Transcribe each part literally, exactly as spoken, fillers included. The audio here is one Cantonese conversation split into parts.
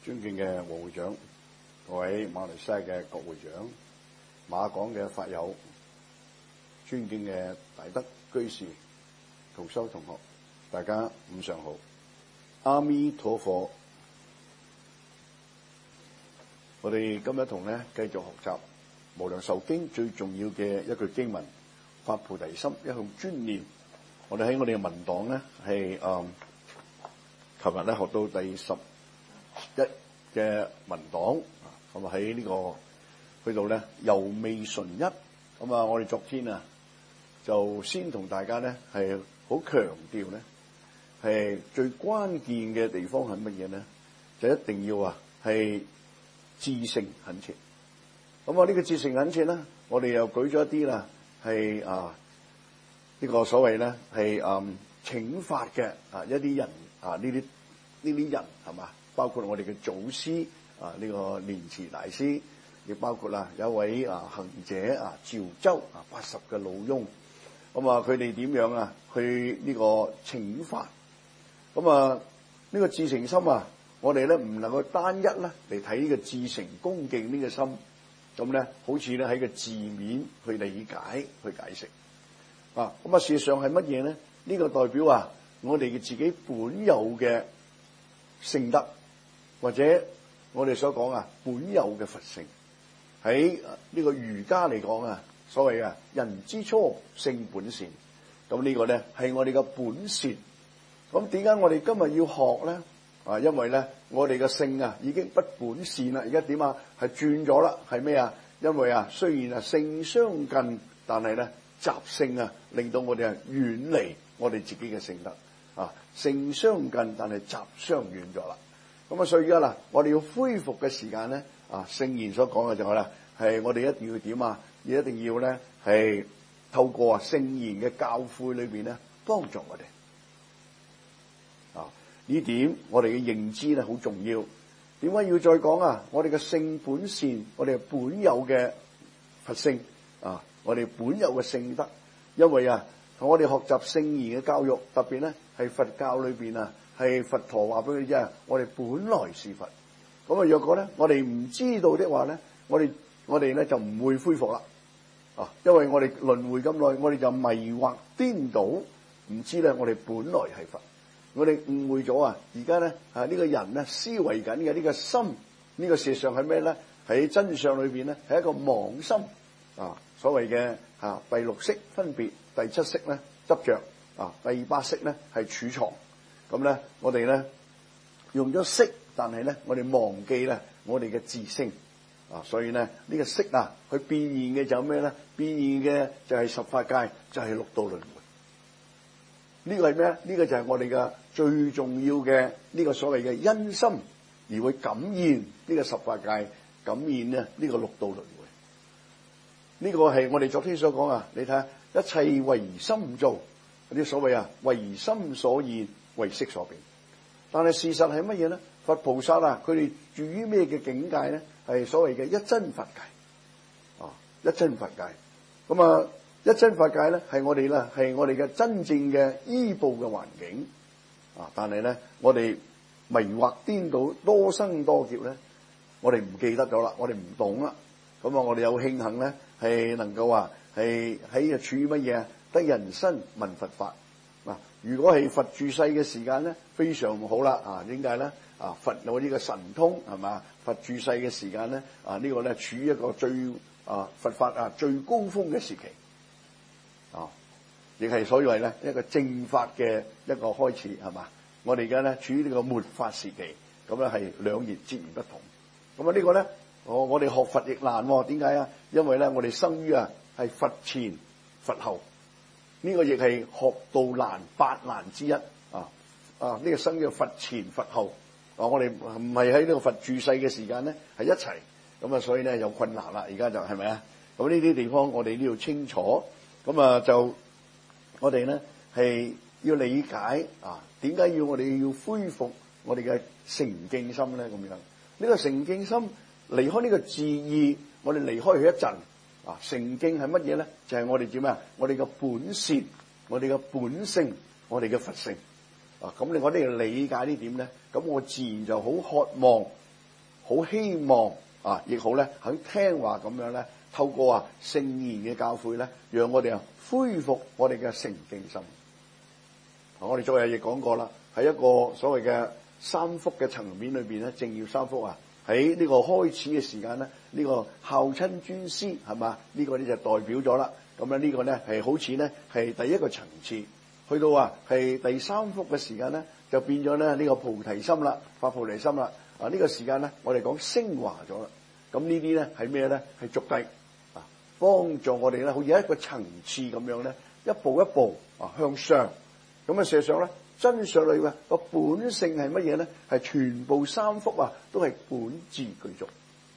尊敬嘅黃會長，各位馬來西亞嘅國會長，馬港嘅法友，尊敬嘅大德居士、同修同學，大家午上好。阿彌陀佛，我哋今日同咧繼續學習無量壽經最重要嘅一句經文，發菩提心，一向專念。我哋喺我哋嘅文檔咧係誒，琴日咧學到第十一嘅文檔，咁啊喺呢個去到咧猶未純一，咁啊我哋昨天啊就先同大家咧係好強調咧係最關鍵嘅地方係乜嘢咧？就一定要啊係至誠懇切。咁啊呢個至誠懇切咧，我哋又舉咗一啲啦，係啊呢個所謂咧係誒請法嘅啊一啲人啊呢啲呢啲人係嘛？包括我哋嘅祖師啊，呢個蓮池大師，亦包括啦有一位啊行者啊趙州啊八十嘅老翁，咁啊佢哋點樣啊去呢個請法？咁啊呢個至誠心啊，我哋咧唔能夠單一咧嚟睇呢個至誠恭敬呢個心，咁咧好似咧喺個字面去理解去解釋啊。咁啊事實上係乜嘢咧？呢個代表啊我哋嘅自己本有嘅聖德。或者我哋所講啊，本有嘅佛性喺呢個儒家嚟講啊，所謂啊人之初性本善，咁呢個咧係我哋嘅本善。咁點解我哋今日要學咧？啊，因為咧我哋嘅性啊已經不本善啦，而家點啊係轉咗啦，係咩啊？因為啊雖然啊性相近，但係咧習性啊令到我哋啊遠離我哋自己嘅聖德啊，性相近但係習相遠咗啦。咁啊，所以而家啦，我哋要恢復嘅時間咧，啊，聖言所講嘅就係啦，係我哋一定要點啊？亦一定要咧，係透過啊聖言嘅教誨裏邊咧，幫助我哋。啊，呢點我哋嘅認知咧好重要。點解要再講啊？我哋嘅性本善，我哋本有嘅佛性啊，我哋本有嘅聖德，因為啊，我哋學習聖言嘅教育，特別咧係佛教裏邊啊。係佛陀話俾佢知，我哋本來是佛。咁啊，若果咧，我哋唔知道的話咧，我哋我哋咧就唔會恢復啦。啊，因為我哋輪迴咁耐，我哋就迷惑顛倒，唔知咧我哋本來係佛。我哋誤會咗啊！而家咧啊呢個人咧思維緊嘅呢個心，呢個事實上係咩咧？喺真相裏邊咧係一個妄心啊！所謂嘅啊第六識分別，第七識咧執着啊，第八識咧係儲藏。咁咧，我哋咧用咗識，但係咧，我哋忘記咧我哋嘅自性啊，所以咧呢、這個識啊，佢變現嘅就係咩咧？變現嘅就係十法界，就係、是、六道輪迴。呢、這個係咩？呢、這個就係我哋嘅最重要嘅呢個所謂嘅因心，而會感染呢個十法界，感染咧呢個六道輪迴。呢、這個係我哋昨天所講啊，你睇下，一切唯心造，嗰啲所謂啊唯心所現。為識所變，但係事實係乜嘢咧？佛菩薩啊，佢哋住於咩嘅境界咧？係所謂嘅一真法界啊，一真法界。咁啊，一真法界咧係我哋咧係我哋嘅真正嘅依報嘅環境啊。但係咧，我哋迷惑顛倒，多生多劫咧，我哋唔記得咗啦，我哋唔懂啦。咁啊，我哋有慶幸咧，係能夠話係喺處於乜嘢啊？得人身聞佛法。嗱，如果係佛住世嘅時間咧，非常唔好啦啊！點解咧？啊，佛有呢個神通係嘛？佛住世嘅時間咧，啊呢個咧處於一個最啊佛法啊最高峰嘅時期啊，亦係所謂咧一個正法嘅一個開始係嘛？我哋而家咧處於呢個末法時期，咁咧係兩業截然不同。咁啊呢個咧，我我哋學佛亦難喎，點解啊？因為咧我哋生於啊係佛前佛後。呢個亦係學道難八難之一啊！啊，呢個生嘅佛前佛後啊，我哋唔係喺呢個佛住世嘅時間咧，係一齊咁啊，所以咧有困難啦。而家就係咪啊？咁呢啲地方我哋都要清楚。咁啊，就我哋咧係要理解啊，點解要我哋要恢復我哋嘅誠敬心咧？咁樣呢個誠敬心離開呢個字義，我哋離開佢一陣。啊，誠敬係乜嘢咧？就係、是、我哋點啊？我哋嘅本善，我哋嘅本性，我哋嘅佛性。啊，咁你我哋要理解呢點咧？咁我自然就好渴望好希望啊，亦好咧肯聽話咁樣咧，透過啊聖言嘅教誨咧，讓我哋啊恢復我哋嘅誠敬心。我哋昨日亦講過啦，喺一個所謂嘅三福嘅層面裏邊咧，正要三福啊，喺呢個開始嘅時間咧，呢個孝親尊師係嘛？呢個咧就代表咗啦。咁樣呢個咧係好似咧係第一個層次，去到啊係第三福嘅時間咧，就變咗咧呢個菩提心啦，發菩提心啦。啊呢個時間咧，我哋講升華咗啦。咁呢啲咧係咩咧？係逐遞啊，幫助我哋咧，好似一個層次咁樣咧，一步一步啊向上。咁啊，事實上咧，真相裏嘅個本性係乜嘢咧？係全部三福啊，都係本自具足，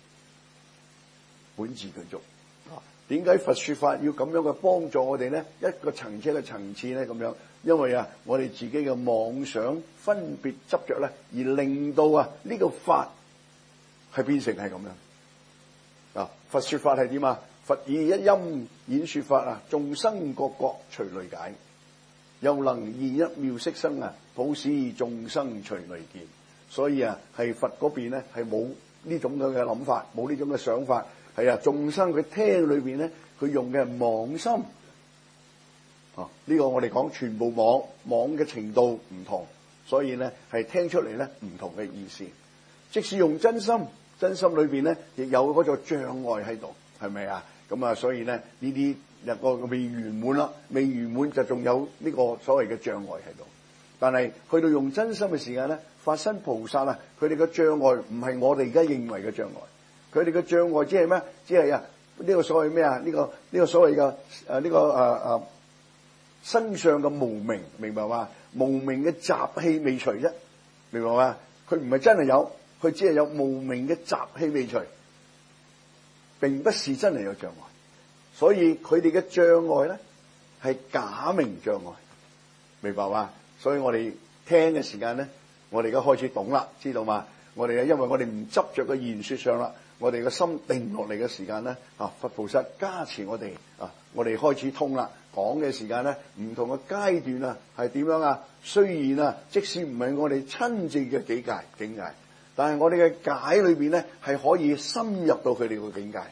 本自具足。啊，點解佛說法要咁樣嘅幫助我哋咧？一個層次一個層次咧咁樣，因為啊，我哋自己嘅妄想、分別、執着咧，而令到啊呢個法係變成係咁樣。啊，佛說法係點啊？佛以一音演說法啊，眾生各各隨類解。又能現一妙色身啊，普使眾生隨類見。所以啊，係佛嗰邊咧係冇呢種咁嘅諗法，冇呢種嘅想法。係啊，眾生佢聽裏邊咧，佢用嘅係妄心。啊，呢個我哋講全部妄妄嘅程度唔同，所以咧係聽出嚟咧唔同嘅意思。即使用真心，真心裏邊咧亦有嗰個障礙喺度，係咪啊？咁啊，所以咧呢啲。一個未圓滿啦，未圓滿就仲有呢個所謂嘅障礙喺度。但係去到用真心嘅時間咧，法身菩薩啊，佢哋嘅障礙唔係我哋而家認為嘅障礙，佢哋嘅障礙只係咩？只係啊呢個所謂咩啊？呢個呢個所謂嘅誒呢個誒誒身上嘅無明，明白嘛？無明嘅習氣未除啫，明白嘛？佢唔係真係有，佢只係有無明嘅習氣未除，並不是真係有障礙。所以佢哋嘅障礙咧係假名障礙，明白嘛？所以我哋聽嘅時間咧，我哋而家開始懂啦，知道嘛？我哋因為我哋唔執着嘅言說上啦，我哋嘅心定落嚟嘅時間咧，啊佛菩薩加持我哋啊，我哋開始通啦。講嘅時間咧，唔同嘅階段啊，係點樣啊？雖然啊，即使唔係我哋親自嘅境界境界，但係我哋嘅解裏邊咧係可以深入到佢哋嘅境界。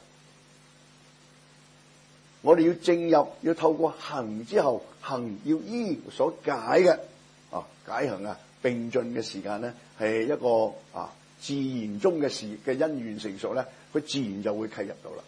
我哋要正入，要透過行之後，行要依所解嘅啊，解行啊並進嘅時間咧，係一個啊自然中嘅事嘅因緣成熟咧，佢自然就會契入到啦。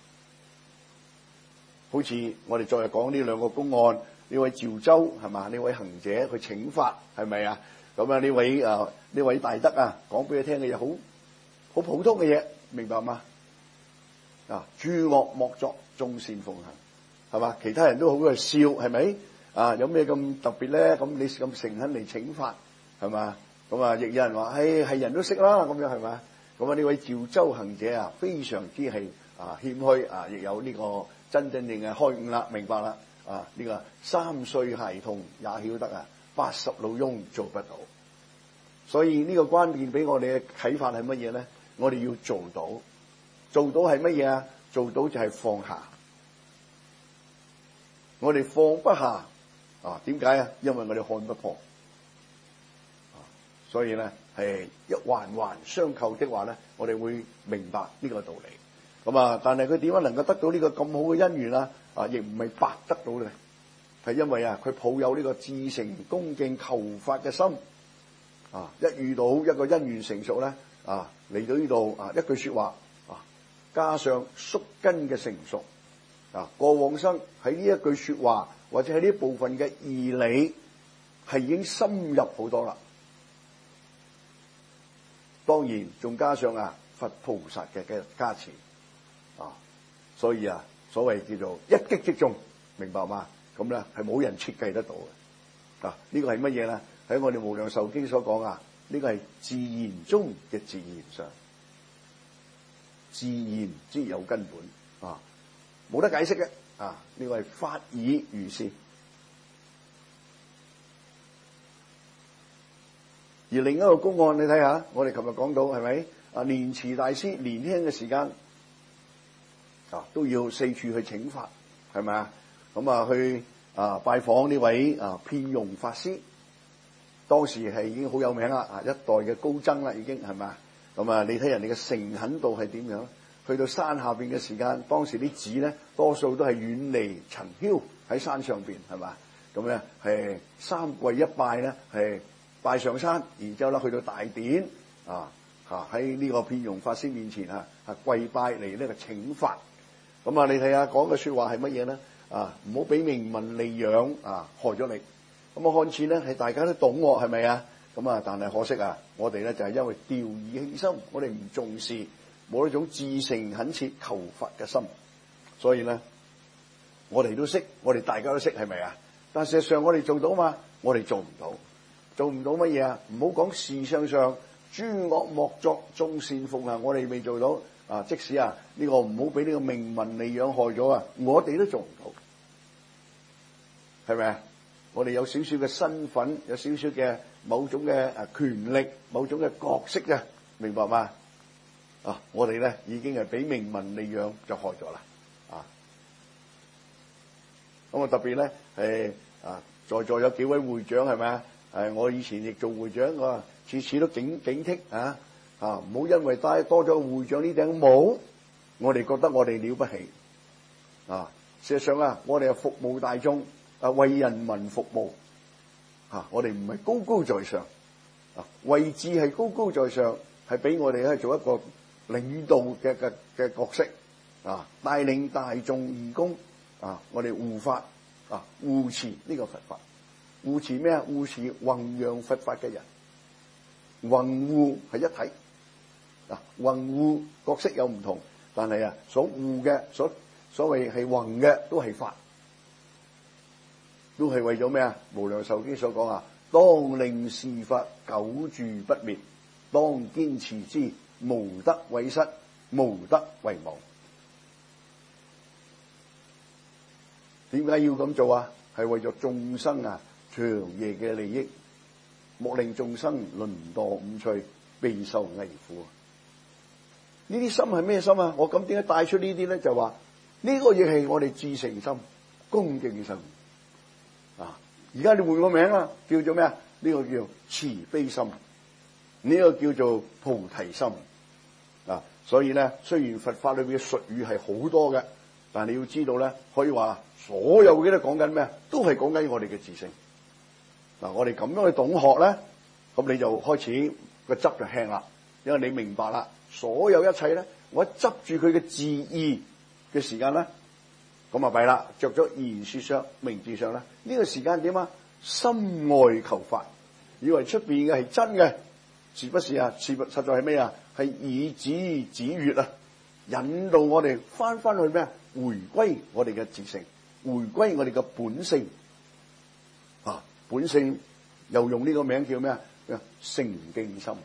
好似我哋昨日講呢兩個公案，呢位趙州係嘛？呢位行者去請法係咪啊？咁啊呢位啊呢位大德啊，講俾佢聽嘅嘢好好普通嘅嘢，明白嗎？啊，諸惡莫作，眾善奉行，係嘛？其他人都好喺度笑，係咪？啊，有咩咁特別咧？咁你咁誠懇嚟請法，係嘛？咁啊，亦有人話，誒，係人都識啦，咁樣係嘛？咁啊，呢位趙州行者啊，非常之係啊謙虛啊，亦有呢個真正正嘅開悟啦，明白啦。啊，呢個三歲孩童也曉得啊，八十老翁做不到。所以呢個關鍵俾我哋嘅啟發係乜嘢咧？我哋要做到。做到係乜嘢啊？做到就係放下。我哋放不下啊？點解啊？因為我哋看不破。啊，所以咧係一環環相扣的話咧，我哋會明白呢個道理。咁啊，但係佢點樣能夠得到呢個咁好嘅因緣啊？啊，亦唔係白得到嘅，係因為啊，佢抱有呢個至誠恭敬求法嘅心。啊，一遇到一個因緣成熟咧，啊嚟到呢度啊，一句說話。加上宿根嘅成熟，啊，過往生喺呢一句說話或者喺呢部分嘅義理係已經深入好多啦。當然仲加上啊佛菩薩嘅嘅加持，啊，所以啊所謂叫做一擊即中，明白嗎？咁咧係冇人設計得到嘅。啊，呢個係乜嘢咧？喺我哋無量壽經所講啊，呢個係自然中嘅自然上。自然之有根本啊，冇得解釋嘅啊！呢個係法以如是。而另一個公案，你睇下，我哋琴日講到係咪啊？蓮池大師年輕嘅時間啊，都要四處去請法，係咪啊？咁啊去啊拜訪呢位啊遍容法師，當時係已經好有名啦，啊一代嘅高僧啦，已經係咪啊？ 咁啊，你睇人哋嘅誠懇度係點樣？去到山下邊嘅時間，當時啲紙咧多數都係遠離塵囂喺山上邊，係嘛？咁咧係三跪一拜咧，係拜上山，然之後咧去到大典啊嚇喺呢個遍容法師面前啊啊跪拜嚟呢個請法。咁啊，你睇下講嘅説話係乜嘢咧？啊，唔好俾名聞利養啊，害咗你。咁啊，看似咧係大家都懂喎，係咪啊？咁啊，但係可惜啊，我哋咧就係因為掉以輕心，我哋唔重視，冇一種至誠懇切求法嘅心，所以咧我哋都識，我哋大家都識，係咪啊？但事實上我哋做到嘛？我哋做唔到，做唔到乜嘢啊？唔好講事相上，諸惡莫作，眾善奉行，我哋未做到啊！即使啊呢個唔好俾呢個名聞利養害咗啊，我哋都做唔到，係咪啊？我哋有少少嘅身份，有少少嘅某種嘅誒權力，某種嘅角色啫，明白嗎？啊！我哋咧已經係俾名聞利養就害咗啦，啊！咁啊特別咧係啊，在座有幾位會長係咪啊？誒，我以前亦做會長，我次次都警警惕啊啊！唔好因為帶多咗個會長呢頂帽，我哋覺得我哋了不起啊！事實上啊，我哋係服務大眾。啊，為人民服務，嚇、啊、我哋唔係高高在上，啊位置係高高在上，係俾我哋咧做一個領導嘅嘅嘅角色，啊帶領大眾義工，啊我哋護法，啊護持呢個佛法，護持咩啊？護持弘揚佛法嘅人，弘護係一體，嗱弘護角色有唔同，但係啊所護嘅所所謂係弘嘅都係法。都係為咗咩啊？無量壽經所講啊，當令是法久住不滅，當堅持之，無得毀失，無得遺忘。點解要咁做啊？係為咗眾生啊長夜嘅利益，莫令眾生淪墮五趣，備受危苦。呢啲心係咩心啊？我咁點解帶出呢啲咧？就話呢個亦係我哋至誠心、恭敬心。啊！而家你換個名啊，叫做咩啊？呢個叫慈悲心，呢個叫做菩提心啊！所以咧，雖然佛法裏邊嘅術語係好多嘅，但係你要知道咧，可以話所有嘅都講緊咩？都係講緊我哋嘅自性。嗱，我哋咁樣去懂學咧，咁你就開始個執就輕啦，因為你明白啦，所有一切咧，我一執住佢嘅字義嘅時間咧。咁啊弊啦，着咗言說上、名字上啦。呢、這個時間點啊？心外求法，以為出邊嘅係真嘅，是不是啊？是實在係咩啊？係以指指月啊，引導我哋翻翻去咩啊？回歸我哋嘅自性，回歸我哋嘅本性啊！本性又用呢個名叫咩啊？誠敬心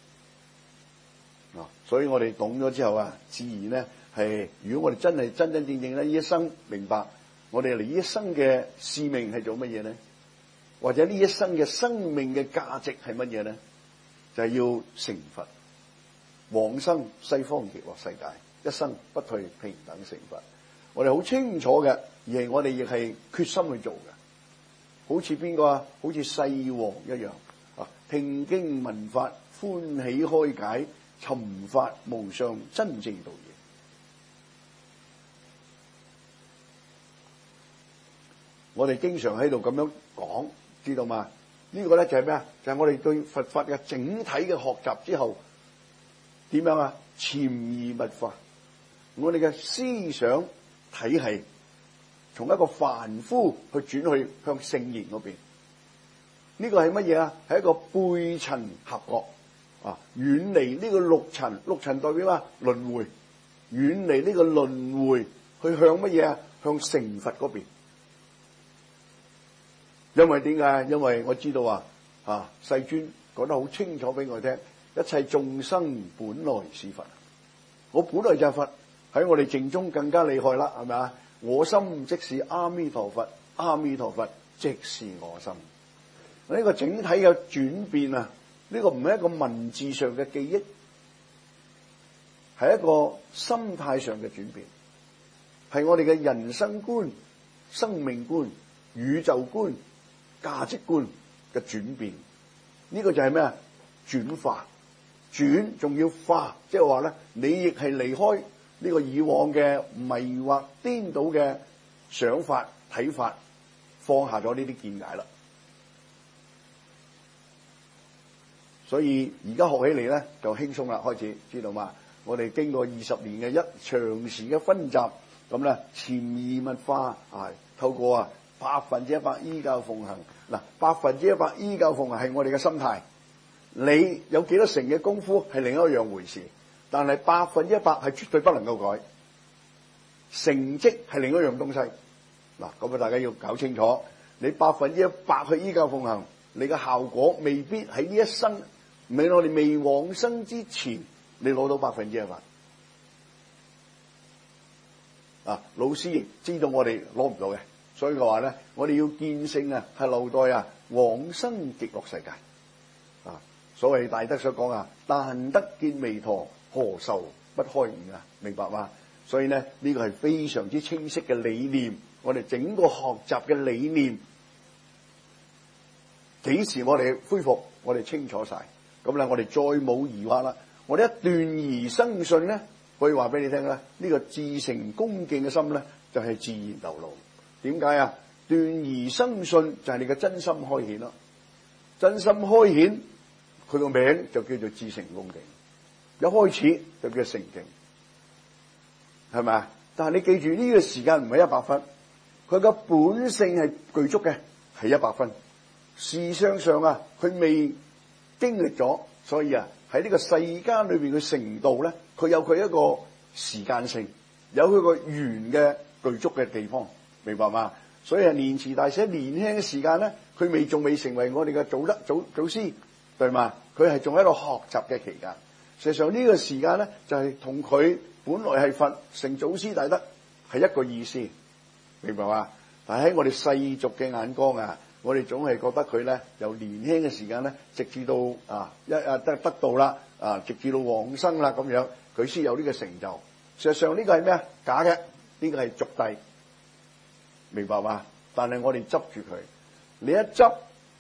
啊！所以我哋懂咗之後啊，自然咧。係，如果我哋真係真真正正咧，呢一生明白我哋嚟呢一生嘅使命係做乜嘢咧？或者呢一生嘅生命嘅價值係乜嘢咧？就係、是、要成佛，往生西方極樂世界，一生不退，平等成佛。我哋好清楚嘅，而係我哋亦係決心去做嘅。好似邊個啊？好似世王一樣啊！聽經聞法，歡喜開解，尋法無上真正道義。我哋經常喺度咁樣講，知道嘛？呢個咧就係咩啊？就係我哋對佛法嘅整體嘅學習之後，點樣啊？潛移默化，我哋嘅思想體系從一個凡夫去轉去向聖賢嗰邊。呢個係乜嘢啊？係一個背塵合覺啊！遠離呢個六塵，六塵代表咩？輪迴，遠離呢個輪迴，去向乜嘢啊？向成佛嗰邊。因為點解？因為我知道啊，啊世尊講得好清楚俾我聽，一切眾生本來是佛，我本來就係佛，喺我哋淨中更加厲害啦，係咪啊？我心即是阿彌陀佛，阿彌陀佛即是我心。呢個整體嘅轉變啊，呢個唔係一個文字上嘅記憶，係一個心態上嘅轉變，係我哋嘅人生觀、生命觀、宇宙觀、價值觀嘅轉變，呢個就係咩啊？轉化， 轉，仲要化，即係話咧，你亦係離開呢個以往嘅迷惑顛倒嘅想法睇法，放下咗呢啲見解啦。所以而家學起嚟咧就輕鬆啦，開始知道嘛？我哋經過二十年嘅一長時嘅分集，咁咧潛移默化啊，透過啊百分之一百依教奉行。嗱，百分之一百依教奉行係我哋嘅心態，你有幾多成嘅功夫係另一樣回事，但係百分之一百係絕對不能夠改，成績係另一樣東西。嗱，咁啊大家要搞清楚，你百分之一百去依教奉行，你嘅效果未必喺呢一生，未我哋未往生之前，你攞到百分之一百。啊，老師亦知道我哋攞唔到嘅。所以嘅話咧，我哋要見性啊，係留待啊往生極樂世界啊。所謂大德所講啊，但得見彌陀，何愁不開悟啊？明白嗎？所以咧，呢個係非常之清晰嘅理念。我哋整個學習嘅理念，幾時我哋恢復，我哋清楚晒。咁咧，我哋再冇疑惑啦。我哋一斷而生信咧，可以話俾你聽啦。呢個至誠恭敬嘅心咧，就係自然流露。點解啊？斷而生信就係你嘅真心開顯咯，真心開顯，佢個名就叫做至誠恭敬。一開始就叫誠敬，係咪啊？但係你記住呢個時間唔係一百分，佢嘅本性係具足嘅，係一百分。事相上啊，佢未經歷咗，所以啊喺呢個世間裏邊嘅程度咧，佢有佢一個時間性，有佢個緣嘅具足嘅地方。明白嘛？所以係年遲大寫年輕嘅時間咧，佢未仲未成為我哋嘅祖德祖祖師，對嘛？佢係仲喺度學習嘅期間。實際上呢個時間咧，就係同佢本來係佛成祖師大德係一個意思，明白嘛？但係喺我哋世俗嘅眼光啊，我哋總係覺得佢咧由年輕嘅時間咧，直至到啊一啊得得到啦啊，直至到往生啦咁樣，佢先有呢個成就。實際上呢個係咩啊？假嘅，呢個係俗諦。明白嘛？但係我哋執住佢，你一執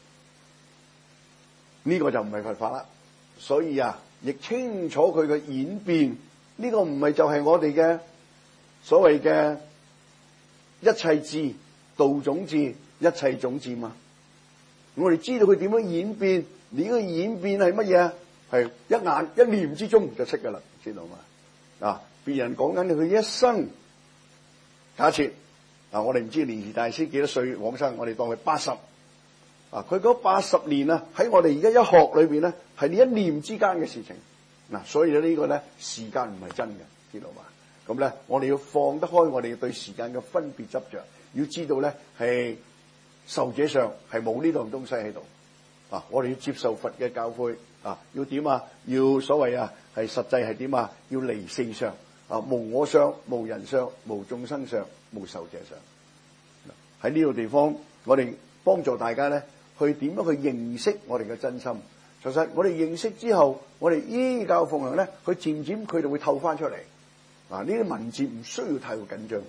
呢個就唔係佛法啦。所以啊，亦清楚佢嘅演變，呢個唔係就係我哋嘅所謂嘅一切智、道種智、一切種智嘛。我哋知道佢點樣演變，你呢個演變係乜嘢啊？係一眼一念之中就識噶啦，知道嘛？啊，別人講緊佢一生，假設。啊！我哋唔知蓮池大師幾多歲往生，我哋當佢八十。啊，佢嗰八十年啊，喺我哋而家一學裏邊咧，係你一念之間嘅事情。嗱、啊，所以咧呢個咧時間唔係真嘅，知道嘛？咁咧，我哋要放得開我哋對時間嘅分別執着，要知道咧係受者上係冇呢樣東西喺度。啊，我哋要接受佛嘅教誨。啊，要點啊？要所謂啊，係實際係點啊？要離四相。啊，無我相、無人相、無眾生相、無壽者相。喺呢個地方，我哋幫助大家咧，去點樣去認識我哋嘅真心。其實我哋認識之後，我哋依教奉行咧，佢漸漸佢就會透翻出嚟。嗱，呢啲文字唔需要太過緊張，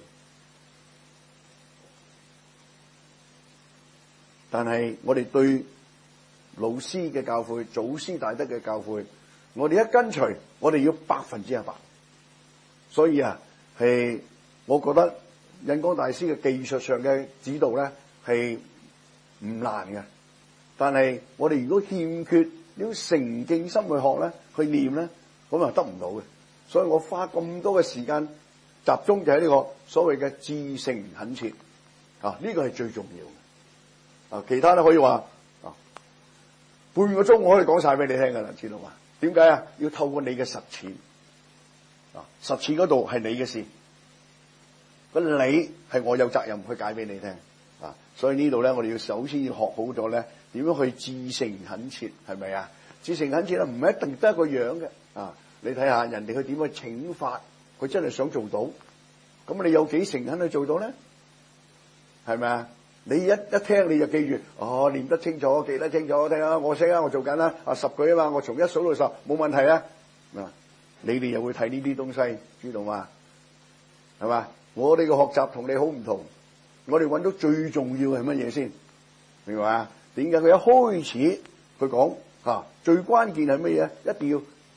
但係我哋對老師嘅教誨、祖師大德嘅教誨，我哋一跟隨，我哋要百分之一百。所以啊，係我覺得印光大師嘅技術上嘅指導咧係唔難嘅，但係我哋如果欠缺呢種誠敬心去學咧、去念咧，咁啊得唔到嘅。所以我花咁多嘅時間集中就喺呢個所謂嘅至誠懇切啊，呢個係最重要嘅啊。其他咧可以話啊，半個鐘我可以講晒俾你聽噶啦，知道嘛？點解啊？要透過你嘅實踐。啊！實踐嗰度係你嘅事，咁你係我有責任去解俾你聽啊！所以呢度咧，我哋要首先要學好咗咧，點樣去至誠懇切，係咪啊？至誠懇切咧，唔係一定得一個樣嘅啊！你睇下人哋佢點去請法，佢真係想做到，咁你有幾誠懇去做到咧？係咪啊？你一一聽你就記住，哦，念得清楚，記得清楚，聽啊，我識啊，我做緊啦，啊十句啊嘛，我從一數到十，冇問題啊！啊！你哋又會睇呢啲東西，知道嘛？係嘛？我哋嘅學習同你好唔同，我哋揾到最重要係乜嘢先？明白嘛？點解佢一開始佢講吓最關鍵係乜嘢？一定要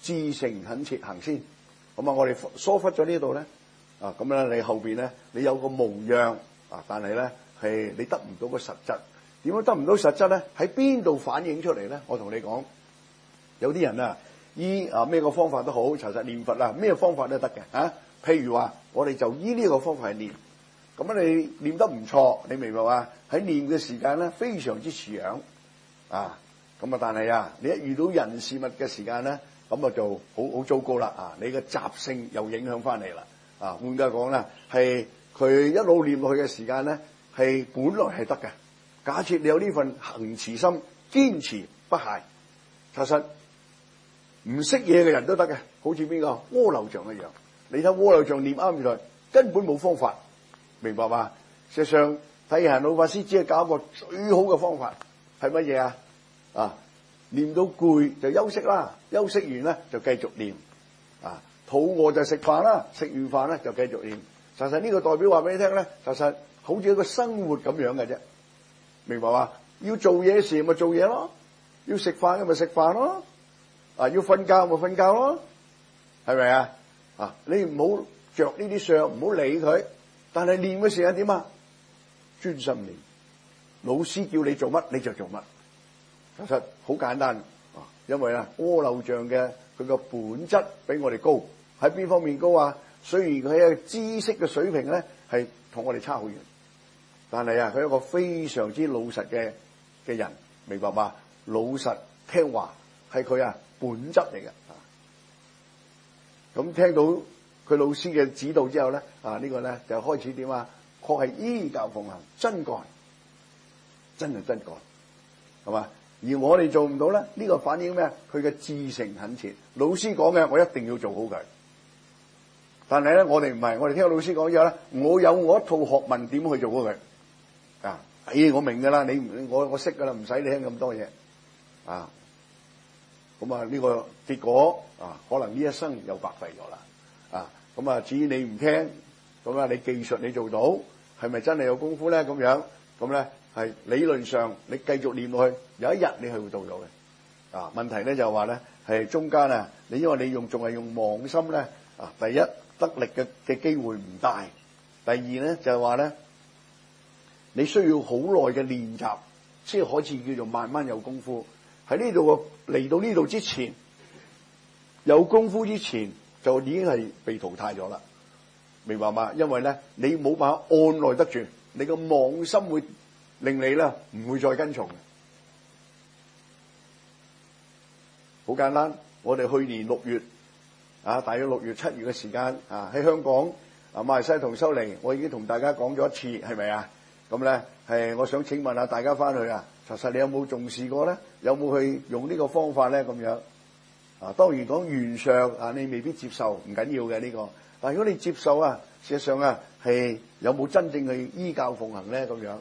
至誠懇切行先。咁啊，我哋疏忽咗呢度咧，啊咁咧，你後邊咧，你有個模樣啊，但係咧係你得唔到個實質。點樣得唔到實質咧？喺邊度反映出嚟咧？我同你講，有啲人啊，依啊咩個方法都好，查實念佛啊，咩方法都得嘅啊。譬如話，我哋就依呢個方法去念，咁你念得唔錯，你明白嘛？喺念嘅時間咧，非常之似樣啊。咁啊，但係啊，你一遇到人事物嘅時間咧，咁啊就好好糟糕啦啊！你嘅習性又影響翻嚟啦啊。換句講啦，係佢一路念落去嘅時間咧，係本來係得嘅。假設你有呢份行持心，堅持不懈，其實唔識嘢嘅人都得嘅，好似邊個阿耨像一樣。你睇阿耨像念啱，原來根本冇方法，明白嘛？事實上，睇人老法師只係教一個最好嘅方法，係乜嘢啊？啊，念到攰就休息啦，休息完咧就繼續念。啊，肚餓就食飯啦，食完飯咧就繼續念。其實呢個代表話俾你聽咧，其實好似一個生活咁樣嘅啫。明白嘛？要做嘢時咪做嘢咯，要食飯嘅咪食飯咯，啊要瞓覺咪瞓覺咯，係咪啊？啊你唔好着呢啲相，唔好理佢，但係念嘅時間點啊？專心念，老師叫你做乜你就做乜，其實好簡單啊。因為啊，阿耨像嘅佢個本質比我哋高，喺邊方面高啊？雖然佢喺知識嘅水平咧係同我哋差好遠。但係啊，佢係一個非常之老實嘅嘅人，明白嘛？老實聽話係佢啊本質嚟嘅。咁聽到佢老師嘅指導之後咧，啊、這個、呢個咧就開始點啊？確係依教奉行，真幹，真係真幹，係嘛？而我哋做唔到咧，呢、這個反映咩？佢嘅至誠懇切。老師講嘅，我一定要做好佢。但係咧，我哋唔係，我哋聽老師講之後咧，我有我一套學問點去做好佢。啊！哎，我明噶啦，你我我識噶啦，唔使你聽咁多嘢啊！咁啊，呢個結果啊，可能呢一生又白費咗啦啊！咁啊，至於你唔聽，咁啊，你技術你做到，係咪真係有功夫咧？咁樣咁咧，係理論上你繼續練落去，有一日你係會到咗嘅啊！問題咧就係話咧，係中間啊，你因為你用仲係用妄心咧啊，第一得力嘅嘅機會唔大，第二咧就係話咧。你需要好耐嘅練習，先可以叫做慢慢有功夫。喺呢度嚟到呢度之前，有功夫之前就已經係被淘汰咗啦，明白嘛？因為咧，你冇辦法按耐得住，你個妄心會令你咧唔會再跟從嘅。好簡單，我哋去年六月啊，大約六月七月嘅時間啊，喺香港啊馬來西亞同修尼，我已經同大家講咗一次，係咪啊？咁咧，係我想請問下大家翻去啊，查實你有冇重視過咧？有冇去用呢個方法咧？咁樣啊，當然講原上啊，你未必接受，唔緊要嘅呢個。但係如果你接受啊，事實上啊，係有冇真正去依教奉行咧？咁樣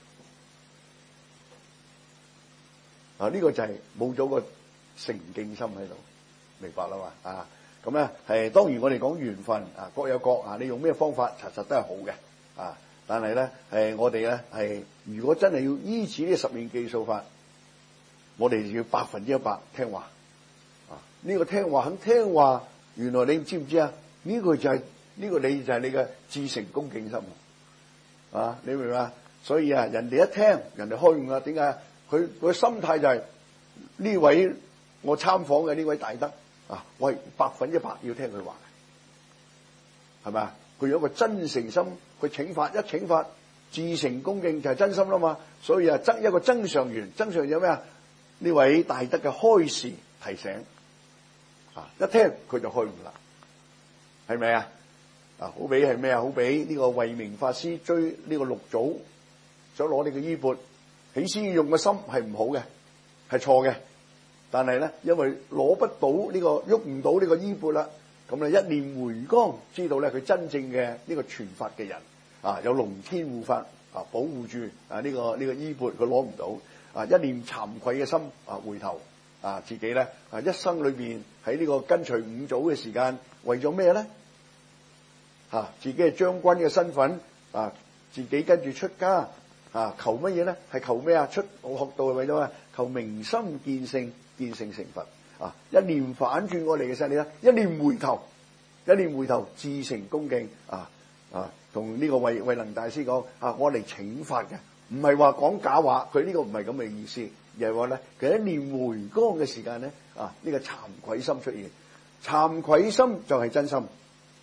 啊，呢個就係冇咗個誠敬心喺度，明白啦嘛？啊，咁咧係當然我哋講緣分啊，各有各啊，你用咩方法查實都係好嘅啊。但係咧，係我哋咧係，如果真係要依止呢十念記數法，我哋要百分之一百聽話啊！呢個聽話肯聽話，原來你知唔知啊？呢個就係呢個你就係你嘅至誠恭敬心啊！你明唔明啊？所以啊，人哋一聽，人哋開悟啦。點解？佢佢心態就係呢位我參訪嘅呢位大德啊，我係百分之百要聽佢話，係咪啊？佢有一個真誠心，佢請法一請法，至誠恭敬就係真心啦嘛。所以啊，增一個增上緣，增上緣有咩啊？呢位大德嘅開示提醒啊，一聽佢就開悟啦，係咪啊？啊，好比係咩啊？好比呢個慧明法師追呢個六祖，想攞你嘅衣缽，起先用嘅心係唔好嘅，係錯嘅。但係咧，因為攞不到呢個喐唔到呢個衣缽啦。咁咧一念回光，知道咧佢真正嘅呢個傳法嘅人啊，有龍天護法啊保護住啊呢個呢個衣缽，佢攞唔到啊，一念慚愧嘅心啊回頭啊自己咧啊一生裏邊喺呢個跟隨五祖嘅時間，為咗咩咧？啊自己係將軍嘅身份啊，自己跟住出家啊，求乜嘢咧？係求咩啊？出我學道係為咗啊求明心見性，見性成佛啊，一念反轉過嚟嘅時候，你睇一念回頭，一念回頭，至誠恭敬啊啊，同呢個慧慧能大師講啊，我嚟懲罰嘅，唔係話講假話，佢呢個唔係咁嘅意思，而係話咧，其實一念回光嘅時間咧啊，呢個慚愧心出現，慚愧心就係真心，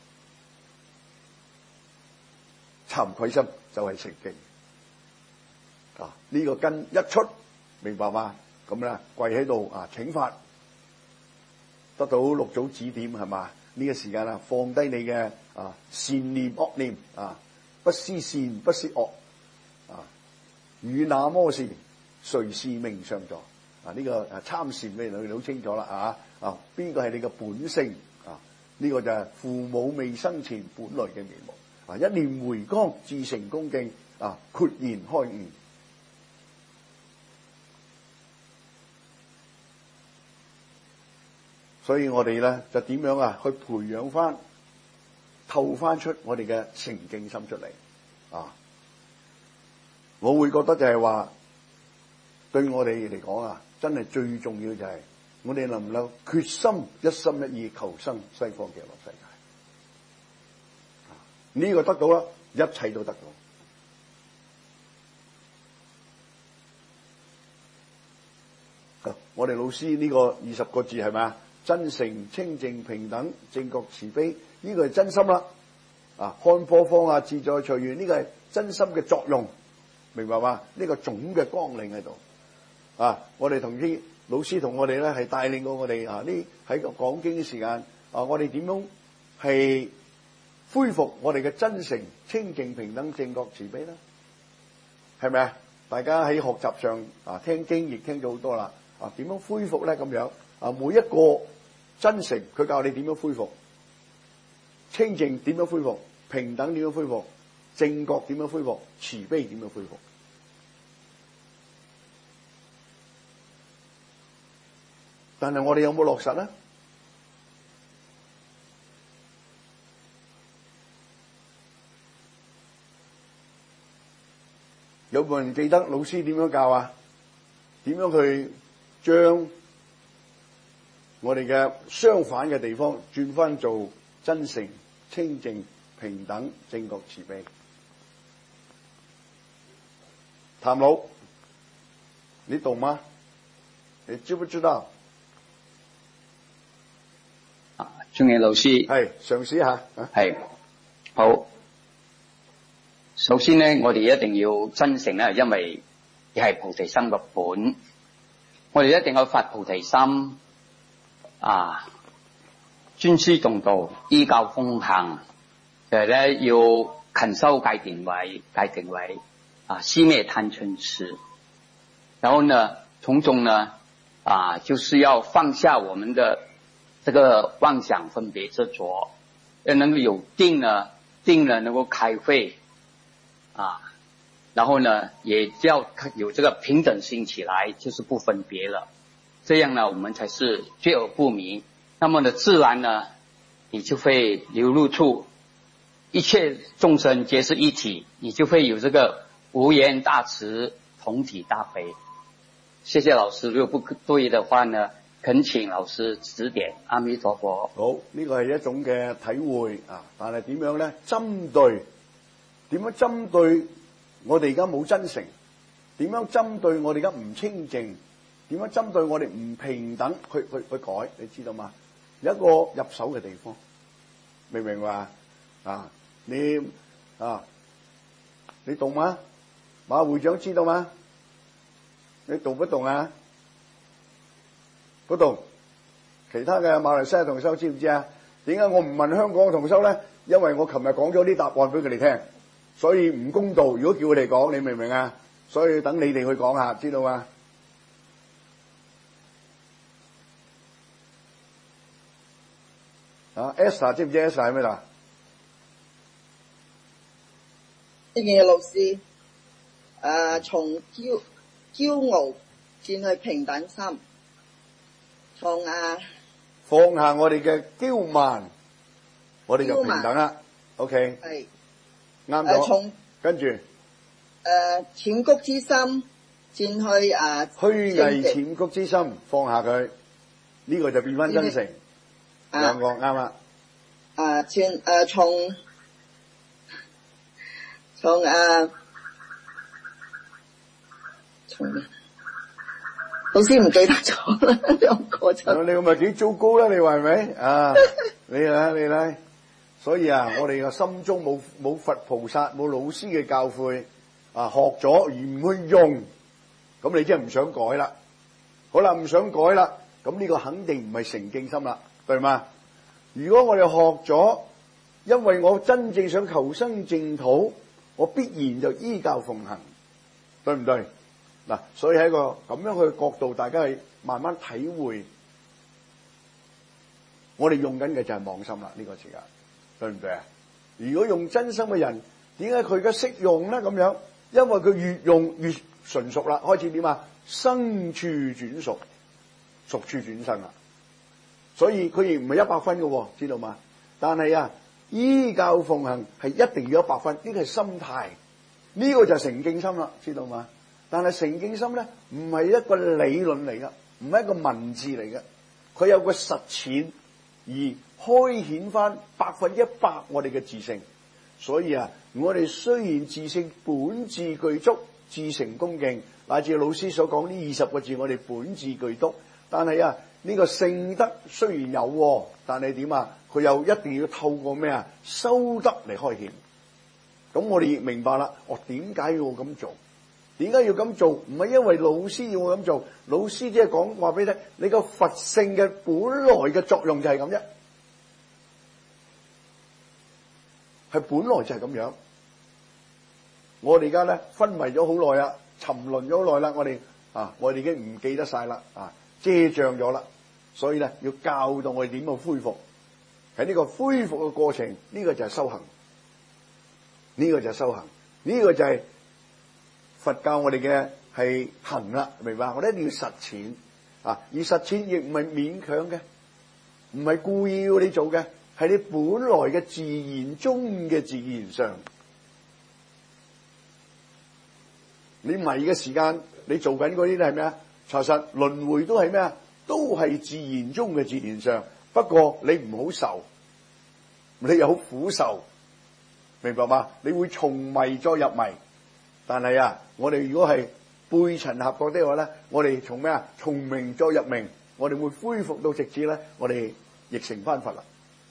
慚愧心就係誠敬啊，呢個根一出，明白嘛？咁咧跪喺度啊，請法，得到六祖指點係嘛？呢個時間啊，放低你嘅啊善念惡念啊，不思善不思惡啊，與那麼善，誰是命上座啊？呢個啊參禪嘅人好清楚啦啊啊，邊個係你嘅本性啊？呢個就係父母未生前本來嘅面目啊！一念回光，至誠恭敬啊，豁然開悟。所以我哋咧就點樣啊？去培養翻、透翻出我哋嘅誠敬心出嚟啊！我會覺得就係話，對我哋嚟講啊，真係最重要就係我哋能唔能決心一心一意求生西方極樂世界。呢、這個得到啦，一切都得到。我哋老師呢個二十個字係咪啊？真誠、清淨、平等、正覺、慈悲，呢、這個係真心啦。啊，看破放下，自在隨緣，呢、這個係真心嘅作用，明白嘛？呢、這個總嘅綱領喺度。啊，我哋同啲老師同我哋咧係帶領過我哋啊，呢喺個講經嘅時間啊，我哋點樣係恢復我哋嘅真誠、清淨、平等、正覺、慈悲咧？係咪啊？大家喺學習上啊，聽經亦聽咗好多啦。啊，點樣恢復咧？咁樣啊，每一個真誠，佢教你點樣恢復；清淨點樣恢復；平等點樣恢復；正覺點樣恢復；慈悲點樣恢復。但係我哋有冇落實咧？有冇人記得老師點樣教啊？點樣去將我哋嘅相反嘅地方轉翻做真誠、清淨、平等、正覺、慈悲？譚老，你懂嗎？你知不知道？ 啊，鍾意老師係嘗試下， 係好。首先咧，我哋一定要真誠咧，因為亦係菩提心嘅本。我哋一定要發菩提心啊，尊師重道，依教奉行，就係咧要勤修戒定慧，戒定慧啊，熄滅貪嗔癡。然後呢，從中呢啊，就是要放下我們的這個妄想分別執着，要能夠有定呢，定呢能夠開慧啊，然後呢也要有這個平等心起來，就是不分別了。這樣呢，我們才是覺而不迷。那麼呢，自然呢，你就會流露出一切眾生皆是一體，你就會有這個無緣大慈，同體大悲。謝謝老師，如果不對的話呢，懇請老師指點。阿彌陀佛。 好，呢個係一種嘅體會啊，但係點樣咧？針對點樣針對我哋而家冇真誠？點樣針對我哋而家唔清淨？點樣針對我哋唔平等？去去去改，你知道嗎？有一個入手嘅地方，明唔明話啊？你啊，你懂嗎？馬會長知道嗎？你懂不懂啊？不懂。其他嘅馬來西亞同修知唔知啊？點解我唔問香港嘅同修咧？因為我琴日講咗啲答案俾佢哋聽，所以唔公道。如果叫佢哋講，你明唔明啊？所以等你哋去講下，知道嗎？啊 ，Esther 知唔知 Esther 係咩啦？ 呢件老師，誒，從驕驕傲轉去平等心，放下放下我哋嘅驕慢，我哋就平等啦。OK， 係啱咗。 從跟住誒淺谷之心轉去誒虛偽淺谷之心，放下佢。 呢個就變翻真誠， 啊兩個啱啦。 啊，全誒從從誒從老師唔記得咗啦，兩個就你咁咪幾糟糕啦？你話係咪啊？你啦你啦，所以啊，我哋嘅心中冇冇佛菩薩冇老師嘅教誨啊，學咗而唔去用，咁你真係唔想改啦。好啦，唔想改啦，咁呢個肯定唔係誠敬心啦，對嗎？如果我哋學咗，因為我真正想求生淨土，我必然就依教奉行，對唔對？嗱，所以喺個咁樣嘅角度，大家去慢慢體會。我哋用緊嘅就係妄心啦，呢個時間，對唔對啊？如果用真心嘅人，點解佢而家識用咧？咁樣，因為佢越用越純熟啦，開始點啊？生處轉熟，熟處轉生啦。所以佢亦唔係一百分嘅，知道嗎？但係啊，依教奉行係一定要一百分，呢個係心態，呢個就係誠敬心啦，知道嗎？但係誠敬心咧，唔係一個理論嚟噶，唔係一個文字嚟嘅，佢有個實踐而開顯翻百分一百我哋嘅自性。所以啊，我哋雖然自性本自具足，自誠恭敬，乃至老師所講呢二十個字，我哋本自具足，但係啊，呢個聖德雖然有，但係點啊？佢又一定要透過咩啊？修德嚟開顯。咁我哋亦明白啦，我點解要咁做？點解要咁做？唔係因為老師要我咁做，老師只係講話俾你聽，你個佛性嘅本來嘅作用就係咁啫，係本來就係咁樣。我哋而家咧昏迷咗好耐啦，沉淪咗好耐啦，我哋啊，我哋已經唔記得晒啦，啊，遮障咗啦，所以咧要教導我哋點去恢復。喺呢個恢復嘅過程，呢個就係修行，呢個就係修行，呢個就係佛教我哋嘅係行啦，明白？我哋一定要實踐啊！而實踐亦唔係勉強嘅，唔係故意要你做嘅，係你本來嘅自然中嘅自然上。你迷嘅時間，你做緊嗰啲係咩啊？查實輪迴都係咩啊？都係自然中嘅自然上。不過你唔好受，你又好苦受，明白嗎？你會從迷再入迷。但係啊，我哋如果係背塵合過的話咧，我哋從咩啊？從明再入明，我哋會恢復到直至咧，我哋亦成翻佛啦。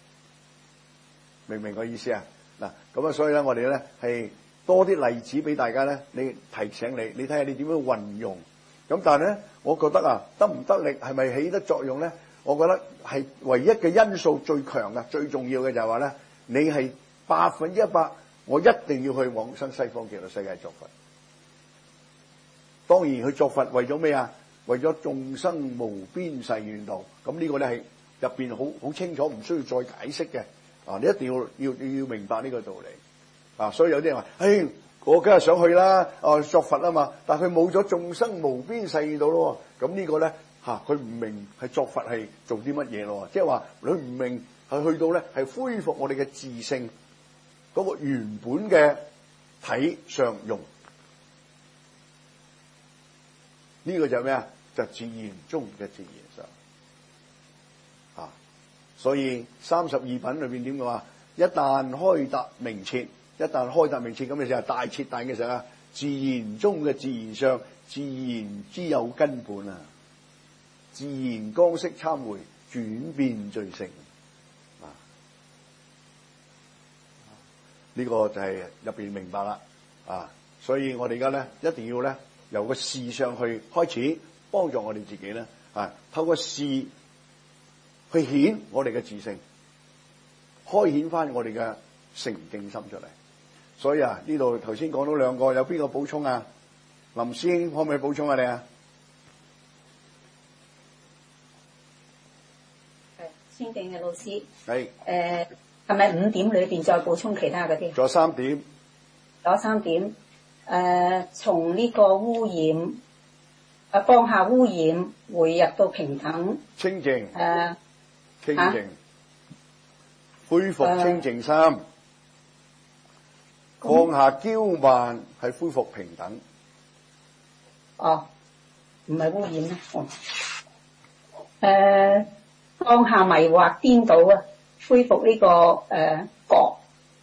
明唔明個意思啊？嗱，咁啊，所以咧，我哋咧係多啲例子俾大家咧，你提醒你，你睇下你點樣運用。咁但係咧，我覺得啊，得唔得力係咪起得作用咧？我覺得係唯一嘅因素最強嘅、最重要嘅就係話咧，你係百分之一百，我一定要去往生西方極樂世界作佛。當然去作佛為咗咩啊？為咗眾生無邊誓願度。咁呢個咧係入邊好好清楚，唔需要再解釋嘅。啊，你一定要要要明白呢個道理。啊，所以有啲人話，唉，我梗係想去啦，啊作佛啊嘛，但係佢冇咗眾生無邊誓願度咯。咁呢個咧？嚇！佢唔明係作佛係做啲乜嘢咯？即係話佢唔明係去到咧係恢復我哋嘅自性嗰個原本嘅體上用。呢個就係咩啊？就自然中嘅自然上。嚇！所以三十二品裏邊點講啊？一旦開達明徹，一旦開達明徹咁嘅時候，大徹大嘅時候啊，自然中嘅自然上，自然之有根本啊！自然光色參會，轉變最勝啊！呢、這個就係入邊明白啦啊！所以我哋而家咧一定要咧由個事上去開始幫助我哋自己咧啊，透過事去顯我哋嘅自性，開顯翻我哋嘅誠敬心出嚟。所以啊，呢度頭先講到兩個，有邊個補充啊？林師兄可唔可以補充啊？你啊？ 尊敬嘅老師， 係誒係咪五點裏邊再補充其他嗰啲？ 仲有三點， 仲有三點，誒、呃、從呢個污染，啊放下污染，回入到平等清淨，誒、 呃、 清淨，啊、恢復清淨心，呃、放下驕慢係恢復平等。 哦，唔係污染咧，哦， 誒放下迷惑顛倒啊，恢復呢、這個誒覺，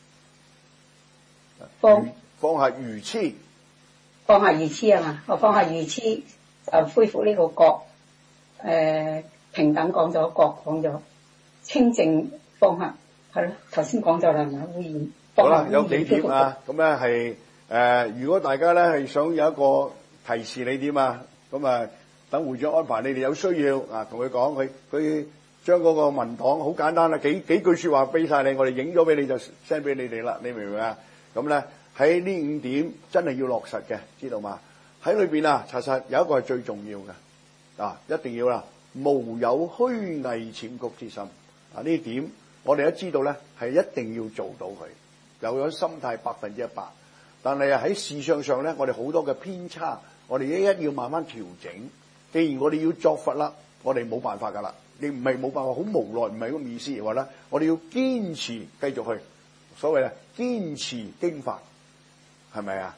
放放下愚痴， 放下愚痴啊嘛，我放下愚痴就恢復呢個覺，誒平等講咗，覺講咗，清淨放下係咯，頭先講咗啦，係咪污染？ 好啦，有幾點啊？咁咧係誒，如果大家咧係想有一個提示你點啊，咁啊等會長安排你哋有需要啊，同佢講佢佢將嗰個文檔好簡單啦，幾幾句説話俾晒你，我哋影咗俾你就 send 俾你哋啦，你明唔明啊？咁咧喺呢五點真係要落實嘅，知道嘛？喺裏邊啊，查實有一個係最重要嘅啊，一定要啦，無有虛偽諂曲之心啊！呢點我哋都知道咧，係一定要做到佢，有咗心態百分之一百。但係喺事相上咧，我哋好多嘅偏差，我哋一一要慢慢調整。既然我哋要作佛啦，我哋冇辦法噶啦，你唔係冇辦法，好無奈，唔係咁意思。話咧，我哋要堅持繼續去，所謂啊，堅持經法，係咪啊？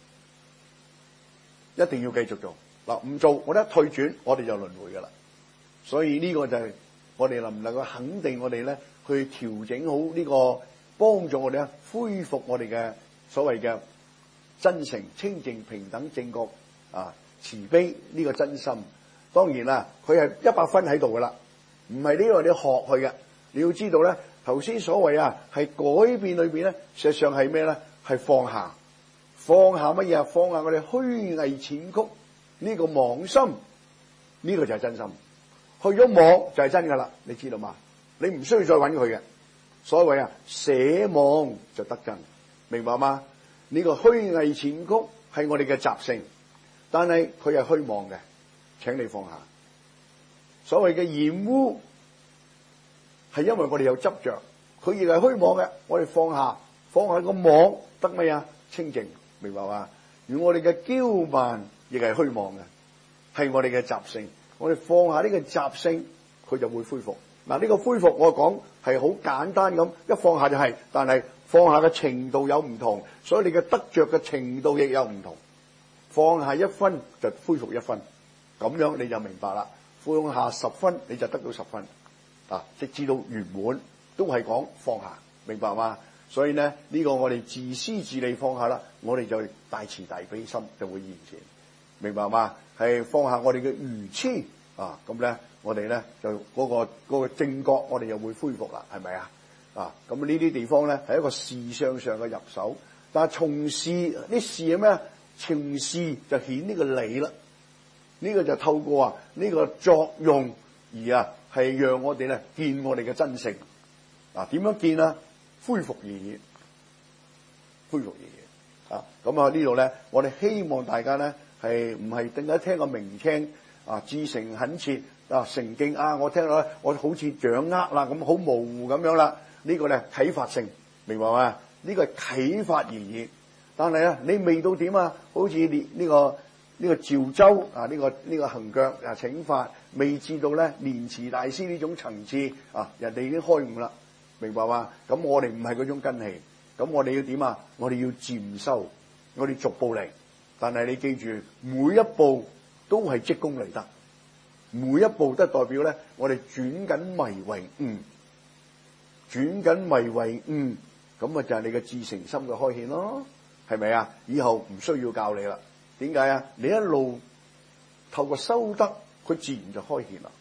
一定要繼續做嗱，唔做我哋一退轉，我哋就輪迴噶啦。所以呢個就係我哋能唔能夠肯定我哋咧，去調整好呢個，幫助我哋咧恢復我哋嘅所謂嘅真誠、清淨、平等、正覺啊、慈悲呢個真心。當然啦，佢係一百分喺度噶啦，唔係呢個你學去嘅。你要知道咧，頭先所謂啊係改變裏邊咧，事實上係咩咧？係放下，放下乜嘢啊？放下我哋虛偽諂曲呢個妄心，呢個就係真心。去咗妄就係真噶啦，你知道嘛？你唔需要再揾佢嘅。所謂啊，捨妄就得真，明白嗎？呢個虛偽諂曲係我哋嘅習性，但係佢係虛妄嘅，請你放下。所謂嘅染污係因為我哋有執着，佢亦係虛妄嘅，我哋放下，放下個妄得咩啊？清淨，明白嘛？而我哋嘅驕慢亦係虛妄嘅，係我哋嘅習性。我哋放下呢個習性，佢就會恢復。嗱，呢個恢復我講係好簡單咁，一放下就係、是，但係放下嘅程度有唔同，所以你嘅得着嘅程度亦有唔同。放下一分就恢復一分，咁樣你就明白啦。放下十分你就得到十分，啊，直至到圓滿都係講放下，明白嗎？所以呢，呢、這個我哋自私自利放下啦，我哋就大慈大悲心就會現前，明白嗎？係放下我哋嘅愚痴啊，咁咧我哋咧就嗰、那個嗰、那個正覺，我哋又會恢復啦，係咪啊？啊，咁呢啲地方咧係一個事相上嘅入手，但係從事啲事係咩？從事就顯呢個理啦，呢、這個就透過啊呢、這個作用而啊係讓我哋咧見我哋嘅真性。嗱，點樣見啊？恢復而已，恢復而已啊！咁啊呢度咧，我哋希望大家咧係唔係淨係聽個名稱啊，至誠懇切啊，誠敬啊，我聽到咧，我好似掌握啦，咁好模糊咁樣啦。呢個咧啟發性，明白嘛？呢個係啟發而已。但係啊，你未到點啊？好似呢呢個呢個趙州啊，呢個呢個行腳啊請法，未至到咧蓮池大師呢種層次啊，人哋已經開悟啦。明白嘛？咁我哋唔係嗰種根器，咁我哋要點啊？我哋要漸修，我哋逐步嚟。但係你記住，每一步都係積功嚟得，每一步都代表咧，我哋轉緊迷為悟，轉緊迷為悟，咁啊就係你嘅至誠心嘅開顯咯，係咪啊？以後唔需要教你啦。點解啊？你一路透過修德，佢自然就開顯啦。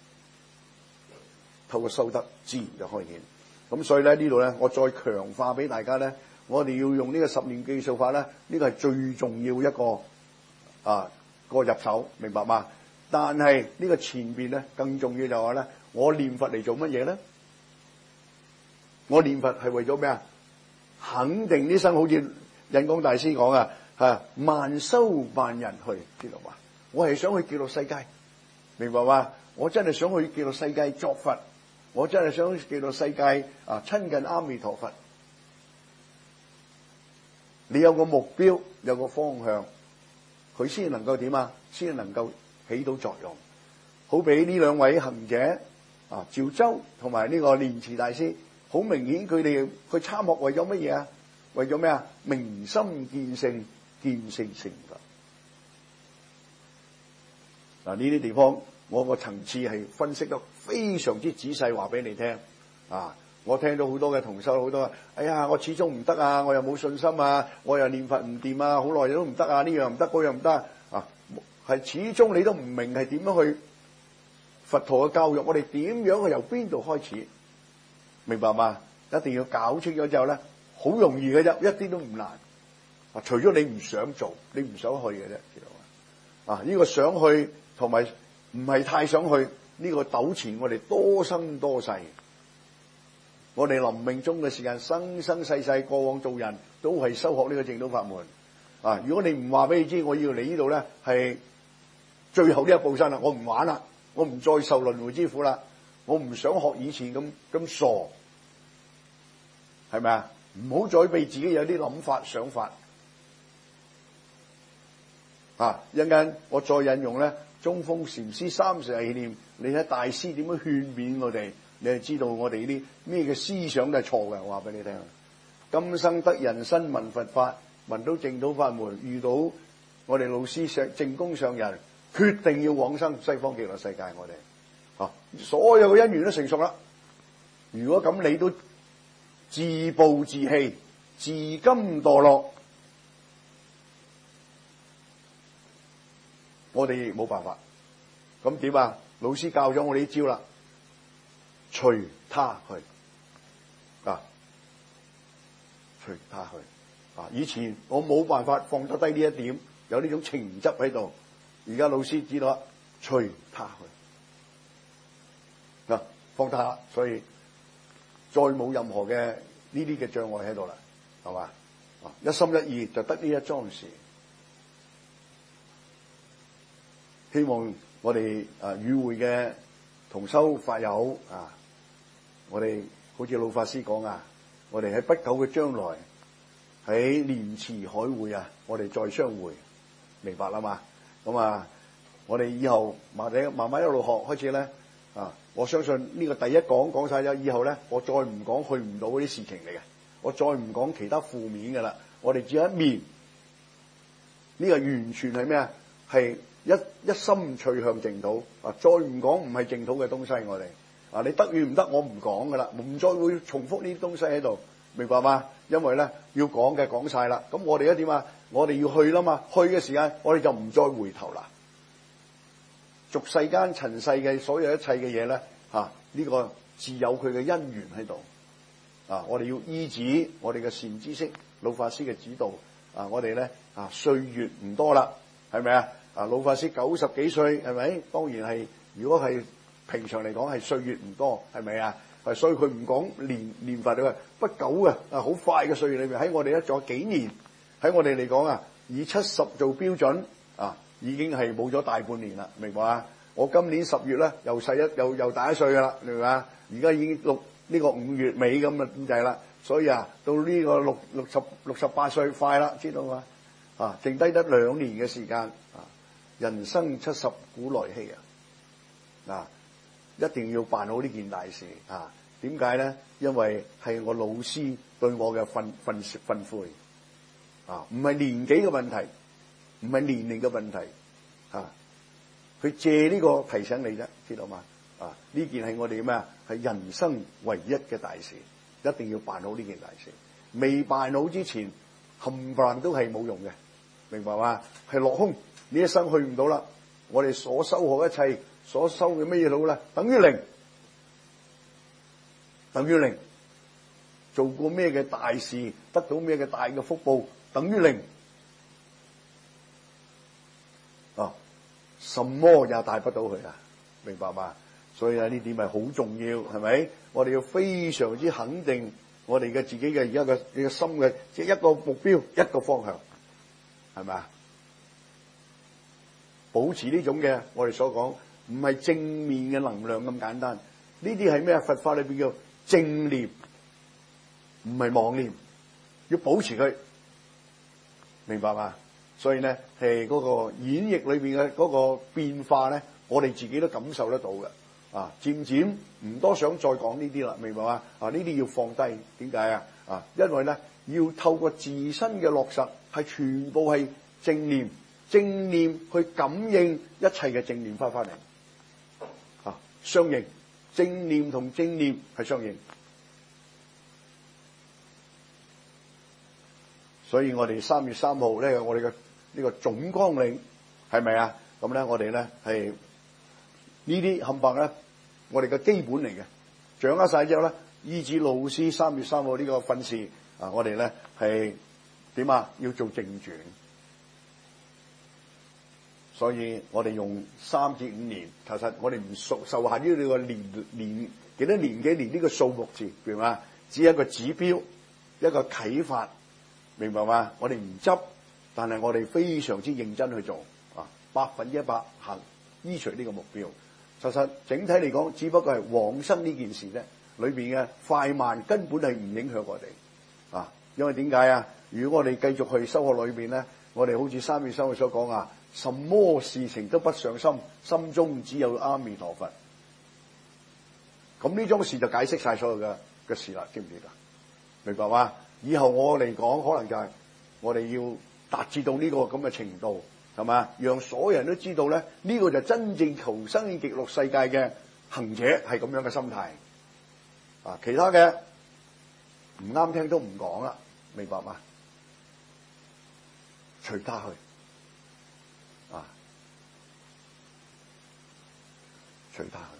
透過修德，自然就開顯。咁所以咧呢度咧，我再強化俾大家咧，我哋要用呢個十念記數法咧，呢個係最重要一個啊個入手，明白嗎？但係呢個前邊咧更重要就係話咧，我念佛嚟做乜嘢咧？我念佛係為咗咩啊？肯定呢生好似印光大師講啊，嚇萬修萬人去，知道嘛？我係想去極樂世界，明白嗎？我真係想去極樂世界作佛。我真係想極樂世界啊，親近阿彌陀佛。你有個目標，有個方向，佢先能夠點啊？先能夠起到作用。好比呢兩位行者啊，趙州同埋呢個蓮池大師，好明顯佢哋去參學為咗乜嘢啊？為咗咩啊？明心見性，見性成佛。嗱，呢啲地方我個層次係分析得非常之仔細，話俾你聽啊！我聽到好多嘅同修好多，哎呀，我始終唔得啊，我又冇信心啊，我又念佛唔掂啊，好耐都唔得啊，呢樣唔得，嗰樣唔得啊，係始終你都唔明係點樣去佛陀嘅教育，我哋點樣去由邊度開始？明白嘛？一定要搞清咗之後咧，好容易嘅啫，一啲都唔難啊！除咗你唔想做，你唔想去嘅啫，知道嘛？啊，呢個想去同埋唔係太想去，呢個糾纏我哋多生多世。我哋臨命終嘅時間，生生世世過往做人都係修學呢個淨土法門啊！如果你唔話俾你知，我要嚟呢度咧係最後呢一步身啦，我唔玩啦，我唔再受輪迴之苦啦，我唔想學以前咁咁傻，係咪啊？唔好再俾自己有啲諗法想法啊！一陣間我再引用咧中峰禪師三十日念，你睇大師點樣勸勉我哋。你係知道我哋呢啲咩嘅思想都係錯嘅，我話俾你聽。今生得人身聞佛法，聞到淨土法門，遇到我哋老師上正宮上人，決定要往生西方極樂世界。我哋啊，所有嘅因緣都成熟啦。如果咁你都自暴自棄、自甘墮落，我哋冇辦法。咁點啊？老師教咗我哋啲招啦。隨他去啊，隨他去啊！以前我冇辦法放得低呢一點，有呢種情執喺度。而家老師知道啦，隨他去嗱、啊，放得下，所以再冇任何嘅呢啲嘅障礙喺度啦，係嘛？啊，一心一意就得呢一樁事。希望我哋啊與會嘅同修法友啊。我哋好似老法師講啊，我哋喺不久嘅將來喺蓮池海會啊，我哋再相會，明白啦嘛？咁啊，我哋以後慢慢慢慢一路學開始咧啊，我相信呢個第一講講晒咗，以後咧我再唔講去唔到嗰啲事情嚟嘅，我再唔講其他負面嘅啦，我哋只有一面，呢、這個完全係咩啊？係一一心隨向淨土啊！再唔講唔係淨土嘅東西，我哋。啊！你得與唔得，我唔講噶啦，唔再會重複呢啲東西喺度，明白嗎？因為咧要講嘅講晒啦，咁我哋一點啊？我哋要去啦嘛，去嘅時間我哋就唔再回頭啦。俗世間塵世嘅所有一切嘅嘢咧，嚇、啊、呢、這個自有佢嘅因緣喺度。啊！我哋要依止我哋嘅善知識老法師嘅指導。啊！我哋咧啊歲月唔多啦，係咪啊？啊老法師九十幾歲，係咪？當然係，如果係。平常嚟講係歲月唔多，係咪啊？所以佢唔講年年法嘅，不久嘅啊，好快嘅歲月裏面，喺我哋咧仲有幾年，喺我哋嚟講啊，以七十做標準啊，已經係冇咗大半年啦，明白啊？我今年十月咧又細一又又大一歲噶啦，明白啊？而家已經六呢個五月尾咁啊咁滯啦，所以啊，到呢個六六十六十八歲快啦，知道嘛？啊，剩低得兩年嘅時間啊，人生七十古來稀啊，嗱。一定要辦好呢件大事啊！點解咧？因為係我老師對我嘅訓訓訓誨啊，唔係年紀嘅問題，唔係年齡嘅問題啊。佢借呢個提醒你啫，知道嘛？啊，呢件係我哋咩啊？係人生唯一嘅大事，一定要辦好呢件大事。未辦好之前，冚唪唥都係冇用嘅，明白嘛？係落空，呢一生去唔到啦。我哋所修學一切。所收嘅乜嘢到咧？等於零，等於零。做過咩嘅大事，得到咩嘅大嘅福報，等於零。啊，什麼也帶不到佢啊！明白嘛？所以啊，呢點係好重要，係咪？我哋要非常之肯定我哋嘅自己嘅而家嘅你嘅心嘅，即係一個目標，一個方向，係咪啊？保持呢種嘅，我哋所講。唔係正面嘅能量咁簡單，呢啲係咩？佛法裏邊叫正念，唔係妄念，要保持佢，明白嘛？所以咧係嗰個演繹裏邊嘅嗰個變化咧，我哋自己都感受得到嘅。啊，漸漸唔多想再講呢啲啦，明白嘛？啊，呢啲要放低，點解啊？啊，因為咧要透過自身嘅落實，係全部係正念，正念去感應一切嘅正念翻翻嚟。 相應，正念同正念係相應。所以我哋三月三號咧，我哋嘅呢個總綱領係咪啊？咁咧，我哋咧係呢啲冚唪唥咧，我哋嘅基本嚟嘅，掌握晒之後咧，依止老師三月三號呢個訓示啊，我哋咧係點啊？要做正傳。所以我哋用三至五年，其實我哋唔受受限於呢個年年幾多年幾年呢個數目字，明白嘛？只係一個指標，一個啟發，明白嘛？我哋唔執，但係我哋非常之認真去做啊，百分之一百行依隨呢個目標。其實整體嚟講，只不過係往生呢件事咧，裏邊嘅快慢根本係唔影響我哋啊。因為點解啊？如果我哋繼續去修學裏邊咧，我哋好似三月三號所講啊。什麼事情都不上心，心中只有阿彌陀佛。咁呢種事就解釋晒所有嘅嘅事啦，知唔知道？明白嗎？以後我嚟講，可能就係我哋要達至到呢個咁嘅程度，係嘛？讓所有人都知道咧，呢個就真正求生極樂世界嘅行者係咁樣嘅心態。啊，其他嘅唔啱聽都唔講啦，明白嗎？隨他去。隨他去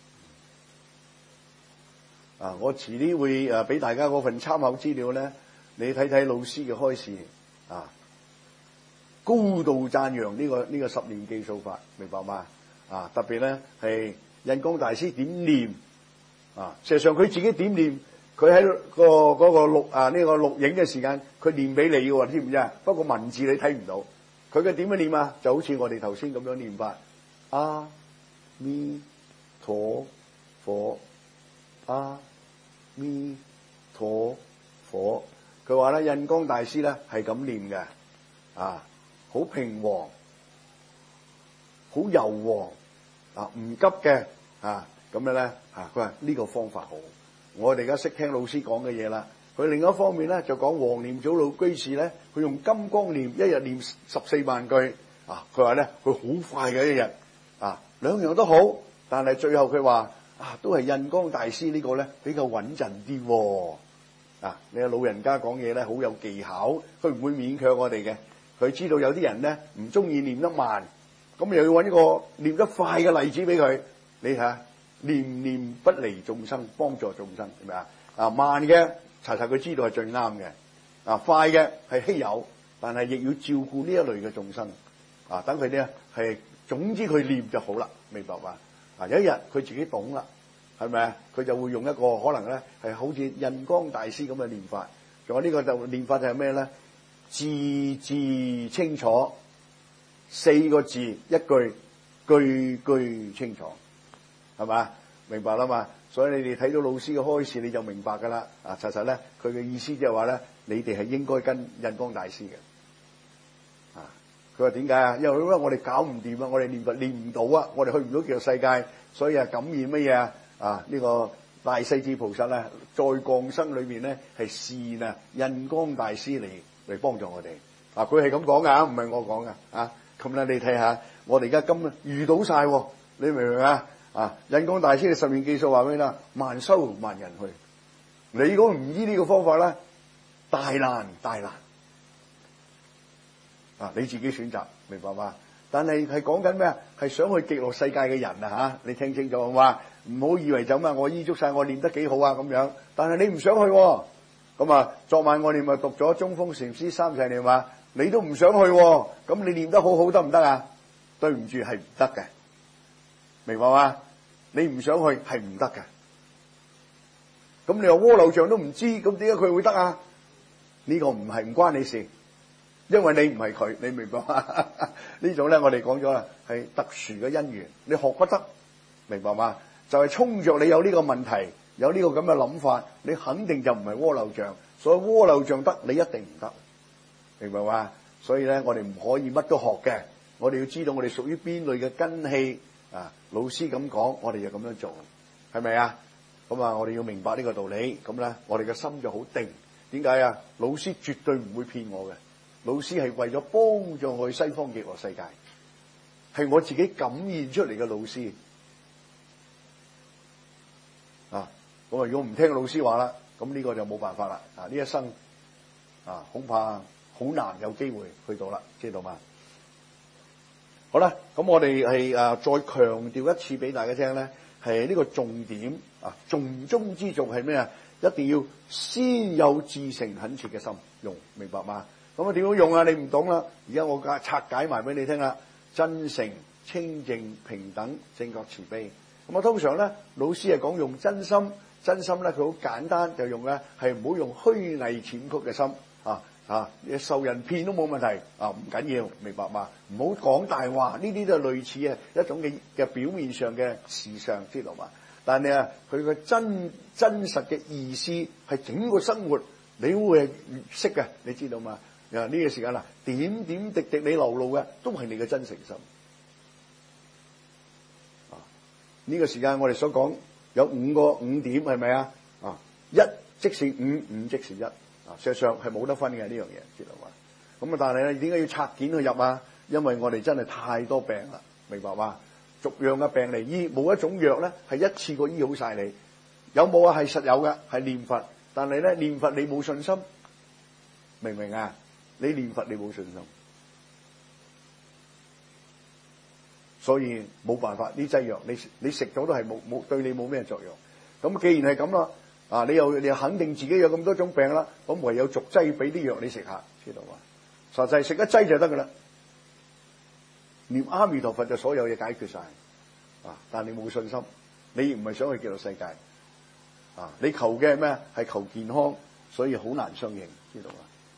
啊！我遲啲會誒俾大家嗰份參考資料咧，你睇睇老師嘅開示啊，高度讚揚呢個呢個十念記數法，明白嗎？啊，特別咧係印光大師點念啊，事實上佢自己點念，佢喺個嗰個錄啊呢個錄影嘅時間，佢念俾你嘅喎，知唔知啊？不過文字你睇唔到，佢嘅點樣念啊？就好似我哋頭先咁樣念法啊。彌陀佛，阿彌陀佛。佢話咧，印光大師咧係咁念嘅，啊，好平和，好柔和，啊，唔急嘅，啊，咁樣咧，啊，佢話呢個方法好。我哋而家識聽老師講嘅嘢啦。佢另一方面咧就講黃念祖老居士咧，佢用金剛念，一日念十四萬句，啊，佢話咧佢好快嘅一日，啊。兩樣都好，但係最後佢話啊，都係印光大師呢個咧比較穩陣啲喎。啊，你個老人家講嘢咧好有技巧，佢唔會勉強我哋嘅。佢知道有啲人咧唔中意念得慢，咁又要揾一個念得快嘅例子俾佢。你睇下，念念不離眾生，幫助眾生，係咪啊？啊，慢嘅查查佢知道係最啱嘅。啊，快嘅係稀有，但係亦要照顧呢一類嘅眾生。啊，等佢咧係。總之佢念就好啦，明白嘛？啊，有一日佢自己懂啦，係咪啊？佢就會用一個可能咧係好似印光大師咁嘅念法。仲有呢個就念法就係咩咧？字字清楚，四個字一句，句句清楚，係嘛？明白啦嘛？所以你哋睇到老師嘅開示你就明白噶啦。啊，實實咧佢嘅意思就係話咧，你哋係應該跟印光大師嘅。佢話點解啊？因為因為我哋搞唔掂啊，我哋念佛念唔到啊，我哋去唔到極樂世界，所以啊感染乜嘢啊？啊呢個大勢至菩薩啊，在降生裏面咧係善啊印光大師嚟嚟幫助我哋。啊，佢係咁講噶，唔係我講噶啊。咁咧你睇下，我哋而家今日遇到晒，你明唔明啊？啊，印光大師嘅十念記數話俾你啦，萬修萬人去。你如果唔依呢個方法咧，大難大難。啊！你自己選擇，明白嘛？但係係講緊咩啊？係想去極樂世界嘅人啊！吓，你聽清楚好嘛？唔好以為就咁啊！我依足晒，我念得幾好啊咁樣。但係你唔想去，咁啊，昨晚我哋咪讀咗中峰禪師三世念嘛，你都唔想去，咁你念得好好得唔得啊？對唔住，係唔得嘅，明白嘛？你唔想去係唔得嘅。咁你話鍋漏像都唔知，咁點解佢會得啊？呢個唔係唔關你事。因為你唔係佢，你明白嗎？呢種咧，我哋講咗啦，係特殊嘅因緣，你學不得，明白嗎？就係衝着你有呢個問題，有呢個咁嘅諗法，你肯定就唔係鍋漏像。所以鍋漏像得，你一定唔得，明白嗎？所以咧，我哋唔可以乜都學嘅，我哋要知道我哋屬於邊類嘅根器啊。老師咁講，我哋就咁樣做，係咪啊？咁啊，我哋要明白呢個道理，咁咧，我哋嘅心就好定。點解啊？老師絕對唔會騙我嘅。老師係為咗幫助我去西方極樂世界，係我自己感現出嚟嘅老師。 咁啊，如果唔聽老師話啦，咁呢個就冇辦法啦。啊，呢一生啊，恐怕好難有機會去到啦，知道嘛？好啦，咁我哋係啊再強調一次俾大家聽咧，係呢個重點啊，重中之重係咩啊？一定要先有至誠懇切嘅心用，明白嗎？咁啊點樣用啊？你唔懂啦，而家我拆解埋俾你聽啦。真誠、清淨、平等、正確、慈悲。咁啊，通常咧，老師係講用真心，真心咧佢好簡單，就用咧係唔好用虛偽淺曲嘅心啊啊！你受人騙都冇問題啊，唔緊要，明白嘛？唔好講大話，呢啲都係類似嘅一種嘅嘅表面上嘅事上，知道嘛？但係啊，佢嘅真真實嘅意思係整個生活，你會係識嘅，你知道嘛？啊，呢個時間啦，點點滴滴你流露嘅都係你嘅真誠心。啊，呢個時間我哋所講有五個五點係咪啊？啊，一即是五，五即是一。啊，事實上係冇得分嘅呢樣嘢，知道嘛？咁啊，但係咧，點解要拆件去入啊？因為我哋真係太多病啦，明白嘛？逐樣嘅病嚟醫，冇一種藥咧係一次過醫好晒你。有冇啊？係實有嘅，係念佛。但係咧，念佛你冇信心，明唔明啊？你念佛你冇信心，所以冇辦法。呢劑藥你你食咗都係冇冇對你冇咩作用。咁既然係咁啦。啊！你又你又肯定自己有咁多種病啦，咁唯有逐劑俾啲藥你食下，知道嘛？實際食一劑就得噶啦。念阿彌陀佛就所有嘢解決晒啊！但你冇信心，你唔係想去極樂世界啊？你求嘅係咩？係求健康，所以好難相應，知道嘛？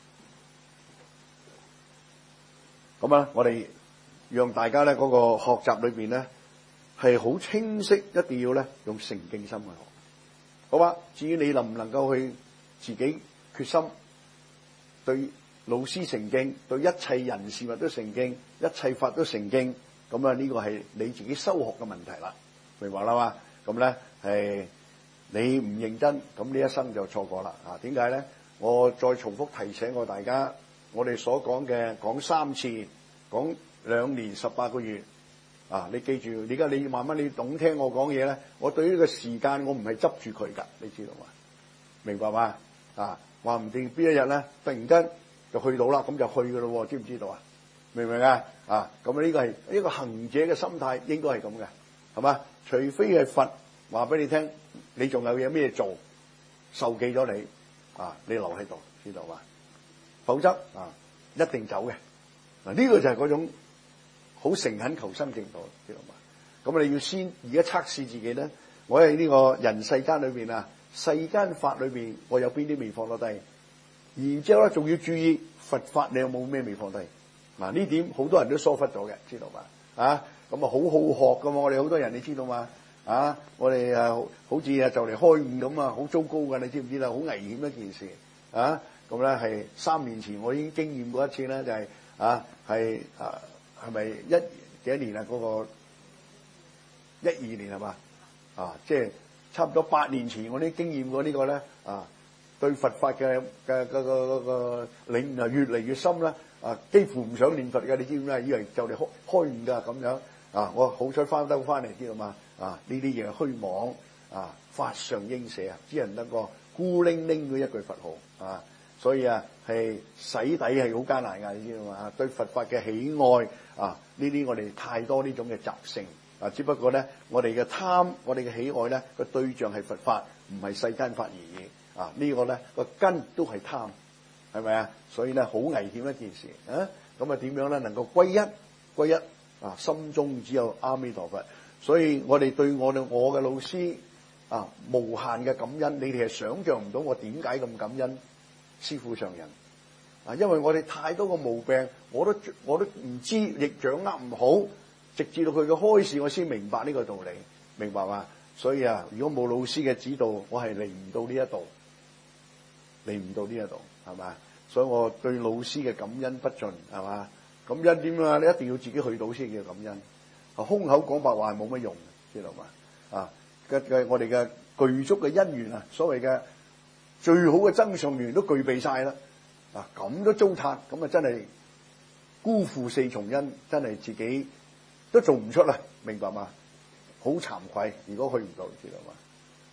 咁啊，我哋讓大家咧嗰個學習裏邊咧係好清晰，一定要咧用誠敬心去學。好吧，至於你能唔能夠去自己決心對老師誠敬，對一切人事物都誠敬，一切法都誠敬，咁啊呢個係你自己修學嘅問題啦，明白啦嘛？咁咧係你唔認真，咁呢一生就錯過啦。啊，點解咧？我再重複提醒過大家，我哋所講嘅講三次，講兩年十八個月。啊！你記住，而家你慢慢你懂聽我講嘢咧。我對於呢個時間，我唔係執住佢噶，你知道嘛？明白嘛？啊，話唔定邊一日咧，突然間就去到啦，咁就去噶咯，知唔知道啊？明唔明啊？啊，咁啊呢個係一個行者嘅心態，應該係咁嘅，係嘛？除非係佛話俾你聽，你仲有嘢咩做，受記咗你啊，你留喺度，知道嘛？否則啊，一定走嘅。嗱，呢個就係嗰種。好誠懇求生淨土，知道嘛？咁你要先而家測試自己咧。我喺呢個人世間裏邊啊，世間法裏邊，我有邊啲未放得低？然之後咧，仲要注意佛法，你有冇咩未放低？嗱，呢點好多人都疏忽咗嘅，知道嘛？啊，咁啊好好學噶嘛，我哋好多人你知道嘛？啊，我哋啊好似啊就嚟開悟咁啊，好糟糕噶，你知唔知啦？好危險一件事啊！咁咧係三年前我已經經驗過一次咧，就係、是、啊係啊。係咪一幾多年啊？嗰、那個一二年係嘛？啊，即係差唔多八年前我啲經驗過個呢個咧啊，對佛法嘅嘅嗰個個領啊越嚟越深啦啊，幾乎唔想念佛嘅，你知唔知啊？以為就嚟開開悟㗎咁樣啊！我好彩翻得翻嚟，知道嘛？啊，呢啲嘢係虛妄啊，法上應捨啊，只能得個孤零零嘅一句佛號啊！所以啊，係洗底係好艱難㗎，你知道嘛？對佛法嘅喜愛啊，呢啲我哋太多呢種嘅習性啊，只不過咧，我哋嘅貪，我哋嘅喜愛咧，個對象係佛法，唔係世間法而已啊！這個、呢個咧個根都係貪，係咪啊？所以咧好危險一件事啊！咁啊點樣咧能夠歸一歸一啊？心中只有阿彌陀佛，所以我哋對我哋我嘅老師啊無限嘅感恩，你哋係想像唔到我點解咁感恩。師父上人啊，因為我哋太多個毛病，我都我都唔知，亦掌握唔好，直至到佢嘅開示，我先明白呢個道理，明白嘛？所以啊，如果冇老師嘅指導，我係嚟唔到呢一度，嚟唔到呢一度，係嘛？所以我對老師嘅感恩不盡，係嘛？感恩點啊？你一定要自己去到先叫感恩，啊，空口講白話係冇乜用，知道嘛？啊，嘅嘅我哋嘅具足嘅因緣啊，所謂嘅。最好嘅增上緣都具備晒啦，啊咁都糟蹋，咁啊真係辜負四重恩，真係自己都做唔出啦，明白嘛？好慚愧，如果去唔到，知道嘛？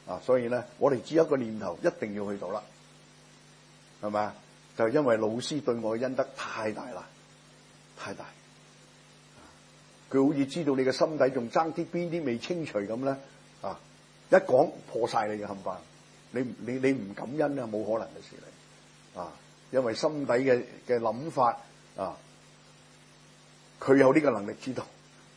啊，所以咧，我哋只有一個念頭，一定要去到啦，係咪啊？就係因為老師對我嘅恩德太大啦，太大。佢好似知道你嘅心底仲爭啲邊啲未清除咁咧，啊！一講破晒你嘅冚唪唥，你你你唔感恩啊，冇可能嘅事嚟啊！因為心底嘅嘅諗法啊，佢有呢個能力知道，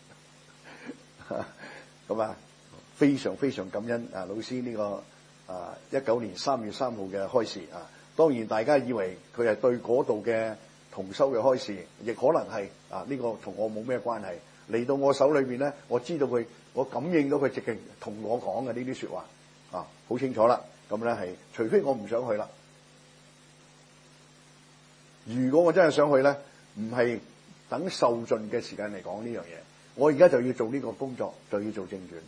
咁啊，非常非常感恩啊！老師呢、這個啊一九年三月三號嘅開示啊，當然大家以為佢係對嗰度嘅同修嘅開示，亦可能係啊呢、這個同我冇咩關係。嚟到我手裏邊咧，我知道佢，我感應到佢直情同我講嘅呢啲說話啊，好清楚啦。咁咧係，除非我唔想去啦。如果我真係想去咧，唔係等受盡嘅時間嚟講呢樣嘢，我而家就要做呢個工作，就要做正傳。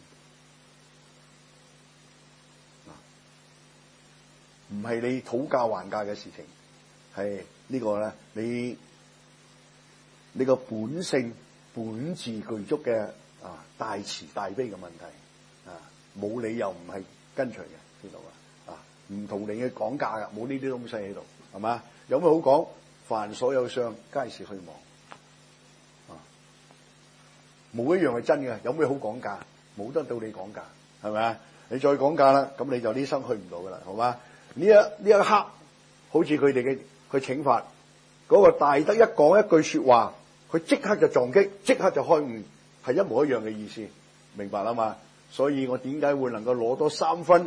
唔係你討價還價嘅事情，係呢個咧，你你個本性。本自具足嘅啊大慈大悲嘅問題啊，冇理由唔係跟隨嘅，知道嘛？啊，唔同你嘅講價嘅，冇呢啲東西喺度，係嘛？有咩好講？凡所有相，皆是虛妄。啊，冇一樣係真嘅，有咩好講價？冇得到你講價，係咪啊？你再講價啦，咁你就呢生去唔到噶啦，好嘛？呢一呢一刻，好似佢哋嘅佢請法，嗰個大德一講一句說話。佢即刻就撞擊，即刻就開悟，係一模一樣嘅意思，明白啦嘛？所以我點解會能夠攞多三分？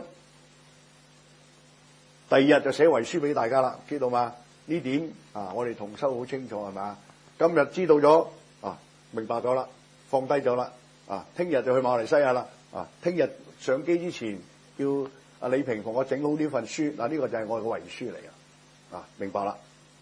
第二日就寫遺書俾大家啦，知道嘛？呢點啊，我哋同修好清楚係咪？今日知道咗啊，明白咗啦，放低咗啦，啊，聽日就去馬來西亞啦，啊，聽日上機之前叫阿李平同我整好呢份書，嗱、啊、呢、這個就係我嘅遺書嚟嘅，啊，明白啦。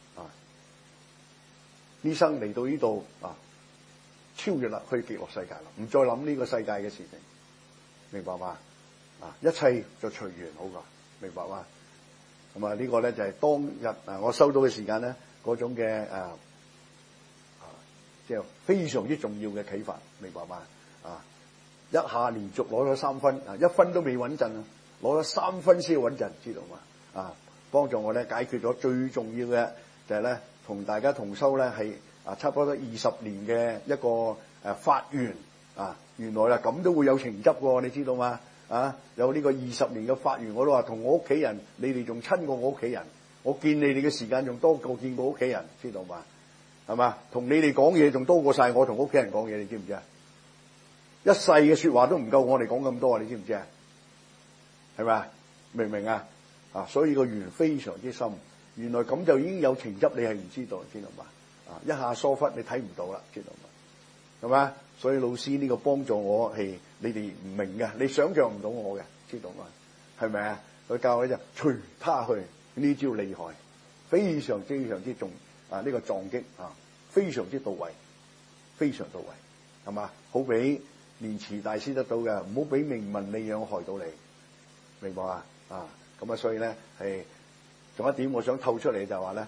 呢生嚟到呢度啊，超越啦，去極樂世界啦，唔再諗呢個世界嘅事情，明白嘛？啊，一切就隨緣好噶，明白嘛？咁啊，呢個咧就係當日啊，我收到嘅時間咧，嗰種嘅誒啊，即係非常之重要嘅啟發，明白嘛？啊，一下連續攞咗三分啊，一分都未穩陣啊，攞咗三分先穩陣，知道嘛？啊，幫助我咧解決咗最重要嘅就係咧。同大家同修咧係啊，差不多二十年嘅一個誒法緣啊，原來啦咁都會有情執喎，你知道嘛？啊，有呢個二十年嘅法緣，我都話同我屋企人，你哋仲親過我屋企人，我見你哋嘅時間仲多過見過屋企人，知道嘛？係嘛？同你哋講嘢仲多過晒我同屋企人講嘢，你知唔知啊？一世嘅說話都唔夠我哋講咁多啊！你知唔知啊？係咪？明唔明啊？啊，所以個緣非常之深。原來咁就已經有情執，你係唔知道，知道嘛？啊，一下疏忽你睇唔到啦，知道嘛？係嘛？所以老師呢個幫助我係你哋唔明嘅，你想象唔到我嘅，知道嘛？係咪啊？佢教我就隨他去，呢招厲害，非常非常之重啊！呢個撞擊啊，非常之到位，非常到位，係嘛？好比蓮池大師得到嘅，唔好俾名聞利養害到你，明白啊？啊，咁啊，所以咧係。仲有一點我想透出嚟就係話咧，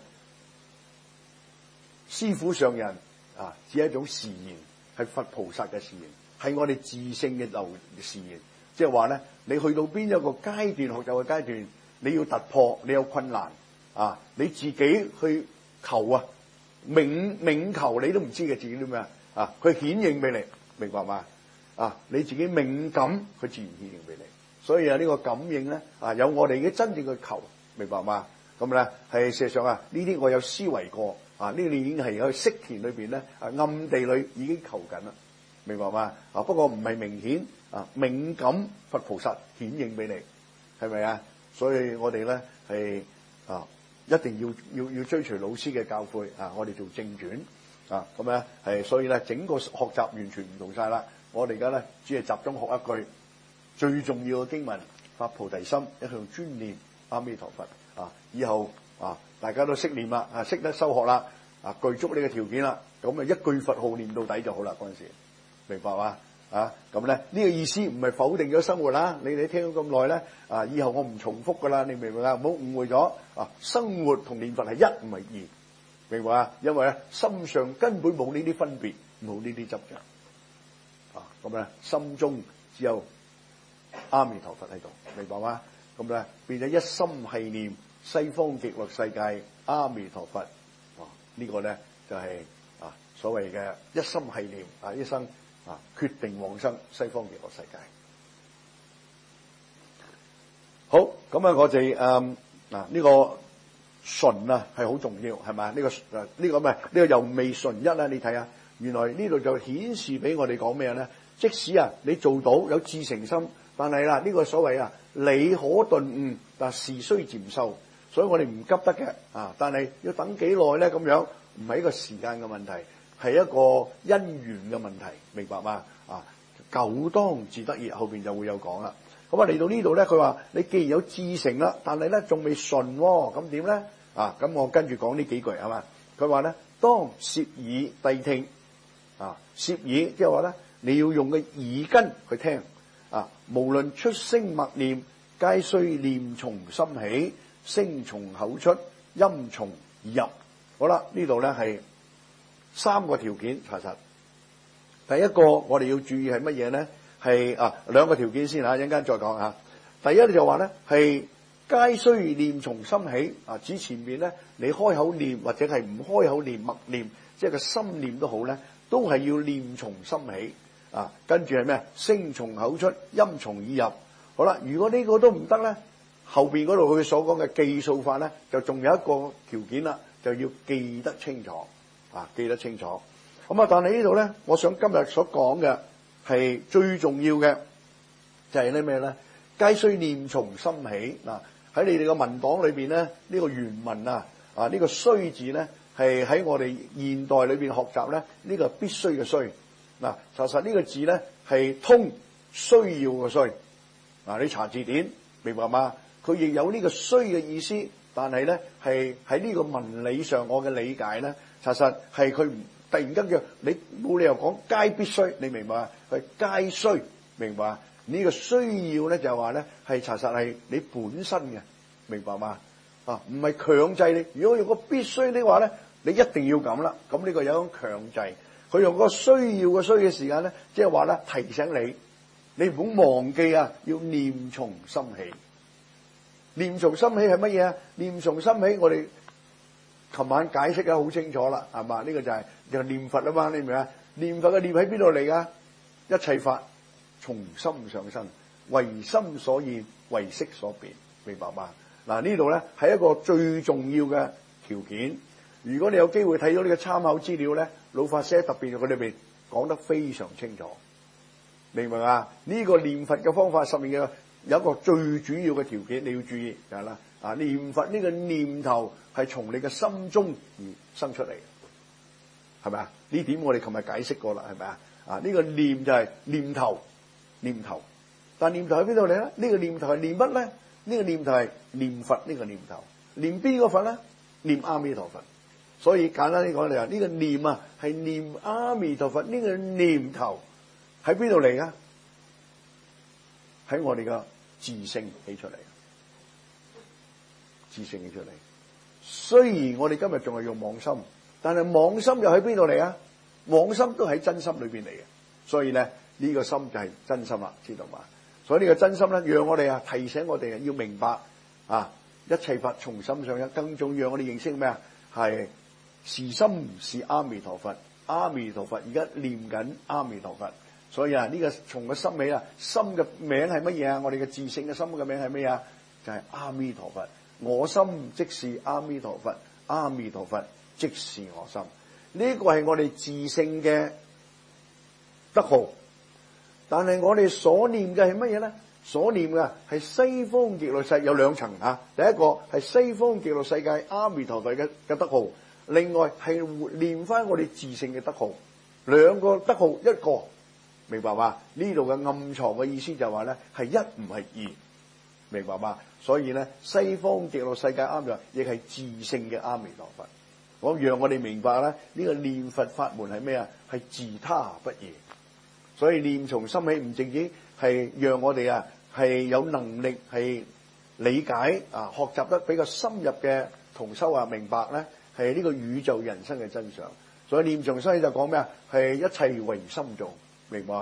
師父上人啊，只係一種示現，係佛菩薩嘅示現，係我哋自性嘅流示現。即係話咧，你去到邊一個階段學習嘅階段，你要突破，你有困難啊，你自己去求啊，冥冥求你都唔知嘅自己啲咩啊，佢顯應俾你，明白嘛？啊，你自己敏感，佢自然顯應俾你。所以啊，呢個感應咧啊，有我哋嘅真正嘅求，明白嘛？咁咧係事實上啊，呢啲我有思維過啊，呢啲已經係喺識田裏邊咧啊，暗地裏已經求緊啦，明白嘛？啊，不過唔係明顯啊，敏感佛菩薩顯應俾你，係咪啊？所以我哋咧係啊，一定要要要追隨老師嘅教誨啊，我哋做正傳啊，咁咧係所以咧整個學習完全唔同晒啦。我哋而家咧只係集中學一句最重要嘅經文，發菩提心，一向專念阿彌陀佛。啊！以後啊，大家都識念啦，啊，識得修學啦，啊，具足呢個條件啦，咁啊，一句佛號念到底就好啦。嗰陣時，明白嘛？啊，咁咧呢個意思唔係否定咗生活啦。你哋聽咗咁耐咧，啊，以後我唔重複噶啦，你明唔明啊？唔好誤會咗啊！生活同念佛係一，唔係二，明白啊？因為咧心上根本冇呢啲分別，冇呢啲執着啊。咁咧心中只有阿彌陀佛喺度，明白嗎？咁咧變咗一心係念西方極樂世界阿彌陀佛。哦，呢個咧就係啊所謂嘅一心係念啊，一生啊決定往生西方極樂世界。好，咁啊我哋誒嗱呢個純啊係好重要，係咪？呢個誒呢個唔係呢個由未純一啦，你睇下，原來呢度就顯示俾我哋講咩咧？即使啊你做到有至誠心，但係啦呢個所謂啊理可頓悟，但事須漸修，所以我哋唔急得嘅啊。但係要等幾耐咧？咁樣唔係一個時間嘅問題，係一個因緣嘅問題，明白嗎？啊，久當自得意，後邊就會有講啦。咁啊嚟到呢度咧，佢話你既然有至誠啦，但係咧仲未順喎，咁點咧？啊，咁我跟住講呢幾句係嘛？佢話咧，當攝耳諦聽啊，攝耳即係話咧，你要用個耳根去聽啊，無論出聲默念，皆須念從心起，聲從口出，音從耳入。好啦，呢度咧係三個條件查實。第一個我哋要注意係乜嘢咧？係啊兩個條件先嚇，一陣間再講嚇。第一就話咧係皆須念從心起啊，指前面咧你開口念或者係唔開口念默念，即係個心念都好咧，都係要念從心起啊。跟住係咩？聲從口出，音從耳入。好啦，如果呢個都唔得咧，後邊嗰度佢所講嘅記數法咧，就仲有一個條件啦，就要記得清楚啊，記得清楚。咁啊，但係呢度咧，我想今日所講嘅係最重要嘅，就係啲咩咧？皆須念從心起嗱。喺你哋嘅文檔裏邊咧，呢個原文啊啊呢個須字咧，係喺我哋現代裏邊學習咧，呢個必須嘅須嗱。實實呢個字咧係通需要嘅需嗱。你查字典明白嗎？佢亦有呢個需嘅意思，但係咧係喺呢個文理上，我嘅理解咧，實實係佢唔突然間叫你冇理由講皆必須，你明白嗎？佢皆須，明白嗎？呢個需要咧就係話咧係查實係你本身嘅，明白嗎？啊，唔係強制你。如果用個必須的話咧，你一定要咁啦。咁呢個有種強制。佢用個需要嘅需嘅時間咧，即係話咧提醒你，你唔好忘記啊，要念從心起。念從心起係乜嘢啊？念從心起，我哋琴晚解釋得好清楚啦，係嘛？呢個就係就係念佛啊嘛，你明唔明啊？念佛嘅念喺邊度嚟噶？一切法從心上生，唯心所現，唯識所變，明白嗎？嗱，呢度咧係一個最重要嘅條件。如果你有機會睇到呢個參考資料咧，老法師特別佢裏邊講得非常清楚，明白嘛？呢個念佛嘅方法上面嘅有一個最主要嘅條件，你要注意就係啦。啊，念佛呢個念頭係從你嘅心中而生出嚟，係咪啊？呢點我哋琴日解釋過啦，係咪啊？啊，呢個念就係念頭，念頭。但念頭喺邊度嚟咧？呢個念頭係念乜咧？呢個念頭係念佛，呢個念頭念邊個佛咧？念阿彌陀佛。所以簡單啲講，你話呢個念啊係念阿彌陀佛，呢個念頭喺邊度嚟噶？喺我哋嘅自性起出嚟，自性起出嚟。雖然我哋今日仲係用妄心，但係妄心又喺邊度嚟啊？妄心都喺真心裏邊嚟嘅。所以咧呢、這個心就係真心啦，知道嘛？所以呢個真心咧，讓我哋啊提醒我哋啊要明白啊，一切法從心上生，更重要讓我哋認識咩啊？係是心是阿彌陀佛，阿彌陀佛而家念緊阿彌陀佛。所以啊，呢、這個從個心起啊，心嘅名係乜嘢啊？我哋嘅自性嘅心嘅名係咩啊？就係、是、阿彌陀佛。我心即是阿彌陀佛，阿彌陀佛即是我心。呢、這個係我哋自性嘅德號。但係我哋所念嘅係乜嘢咧？所念嘅係西方極樂世界有兩層啊。第一個係西方極樂世界阿彌陀佛嘅嘅德號，另外係念翻我哋自性嘅德號。兩個德號一個，明白嘛？呢度嘅暗藏嘅意思就係話咧係一唔係二，明白嘛？所以咧西方極樂世界阿彌陀佛亦係自性嘅阿彌陀佛。我讓我哋明白咧呢、這個念佛法門係咩啊？係自他不異。所以念從心起唔淨止係讓我哋啊係有能力係理解啊學習得比較深入嘅同修啊明白咧係呢個宇宙人生嘅真相。所以念從心起就講咩啊？係一切唯心造，明白啊？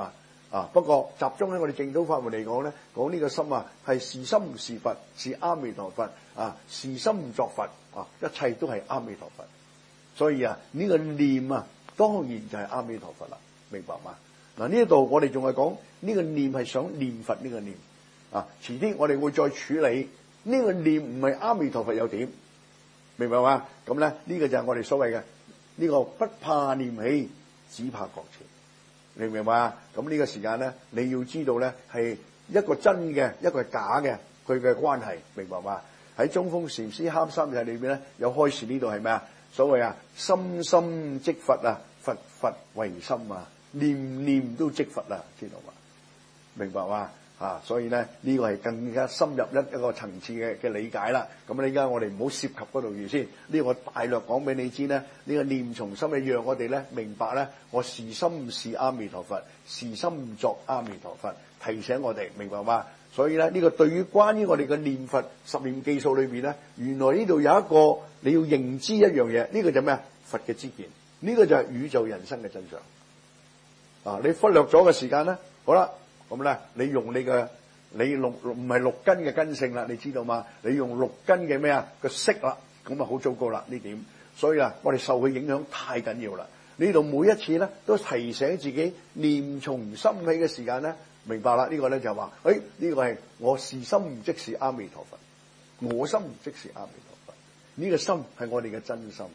啊。不過集中喺我哋正統法門嚟講咧，講呢個心啊係是心是佛，是阿彌陀佛啊，是心作佛啊，一切都係阿彌陀佛。所以啊，呢、這個念啊，當然就係阿彌陀佛啦，明白嗎？嗱，呢一度我哋仲係講呢個念係想念佛呢個念啊，遲啲我哋會再處理呢、這個念唔係阿彌陀佛又點？明白嗎？咁咧呢個就係我哋所謂嘅呢個不怕念起，只怕覺遲。明唔明白啊？咁呢個時間咧，你要知道咧係一個真嘅，一個係假嘅，佢嘅關係，明白嗎？喺中鋒禪師堪三世裏邊咧，有開示呢度係咩啊？所謂啊，心心即佛啊，佛佛為心啊，念念都即佛啊，知道嘛？明白嘛？啊，所以咧呢、這個係更加深入一一個層次嘅嘅理解啦。咁而家我哋唔好涉及嗰度住先，呢、這個我大略講俾你知咧。呢、這個念從心嘅讓我哋咧明白咧，我是心是阿彌陀佛，是心作阿彌陀佛，提醒我哋明白嘛？所以咧呢、這個對於關於我哋嘅念佛十念記數裏邊咧，原來呢度有一個你要認知一樣嘢，呢、這個就咩啊？佛嘅知見，呢、這個就係宇宙人生嘅真相。啊，你忽略咗嘅時間咧，好啦。咁咧，你用你嘅你六唔係六根嘅根性啦，你知道嘛？你用六根嘅咩啊個色啦，咁啊好糟糕啦呢點。所以啊，我哋受佢影響太緊要啦。呢度每一次咧都提醒自己念從心起嘅時間咧，明白啦？呢個咧就話，誒呢個係我是心即是阿彌陀佛，我心即是阿彌陀佛。呢個心係我哋嘅真心，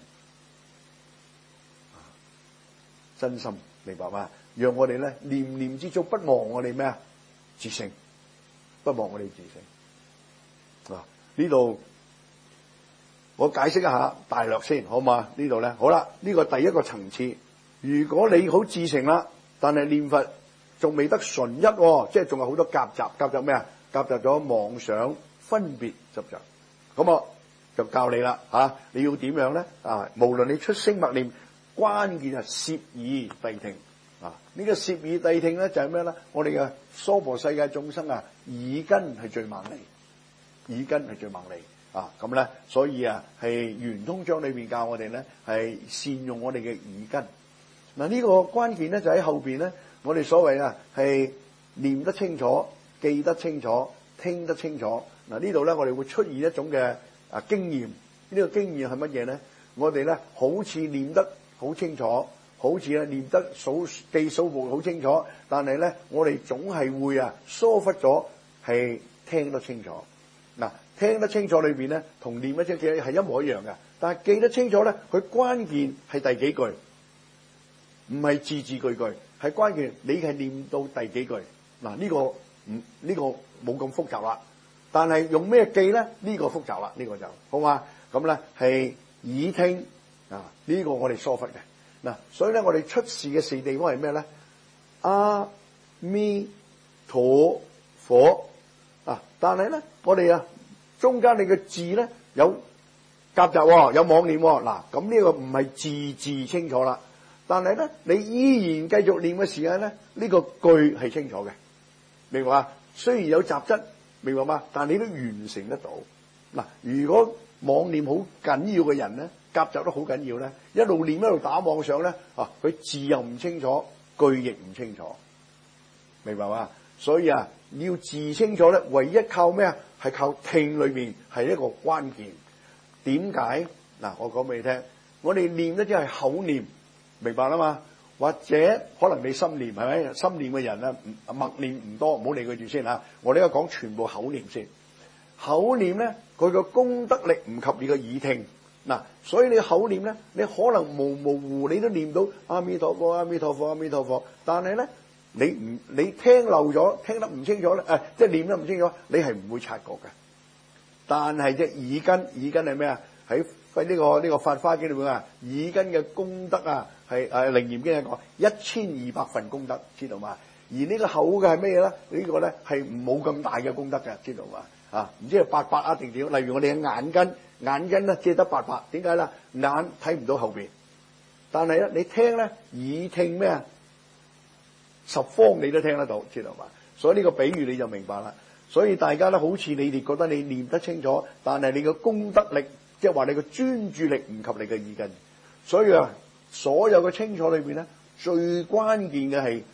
真心明白嘛？讓我哋咧念念之中不忘我哋咩啊？自性，不忘我哋自性。啊，呢度我解釋一下大略先，好嘛？呢度咧好啦，呢個第一個層次。如果你好自成啦，但係念佛仲未得純一，哦，即係仲有好多夾雜，夾雜咩啊？夾雜咗妄想、分別、執着。咁我就教你啦，吓，啊，你要點樣咧？啊，無論你出聲默念，關鍵係攝耳諦聽。啊！呢個攝耳諦聽咧就係咩咧？我哋嘅娑婆世界眾生啊，耳根係最猛利，耳根係最猛利啊！咁咧，所以啊，係圓通章裏邊教我哋咧係善用我哋嘅耳根。嗱，呢個關鍵咧就喺後邊咧，我哋所謂啊係念得清楚、記得清楚、聽得清楚。嗱，呢度咧我哋會出現一種嘅啊經驗。呢個經驗係乜嘢咧？我哋咧好似念得好清楚。好似啊念得數記數目好清楚，但係咧我哋總係會啊疏忽咗係聽得清楚。嗱，聽得清楚裏邊咧同念得清楚係一模一樣嘅，但係記得清楚咧，佢關鍵係第幾句，唔係字字句句，係關鍵你係念到第幾句。嗱，呢個唔呢個冇咁複雜啦，但係用咩記咧？呢個複雜啦，呢個就好嘛。咁咧係耳聽啊，呢個我哋疏忽嘅。嗱，所以咧，我哋出事嘅四地方係咩咧？阿彌陀佛啊！但係咧，我哋啊，中間你嘅字咧有夾雜，有妄念。嗱，咁呢個唔係字字清楚啦。但係咧，你依然繼續念嘅時間咧，呢個句係清楚嘅，明白嘛？雖然有雜質，明白嘛？但係你都完成得到。嗱，如果妄念好緊要嘅人咧，夾雜得好緊要咧，一路念一路打妄想咧，啊，佢字又唔清楚，句亦唔清楚，明白嘛？所以啊，要字清楚咧，唯一靠咩啊？係靠聽裏面係一個關鍵。點解？嗱，我講俾你聽，我哋念咧即係口念，明白啦嘛？或者可能你心念係咪？心念嘅人咧，默念唔多，唔好理佢住先嚇。我哋而家講全部口念先。口念咧，佢個功德力唔及你個耳聽。嗱，所以你口念咧，你可能模模糊你都念到阿彌陀佛、阿彌陀佛、阿彌陀佛，但係咧，你唔你聽漏咗，聽得唔清楚咧，誒、呃，即係念得唔清楚，你係唔會察覺嘅。但係隻耳根，耳根係咩啊？喺喺呢個呢、這個法華經裏邊啊，耳根嘅功德啊，係誒楞嚴經係講一千二百份功德，知道嘛？而呢個口嘅係咩嘢咧？呢、這個咧係冇咁大嘅功德嘅，知道嘛？啊，唔知係八百啊定點？例如我哋嘅眼根。眼根咧只得八百，點解啦？眼睇唔到後邊，但係咧你聽咧耳聽咩啊？十方你都聽得到，知道嘛？所以呢個比喻你就明白啦。所以大家咧好似你哋覺得你念得清楚，但係你嘅功德力，即係話你嘅專注力唔及你嘅耳根。所以啊，所有嘅清楚裏邊咧，最關鍵嘅係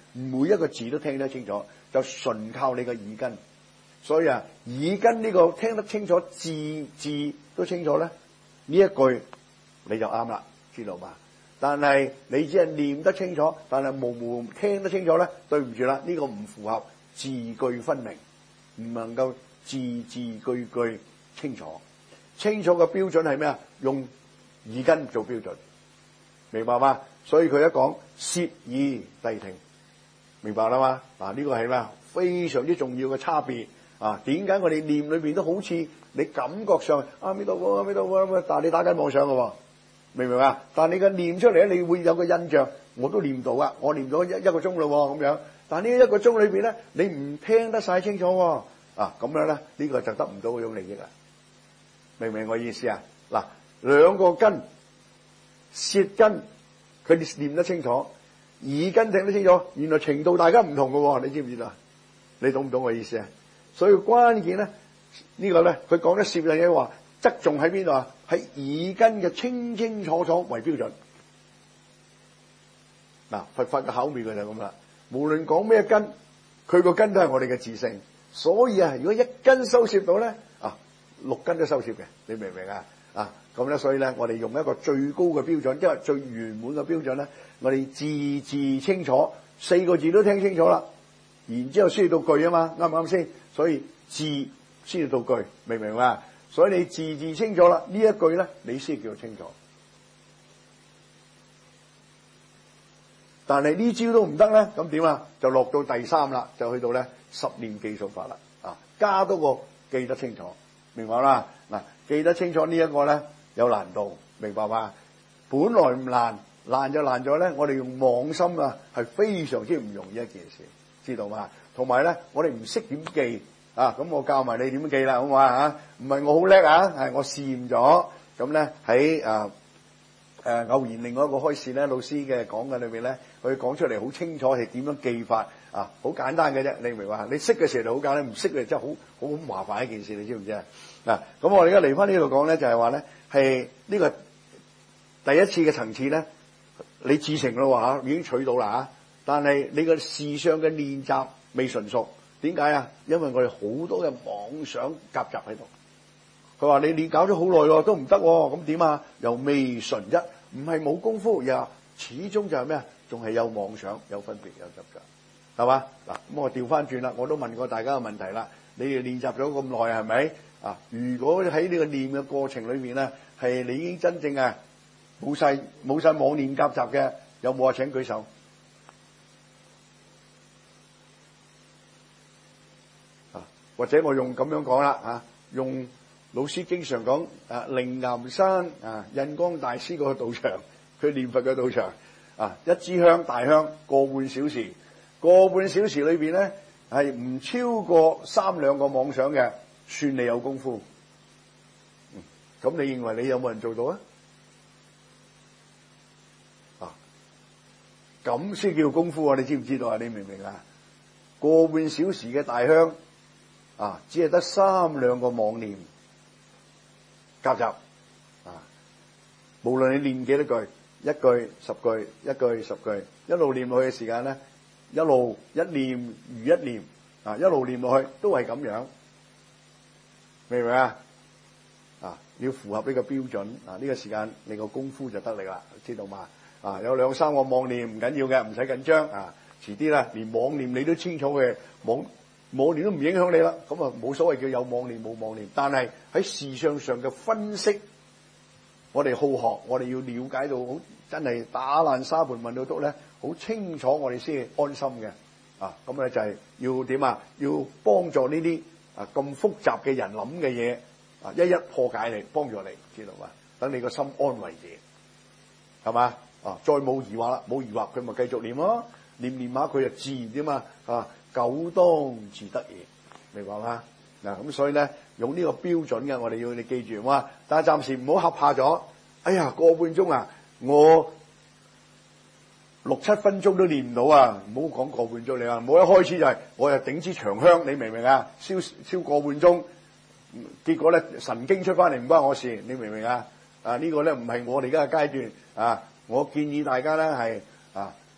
每一個字都聽得清楚，就純靠你嘅耳根。所以啊，耳根呢個聽得清楚，字字都清楚咧，呢一句你就啱啦，知道嘛？但係你只係念得清楚，但係模糊聽得清楚咧，對唔住啦，呢個唔符合字句分明，唔能夠字字句句清楚。清楚嘅標準係咩啊？用耳根做標準，明白嗎？所以佢一講攝耳諦聽，明白啦嘛？嗱，呢個係咩？非常之重要嘅差別啊！點解我哋念裏邊都好似你感覺上阿彌陀佛阿彌陀佛，但係你打緊妄想嘅喎，明唔明啊？但係你嘅念出嚟咧，你會有個印象，我都念到啊！我念咗一一個鐘咯咁樣，但係呢一個鐘裏邊咧，你唔聽得晒清楚喎啊！咁樣咧，呢個就得唔到嗰種利益啦。明唔明我意思啊？嗱，兩個根，舌根佢哋念得清楚，耳根聽得清楚，原來程度大家唔同嘅喎，你知唔知道？你懂唔懂我意思啊？所以關鍵咧，呢個咧，佢講得攝嘅嘢話，側重喺邊度啊？喺耳根嘅清清楚楚為標準。嗱，佛法嘅巧妙嘅就係咁啦。無論講咩根，佢個根都係我哋嘅自性。所以啊，如果一根收攝到咧，啊，六根都收攝嘅，你明唔明啊？啊，咁咧，所以咧，我哋用一個最高嘅標準，即係最圓滿嘅標準咧，我哋字字清楚，四個字都聽清楚啦。然之後先至到句啊嘛，啱唔啱先？所以字先至到句，明唔明啊？所以你字字清楚啦，呢一句咧，你先叫清楚。但係呢招都唔得咧，咁點啊？就落到第三啦，就去到咧十念記數法啦，啊，加多個記得清楚，明白啦？嗱，記得清楚呢一個咧有難度，明白嘛？本來唔難，難就難咗咧，我哋用妄心啊，係非常之唔容易一件事。知道嘛？同埋咧，我哋唔識點記啊！咁我教埋你點記啦，好唔好啊？嚇，唔係我好叻啊，係我試驗咗。咁咧喺誒誒偶然另外一個開示咧，老師嘅講嘅裏邊咧，佢講出嚟好清楚係點樣記法啊！好簡單嘅啫，你明唔明啊？你識嘅時候就好簡單，唔識嘅真係好好麻煩一件事，你知唔知啊？嗱，咁我哋而家嚟翻呢度講咧，就係話咧係呢個第一次嘅層次咧，你自成咯嚇，已經取到啦嚇。但係你個事上嘅練習未純熟，點解啊？因為我哋好多嘅妄想夾雜喺度。佢話你練搞咗好耐咯，都唔得，咁點啊？又未純一，唔係冇功夫，又始終就係咩啊？仲係有妄想，有分別，有執着，係嘛？嗱，咁我調翻轉啦，我都問過大家嘅問題啦。你哋練習咗咁耐係咪啊？如果喺呢個練嘅過程裏面咧，係你已經真正啊冇晒冇晒妄念夾雜嘅，有冇啊？請舉手。或者我用咁樣講啦啊，用老師經常講啊，靈岩山啊，印光大師個道場，佢念佛嘅道場啊，一支香大香個半小時，個半小時裏邊咧係唔超過三兩個妄想嘅，算你有功夫。嗯，咁你認為你有冇人做到啊？啊，咁先叫功夫啊！你知唔知道啊？你明唔明啊？個半小時嘅大香。啊！只係得三兩個妄念夾雜啊！無論你念幾多句，一句十句，一句十句，一路念落去嘅時間咧，一路一念如一念啊！一路念落去都係咁樣，明唔明啊？啊！要符合呢個標準啊！呢個時間你個功夫就得力啦，知道嘛？啊！有兩三個妄念唔緊要嘅，唔使緊張啊！遲啲啦，連妄念你都清楚嘅妄。妄念都唔影響你啦，咁啊冇所謂叫有妄念冇妄念，但係喺事相上嘅分析，我哋好學，我哋要了解到好真係打爛沙盤問到篤咧，好清楚我哋先安心嘅啊！咁咧就係要點啊？要幫助呢啲啊咁複雜嘅人諗嘅嘢啊，一一破解你，幫助你，知道嘛？等你個心安為嘢，係嘛？啊，再冇疑惑啦，冇疑惑佢咪繼續念咯，念念下佢就自然啫嘛，啊！久當自得嘢，明白嗎？嗱，咁所以咧，用呢個標準嘅，我哋要你記住，哇！但係暫時唔好嚇怕咗。哎呀，個半鐘啊，我六七分鐘都練唔到啊！唔好講個半鐘，你話冇一開始就係、是、我又頂支長香，你明唔明啊？燒燒個半鐘，結果咧神經出翻嚟唔關我事，你明唔明啊？啊，這個、呢個咧唔係我哋而家嘅階段啊！我建議大家咧係啊。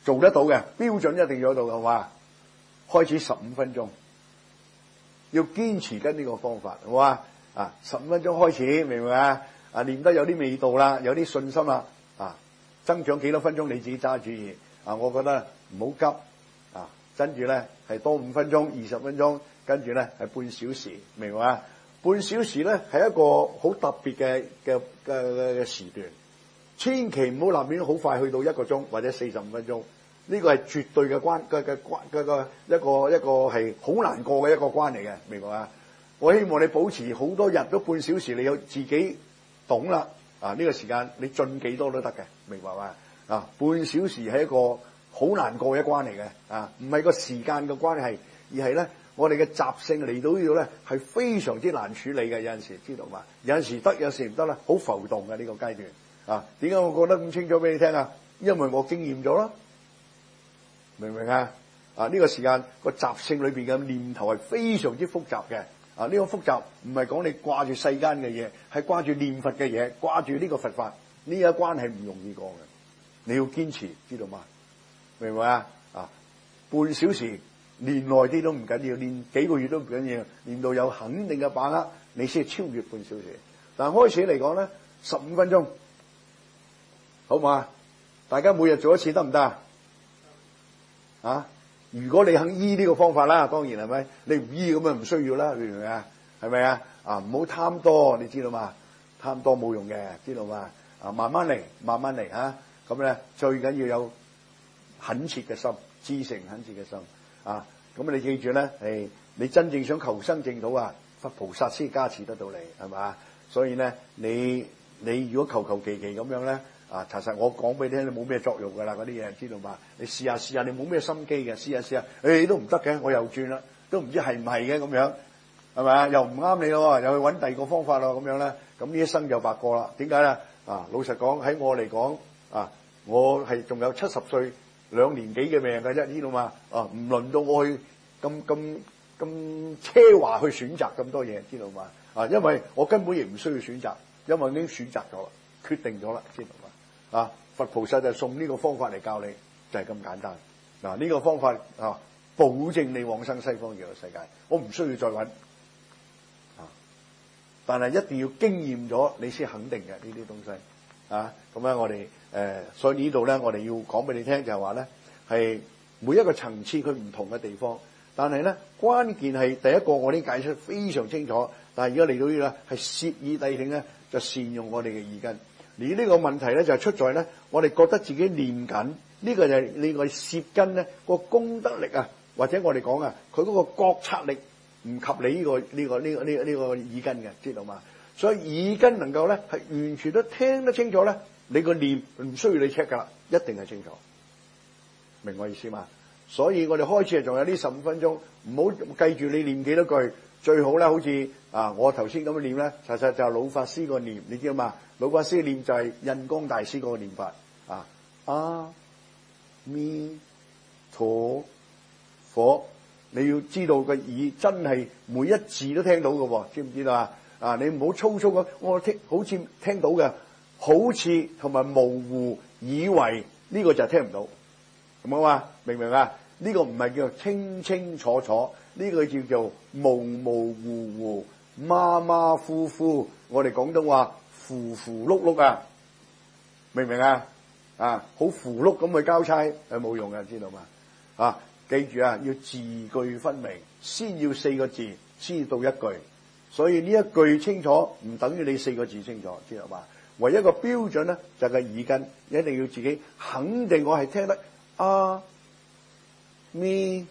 做得到嘅標準一定要做到嘅話，開始十五分鐘，要堅持跟呢個方法，好嘛？啊，十五分鐘開始，明唔明啊？啊，練得有啲味道啦，有啲信心啦，啊，增長幾多分鐘你自己揸主意。啊，我覺得唔好急，啊，跟住咧係多五分鐘、二十分鐘，跟住咧係半小時，明唔明啊？半小時咧係一個好特別嘅嘅嘅嘅時段，千祈唔好立亂好快去到一個鐘或者四十五分鐘，呢個係絕對嘅關嘅嘅關嘅個一個一個係好難過嘅一個關嚟嘅，明白嘛？我希望你保持好多日都半小時，你有自己懂啦，啊，呢個時間你進幾多都得嘅，明白嘛？啊，半小時係一個好難過嘅一關嚟嘅，啊，唔係個時間嘅關係，而係咧。我哋嘅習性嚟到呢度咧，係非常之難處理嘅。有陣時知道嘛？有陣時得，有時唔得啦，好浮動嘅呢個階段啊！點解我講得咁清楚俾你聽啊？因為我經驗咗啦，明唔明啊？啊，呢個時間個習性裏邊嘅念頭係非常之複雜嘅啊！呢個複雜唔係講你掛住世間嘅嘢，係掛住念佛嘅嘢，掛住呢個佛法，呢一關係唔容易過嘅。你要堅持，知道嘛？明唔明啊？啊，半小時。練耐啲都唔緊要，練幾個月都唔緊要，練到有肯定嘅把握，你先超越半小時。但係開始嚟講咧，十五分鐘，好嘛？大家每日做一次得唔得啊？如果你肯依呢個方法啦，當然係咪？你唔依咁啊，唔需要啦，明唔明啊？係咪啊？啊，唔好貪多，你知道嘛？貪多冇用嘅，知道嘛？啊，慢慢嚟，慢慢嚟啊！咁咧最緊要有懇切嘅心，至誠懇切嘅心。啊，咁你記住咧，誒，你真正想求生淨土啊，佛菩薩先加持得到你，係嘛？所以咧，你你如果求求其其咁樣咧，啊，查實我講俾你聽，你冇咩作用噶啦，嗰啲嘢知道嘛？你試下試下，你冇咩心機嘅，試下試下，誒都唔得嘅，我又轉啦，都唔知係唔係嘅咁樣，係咪啊？又唔啱你咯，又去揾第二個方法咯，咁樣咧，咁呢一生就白過啦。點解咧？啊，老實講喺我嚟講，啊，我係仲有七十歲。兩年幾嘅命嘅啫，知道嘛？啊，唔輪到我去咁咁咁奢華去選擇咁多嘢，知道嘛？啊，因為我根本亦唔需要選擇，因為已經選擇咗啦，決定咗啦，知道嘛？啊，佛菩薩就送呢個方法嚟教你，就係、是、咁簡單。嗱、啊，呢、這個方法啊，保證你往生西方極樂世界，我唔需要再揾啊，但係一定要經驗咗，你先肯定嘅呢啲東西。啊，咁咧我哋誒、呃，所以呢度咧，我哋要講俾你聽就係話咧，係每一個層次佢唔同嘅地方，但係咧關鍵係第一個我已經解釋非常清楚，但係而家嚟到呢度咧係攝意諦聽咧，就善用我哋嘅耳根。而呢個問題咧就係出在咧，我哋覺得自己念緊呢、這個就係你個攝根咧個功德力啊，或者我哋講啊，佢嗰個覺察力唔及你呢、這個呢、這個呢、這個呢、這個呢、這個耳根嘅，知道嘛？所以耳根能夠咧係完全都聽得清楚咧，你個念唔需要你 check 噶啦，一定係清楚，明我意思嘛？所以我哋開始仲有呢十五分鐘，唔好記住你念幾多句，最好咧好似啊我頭先咁樣念咧，實實就係老法師個念，你知道嘛？老法師嘅念就係印光大師嗰個念法啊，阿彌陀佛，你要知道個耳真係每一字都聽到嘅，知唔知道啊？啊！你唔好粗粗咁，我聽好似聽到嘅，好似同埋模糊，以為呢個就係聽唔到，咁啊嘛？明唔明啊？呢個唔係叫做清清楚楚，呢個叫做模模糊糊、馬馬虎虎。我哋廣東話符符碌碌啊，明唔明啊？啊，好符碌咁去交差係冇用嘅，知道嘛？啊，記住啊，要字句分明，先要四個字，先到一句。所以呢一句清楚唔等於你四個字清楚，知道嘛？唯一一個標準咧就係個耳根，一定要自己肯定我係聽得阿彌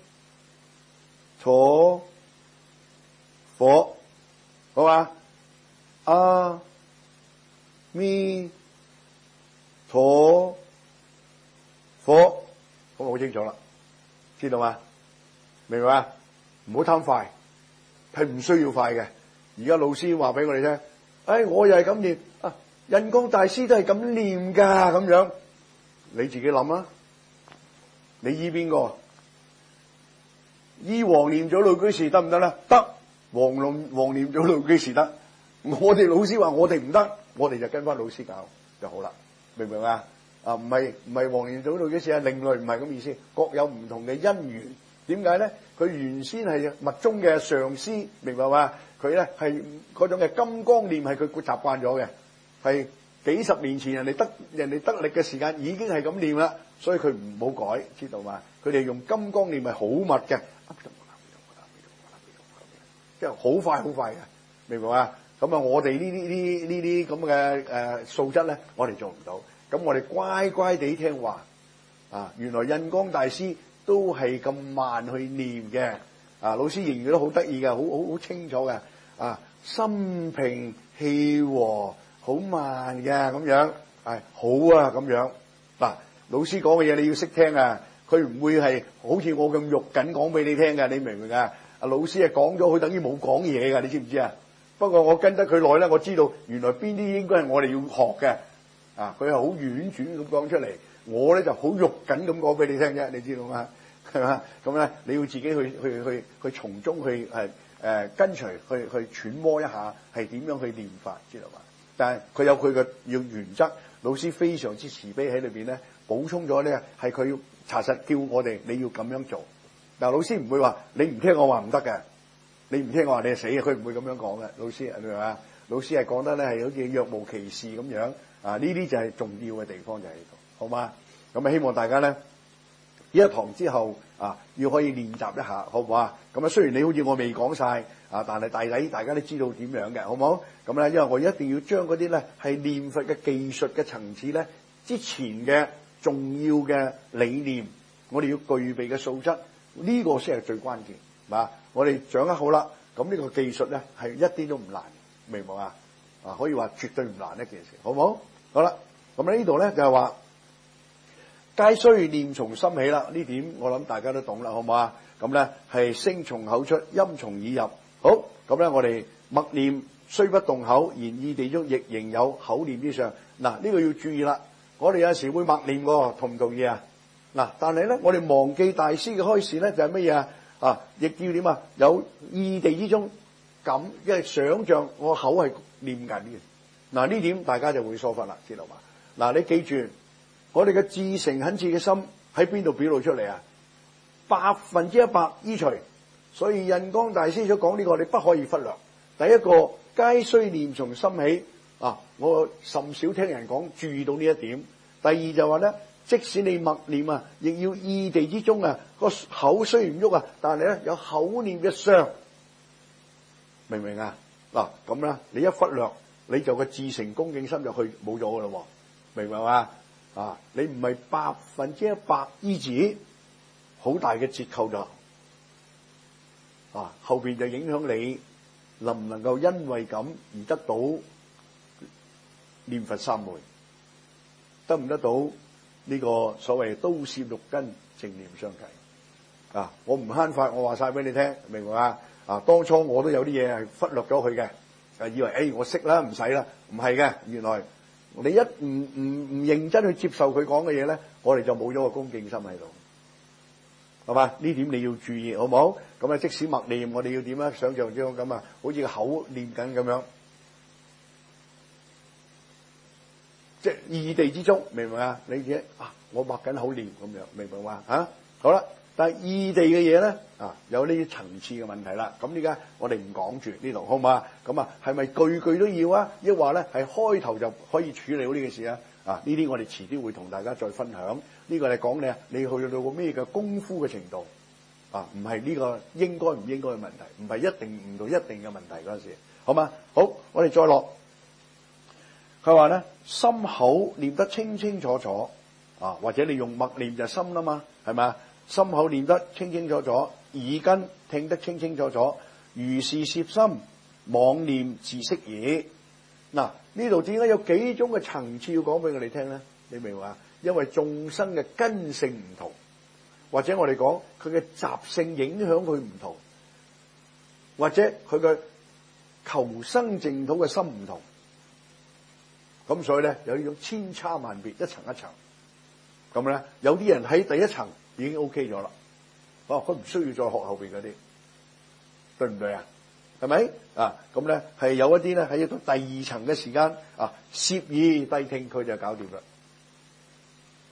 陀佛，好嘛？阿彌陀佛，咁好清楚啦，知道嘛？明白嘛？唔好貪快，係唔需要快嘅。而家老師話俾我哋聽，哎，我又係咁念啊，印光大師都係咁念噶，咁樣你自己諗啦。你依邊個？依黃念祖老居士得唔得咧？得，黃龍黃念祖老居士得。我哋老師話我哋唔得，我哋就跟翻老師教就好啦，明唔明啊？ 啊，唔係唔係黃年祖道嘅事，係另類，唔係咁意思。各有唔同嘅因緣。點解咧？佢原先係密宗嘅上師，明白嘛？佢咧係嗰種嘅金剛念係佢習慣咗嘅，係幾十年前人哋得人哋得力嘅時間已經係咁念啦，所以佢唔好改，知道嘛？佢哋用金剛念係好密嘅，即係好快好快嘅，明白嘛？咁啊，我哋呢啲呢呢啲咁嘅誒素質咧，我哋做唔到。咁我哋乖乖地聽話啊！原來印光大師都係咁慢去念嘅啊！老師形容都好得意嘅，好好好清楚嘅啊！心平氣和，好慢嘅咁樣，係好啊咁樣嗱。老師講嘅嘢你要識聽啊！佢唔會係好似我咁肉緊講俾你聽嘅，你明唔明啊？阿老師係講咗，佢等於冇講嘢㗎，你知唔知啊？不過我跟得佢耐咧，我知道原來邊啲應該係我哋要學嘅啊！佢係好婉轉咁講出嚟，我咧就好肉緊咁講俾你聽啫，你知道嘛？係嘛？咁咧你要自己去去去去從中去係誒、呃、跟隨去去揣摩一下係點樣去念法，知道嘛？但係佢有佢嘅要原則，老師非常之慈悲喺裏邊咧，補充咗咧係佢要查實叫我哋你要咁樣做。但係老師唔會話你唔聽我話唔得嘅，你唔聽我話你係死嘅，佢唔會咁樣講嘅。老師係咪啊？老師係講得咧係好似若無其事咁樣啊！呢啲就係重要嘅地方就喺度，好嘛？咁啊希望大家咧呢一堂之後啊，要可以練習一下，好唔好啊？咁啊雖然你好似我未講晒啊，但係大抵大家都知道點樣嘅，好唔好？咁咧因為我一定要將嗰啲咧係念佛嘅技術嘅層次咧之前嘅重要嘅理念，我哋要具備嘅素質。呢個先係最關鍵，嘛？我哋掌握好啦，咁呢個技術咧係一啲都唔難，明白啊？啊，可以話絕對唔難一件事，好唔好？好啦，咁喺呢度咧就係話，皆須念從心起啦。呢點我諗大家都懂啦，好唔好啊？咁咧係聲從口出，音從耳入。好，咁咧我哋默念雖不動口，然意地中亦仍有口念之上。嗱，呢個要注意啦。我哋有時會默念喎，同唔同意啊？嗱，但係咧，我哋忘記大師嘅開示咧，就係乜嘢啊？啊，亦要點啊？有意地之中咁，因為想像我口係念緊嘅。嗱，呢點大家就會疏忽啦，知道嘛？嗱，你記住，我哋嘅至誠懇切嘅心喺邊度表露出嚟啊？百分之一百依隨。所以印光大師所講呢個，你不可以忽略。第一個，皆須念從心起啊！我甚少聽人講注意到呢一點。第二就話咧。即使你默念啊，亦要意地之中啊，個口雖然唔喐啊，但係咧有口念嘅相，明唔明啊？嗱咁啦，你一忽略，你就個至誠恭敬心就去冇咗噶啦，明白嘛？啊，你唔係百分之一百依止，好大嘅折扣咗啊！後邊就影響你能唔能夠因為咁而得到念佛三昧，得唔得到？呢個所謂刀攝六根，正念相繼啊！我唔慳法，我話晒俾你聽，明白嘛？啊，當初我都有啲嘢係忽略咗佢嘅，啊，以為誒、哎、我識啦，唔使啦，唔係嘅，原來你一唔唔唔認真去接受佢講嘅嘢咧，我哋就冇咗個恭敬心喺度，係嘛？呢點你要注意，好唔好？咁啊，即使默念，我哋要點啊？想像之中咁啊，好似個口念緊咁樣。即係意地之中，明唔明啊？你自己啊，我默緊口念咁樣，明白嘛？嚇，好啦。但係意地嘅嘢咧，啊，有呢啲層次嘅問題啦。咁而家我哋唔講住呢度，好嘛？咁啊，係咪句句都要啊？抑或咧係開頭就可以處理到呢件事啊？啊，呢啲我哋遲啲會同大家再分享。呢個嚟講你，你去到個咩嘅功夫嘅程度啊？唔係呢個應該唔應該嘅問題，唔係一定唔到一定嘅問題嗰陣時，好嘛？好，我哋再落。佢話咧，心口念得清清楚楚啊，或者你用默念就心啦嘛，係咪啊？心口念得清清楚楚，耳根聽得清清楚楚，如是攝心，妄念自息矣。嗱，呢度點解有幾種嘅層次要講俾我哋聽咧？你明唔明啊？因為眾生嘅根性唔同，或者我哋講佢嘅習性影響佢唔同，或者佢嘅求生淨土嘅心唔同。咁所以咧，有呢種千差萬別，一層一層咁咧。有啲人喺第一層已經 OK 咗啦，哦，佢唔需要再學後邊嗰啲，對唔對啊？係咪啊？咁咧係有一啲咧喺到第二層嘅時間啊，攝耳諦聽佢就搞掂啦。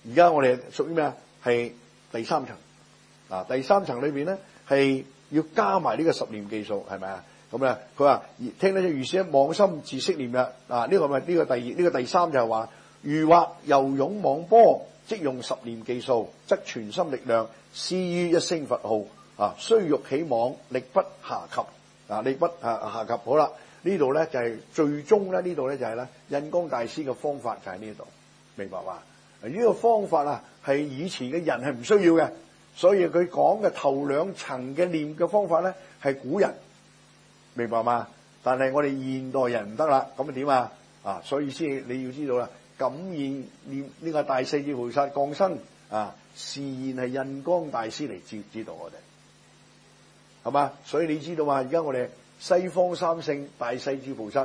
而家我哋屬於咩啊？係第三層啊！第三層裏邊咧係要加埋呢個十念記數，係咪啊？咁咧佢話聽得出如是一妄心自息念啦啊！呢、這個咪呢、這個第二呢、這個第三就係話，如或游泳網波，即用十念記數，則全心力量施於一聲佛號啊！雖欲起網，力不暇及啊！力不啊暇及。好啦，呢度咧就係、是、最終咧呢度咧就係咧印光大師嘅方法就喺呢度，明白嘛？呢、這個方法啊係以前嘅人係唔需要嘅，所以佢講嘅頭兩層嘅念嘅方法咧係古人，明白嘛？但係我哋現代人唔得啦，咁啊點啊？啊，所以先你要知道啦，感應念呢個大勢至菩薩降生啊，示現係印光大師嚟指指導我哋，係嘛？所以你知道嘛？而家我哋西方三聖大勢至菩薩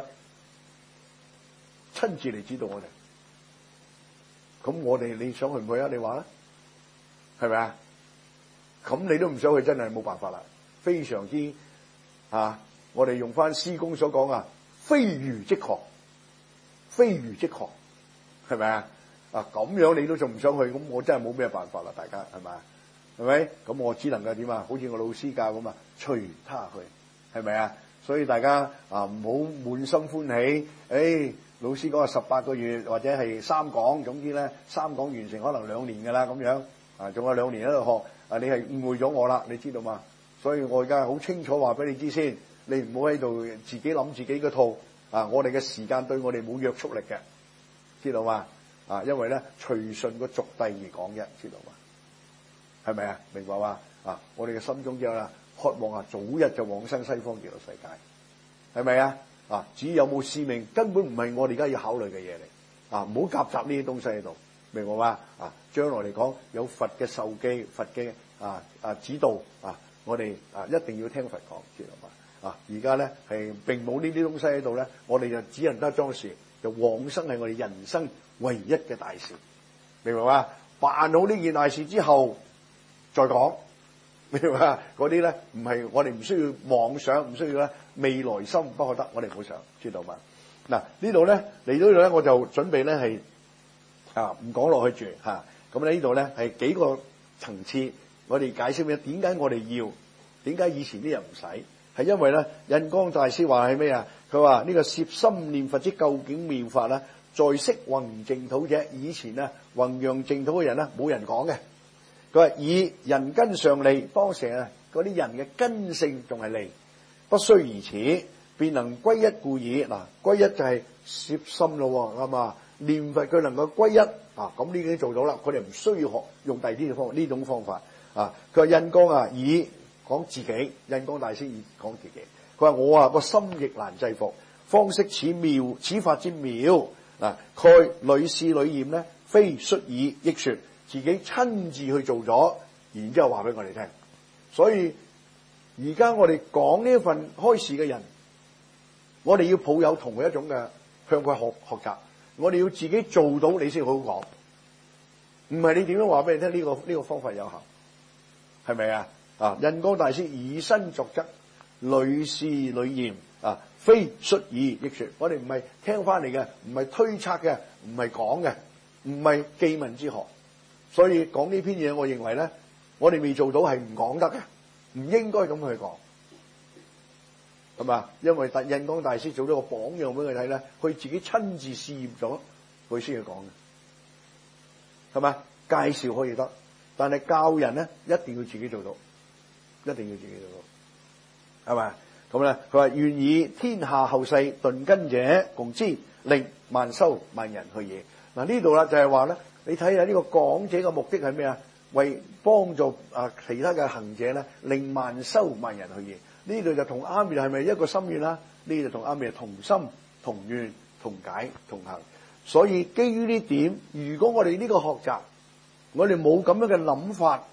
親自嚟指導我哋。咁我哋你想去唔去啊？你話啦，係咪啊？咁你都唔想去，真係冇辦法啦。非常之啊！我哋用翻師公所講啊，非如即狂，非如即狂，係咪啊？啊咁樣你都仲唔想去？咁我真係冇咩辦法啦，大家係咪啊？係咪？咁我只能夠點啊？好似我老師教咁啊，隨他去，係咪啊？所以大家啊唔好滿心歡喜，誒、哎。老師講話十八個月或者係三講，總之咧三講完成可能兩年㗎啦咁樣，啊仲有兩年喺度學，啊你係誤會咗我啦，你知道嘛？所以我而家好清楚話俾你知先，你唔好喺度自己諗自己嘅套，啊我哋嘅時間對我哋冇約束力嘅，知道嘛？啊因為咧隨順個俗諦而講嘅，知道嘛？係咪啊？明白嘛？啊我哋嘅心中之後啦，渴望啊早日就往生西方極樂世界，係咪啊？啊！至於有冇使命，根本唔係我哋而家要考慮嘅嘢嚟。啊，唔好夾雜呢啲東西喺度，明白嘛？啊，將來嚟講有佛嘅授記、佛嘅啊啊指導啊，我哋啊一定要聽佛講，知道嘛？啊，而家咧係並冇呢啲東西喺度咧，我哋就只能得裝時，就往生係我哋人生唯一嘅大事，明白嘛？辦好呢件大事之後再講。明白嘛？嗰啲咧唔係我哋唔需要妄想，唔需要咧未來心不可得，我哋唔好想，知道嘛？嗱呢度咧嚟到呢度咧，我就準備咧係啊唔講落去住嚇。咁咧呢度咧係幾個層次，我哋解釋咩？點解我哋要？點解以前啲人唔使？係因為咧印光大師話係咩啊？佢話呢個攝心念佛之究竟妙法咧，在昔弘淨土者，以前啊弘揚淨土嘅人咧冇人講嘅。佢話以人根上利，當時啊嗰啲人嘅根性仲係利，不須如此，便能歸一故矣。嗱，歸一就係攝心咯，啱嘛？念佛佢能夠歸一啊，咁呢已經做到啦。佢哋唔需要學用第二啲嘅方呢種方法啊。佢話印光啊，以講自己，印光大師以講自己。佢話我啊個心亦難制服，方識此妙，此法之妙嗱。蓋屢試屢驗咧，非率以益說。自己親自去做咗，然之後話俾我哋聽。所以而家我哋講呢一份開示嘅人，我哋要抱有同佢一種嘅向佢學學習。我哋要自己做到，你先好好講。唔係你點樣話俾你聽？呢個呢個方法有效，係咪啊？啊！印光大師以身作則，屢試屢驗啊，非率以益說。我哋唔係聽翻嚟嘅，唔係推測嘅，唔係講嘅，唔係記聞之學。所以講呢篇嘢，我認為咧，我哋未做到係唔講得嘅，唔應該咁去講，係嘛？因為印光大師做咗個榜樣俾佢睇咧，佢自己親自試驗咗，佢先去講嘅，係嘛？介紹可以得，但係教人咧一定要自己做到，一定要自己做到，係嘛？咁咧，佢話願以天下後世頓根者共知，令萬修萬人去也。嗱呢度啦就係話咧。你睇下呢個講者嘅目的係咩啊？為幫助啊其他嘅行者咧，令萬修萬人去也。呢度就同阿彌係咪一個心願啦？呢度同阿彌係同心同願同解同行。所以基於呢點，如果我哋呢個學習，我哋冇咁樣嘅諗法，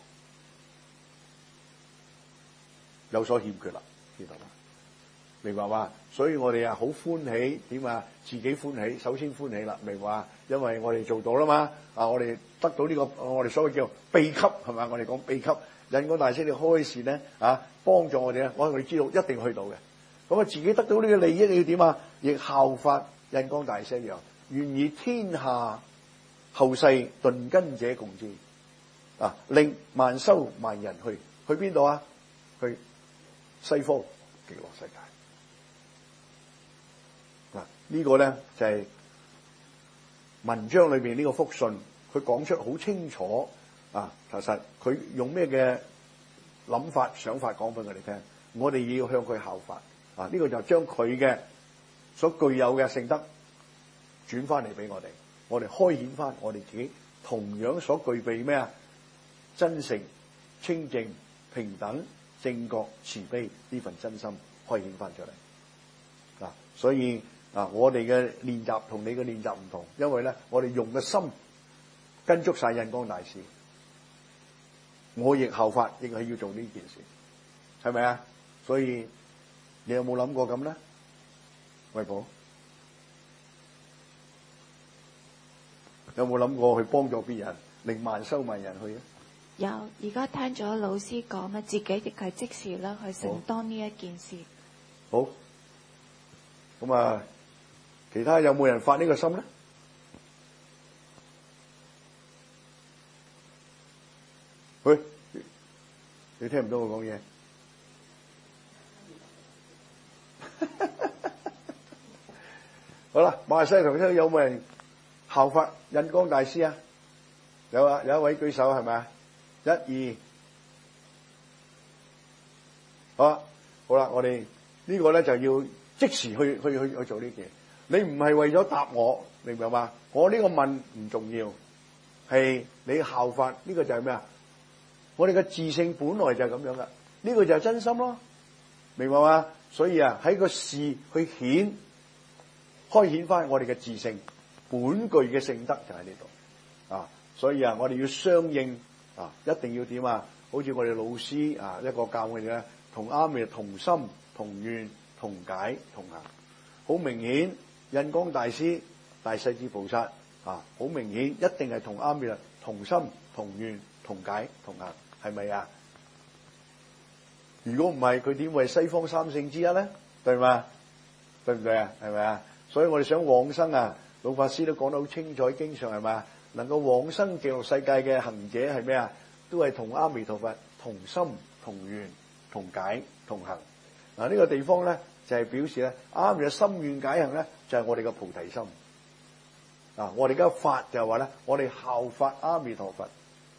有所欠缺啦，知道嘛？明白嘛？所以我哋啊好歡喜，點啊？自己歡喜，首先歡喜啦，明白嘛？因為我哋做到啦嘛，啊我哋得到呢、這個我哋所謂叫秘笈係咪？我哋講秘笈，印光大師你開示咧啊，幫助我哋咧，我哋知道一定去到嘅。咁啊自己得到呢個利益，你要點啊？亦效法印光大師一樣，願以天下後世頓跟者共之啊，令萬修萬人去去邊度啊？去西方極樂世界。嗱，呢個咧就係文章裏邊呢個福信，佢講出好清楚啊。其實佢用咩嘅諗法想法講俾我哋聽，我哋要向佢效法啊。呢個就將佢嘅所具有嘅聖德轉翻嚟俾我哋，我哋開顯翻我哋自己同樣所具備咩啊？真誠、清淨、平等、正覺、慈悲呢份真心開顯翻出嚟啊！所以啊，我哋嘅練習同你嘅練習唔同，因為咧我哋用嘅心跟足晒印光大師，我亦效法，亦係要做呢件事，係咪啊？所以你有冇諗過咁咧？惠寶有冇諗過去幫助別人，令萬修萬人去啊？ 有，而家聽咗老師講咧，自己亦係即時咧去承擔呢一件事。 好，咁啊，其他有冇人發呢個心咧？喂，你聽唔到我講嘢？好啦，馬來西亞同鄉有冇人效法印光大師啊？有啊，有一位舉手係咪啊？一二，好啦，好啦，我哋呢個咧就要即時去去去去做呢件。你唔係為咗答我，明唔明白？我呢個問唔重要，係你效法呢個就係咩啊？我哋嘅自性本來就係咁樣噶，呢個就係真心咯，明白嘛？所以啊，喺個事去顯開顯翻我哋嘅自性本具嘅聖德就喺呢度啊。所以啊，我哋要相應。啊！一定要點啊？好似我哋老師啊，一個教我哋咧，同阿彌同心、同願、同解、同行。好明顯，印光大師、大勢至菩薩啊，好明顯一定係同阿彌同心、同願、同解、同行，係咪啊？如果唔係，佢點為西方三聖之一咧？對嘛？對唔對啊？係咪啊？所以我哋想往生啊，老法師都講得好清楚，經常係咪？能夠往生極樂世界嘅行者係咩啊？都係同阿彌陀佛同心、同願、同解、同行。嗱、啊，呢、這個地方咧就係、是、表示咧，阿彌嘅心願解行咧就係、是、我哋嘅菩提心。啊，我哋而家法就係話咧，我哋效法阿彌陀佛，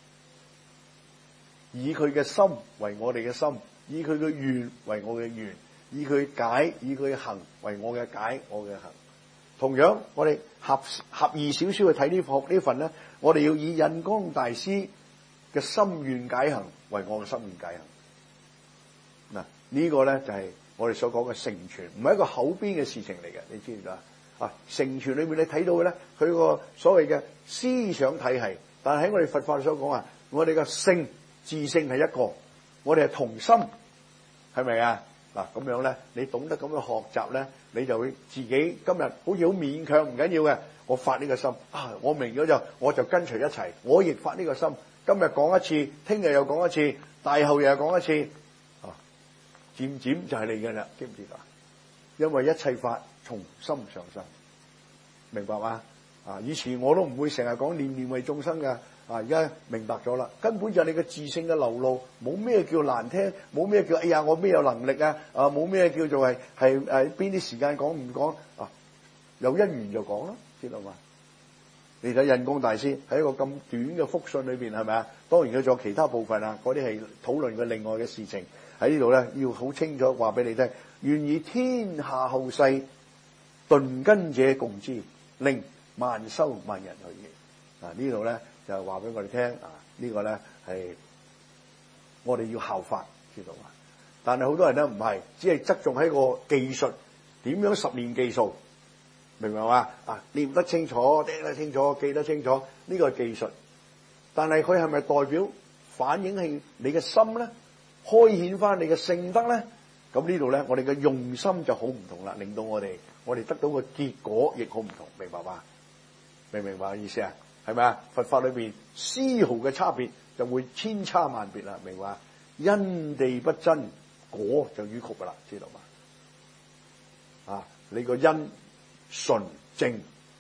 以佢嘅心為我哋嘅心，以佢嘅願為我嘅願，以佢解、以佢行為我嘅解、我嘅行。同樣，我哋合合意少少去睇呢課呢份咧，我哋要以印光大師嘅心願解行為我嘅心願解行。嗱，呢個咧就係我哋所講嘅成全，唔係一個口邊嘅事情嚟嘅，你知唔知啊？啊，成全裏面你睇到嘅咧，佢個所謂嘅思想體系，但係喺我哋佛法所講啊，我哋嘅性自性係一個，我哋係同心，係咪啊？嗱，咁樣咧，你懂得咁樣學習咧，你就會自己今日好似好勉強，唔緊要嘅。我發呢個心啊，我明咗就我就跟隨一齊，我亦發呢個心。今日講一次，聽日又講一次，大後日又講一次，啊，漸漸就係你嘅啦，知唔知道？因為一切法從心上生，明白嗎？啊，以前我都唔會成日講念念為眾生嘅。啊！而家明白咗啦，根本就係你嘅自性嘅流露，冇咩叫難聽，冇咩叫哎呀我咩有能力啊！啊，冇咩叫做係係誒邊啲時間講唔講啊？有因緣就講啦，知道嘛？你睇印光大師喺一個咁短嘅福信裏邊係咪啊？當然佢仲有其他部分啊，嗰啲係討論嘅另外嘅事情喺呢度咧，要好清楚話俾你聽，願以天下後世頓跟者共之，令萬修萬人去。啊，呢度咧。就話俾我哋聽啊！呢個咧係我哋要效法，知道嘛？但係好多人咧唔係，只係側重喺個技術，點樣十年技術，明唔明嘛？啊，念得清楚，聽得清楚，記得清楚，呢個係技術。但係佢係咪代表反映係你嘅心咧？開顯翻你嘅聖德咧？咁呢度咧，我哋嘅用心就好唔同啦，令到我哋我哋得到嘅結果亦好唔同，明白嘛？明唔明白意思啊？係咪啊？佛法裏邊絲毫嘅差別就會千差萬別啦，明白？因地不真，果就迂曲噶啦，知道嘛？啊，你個因純正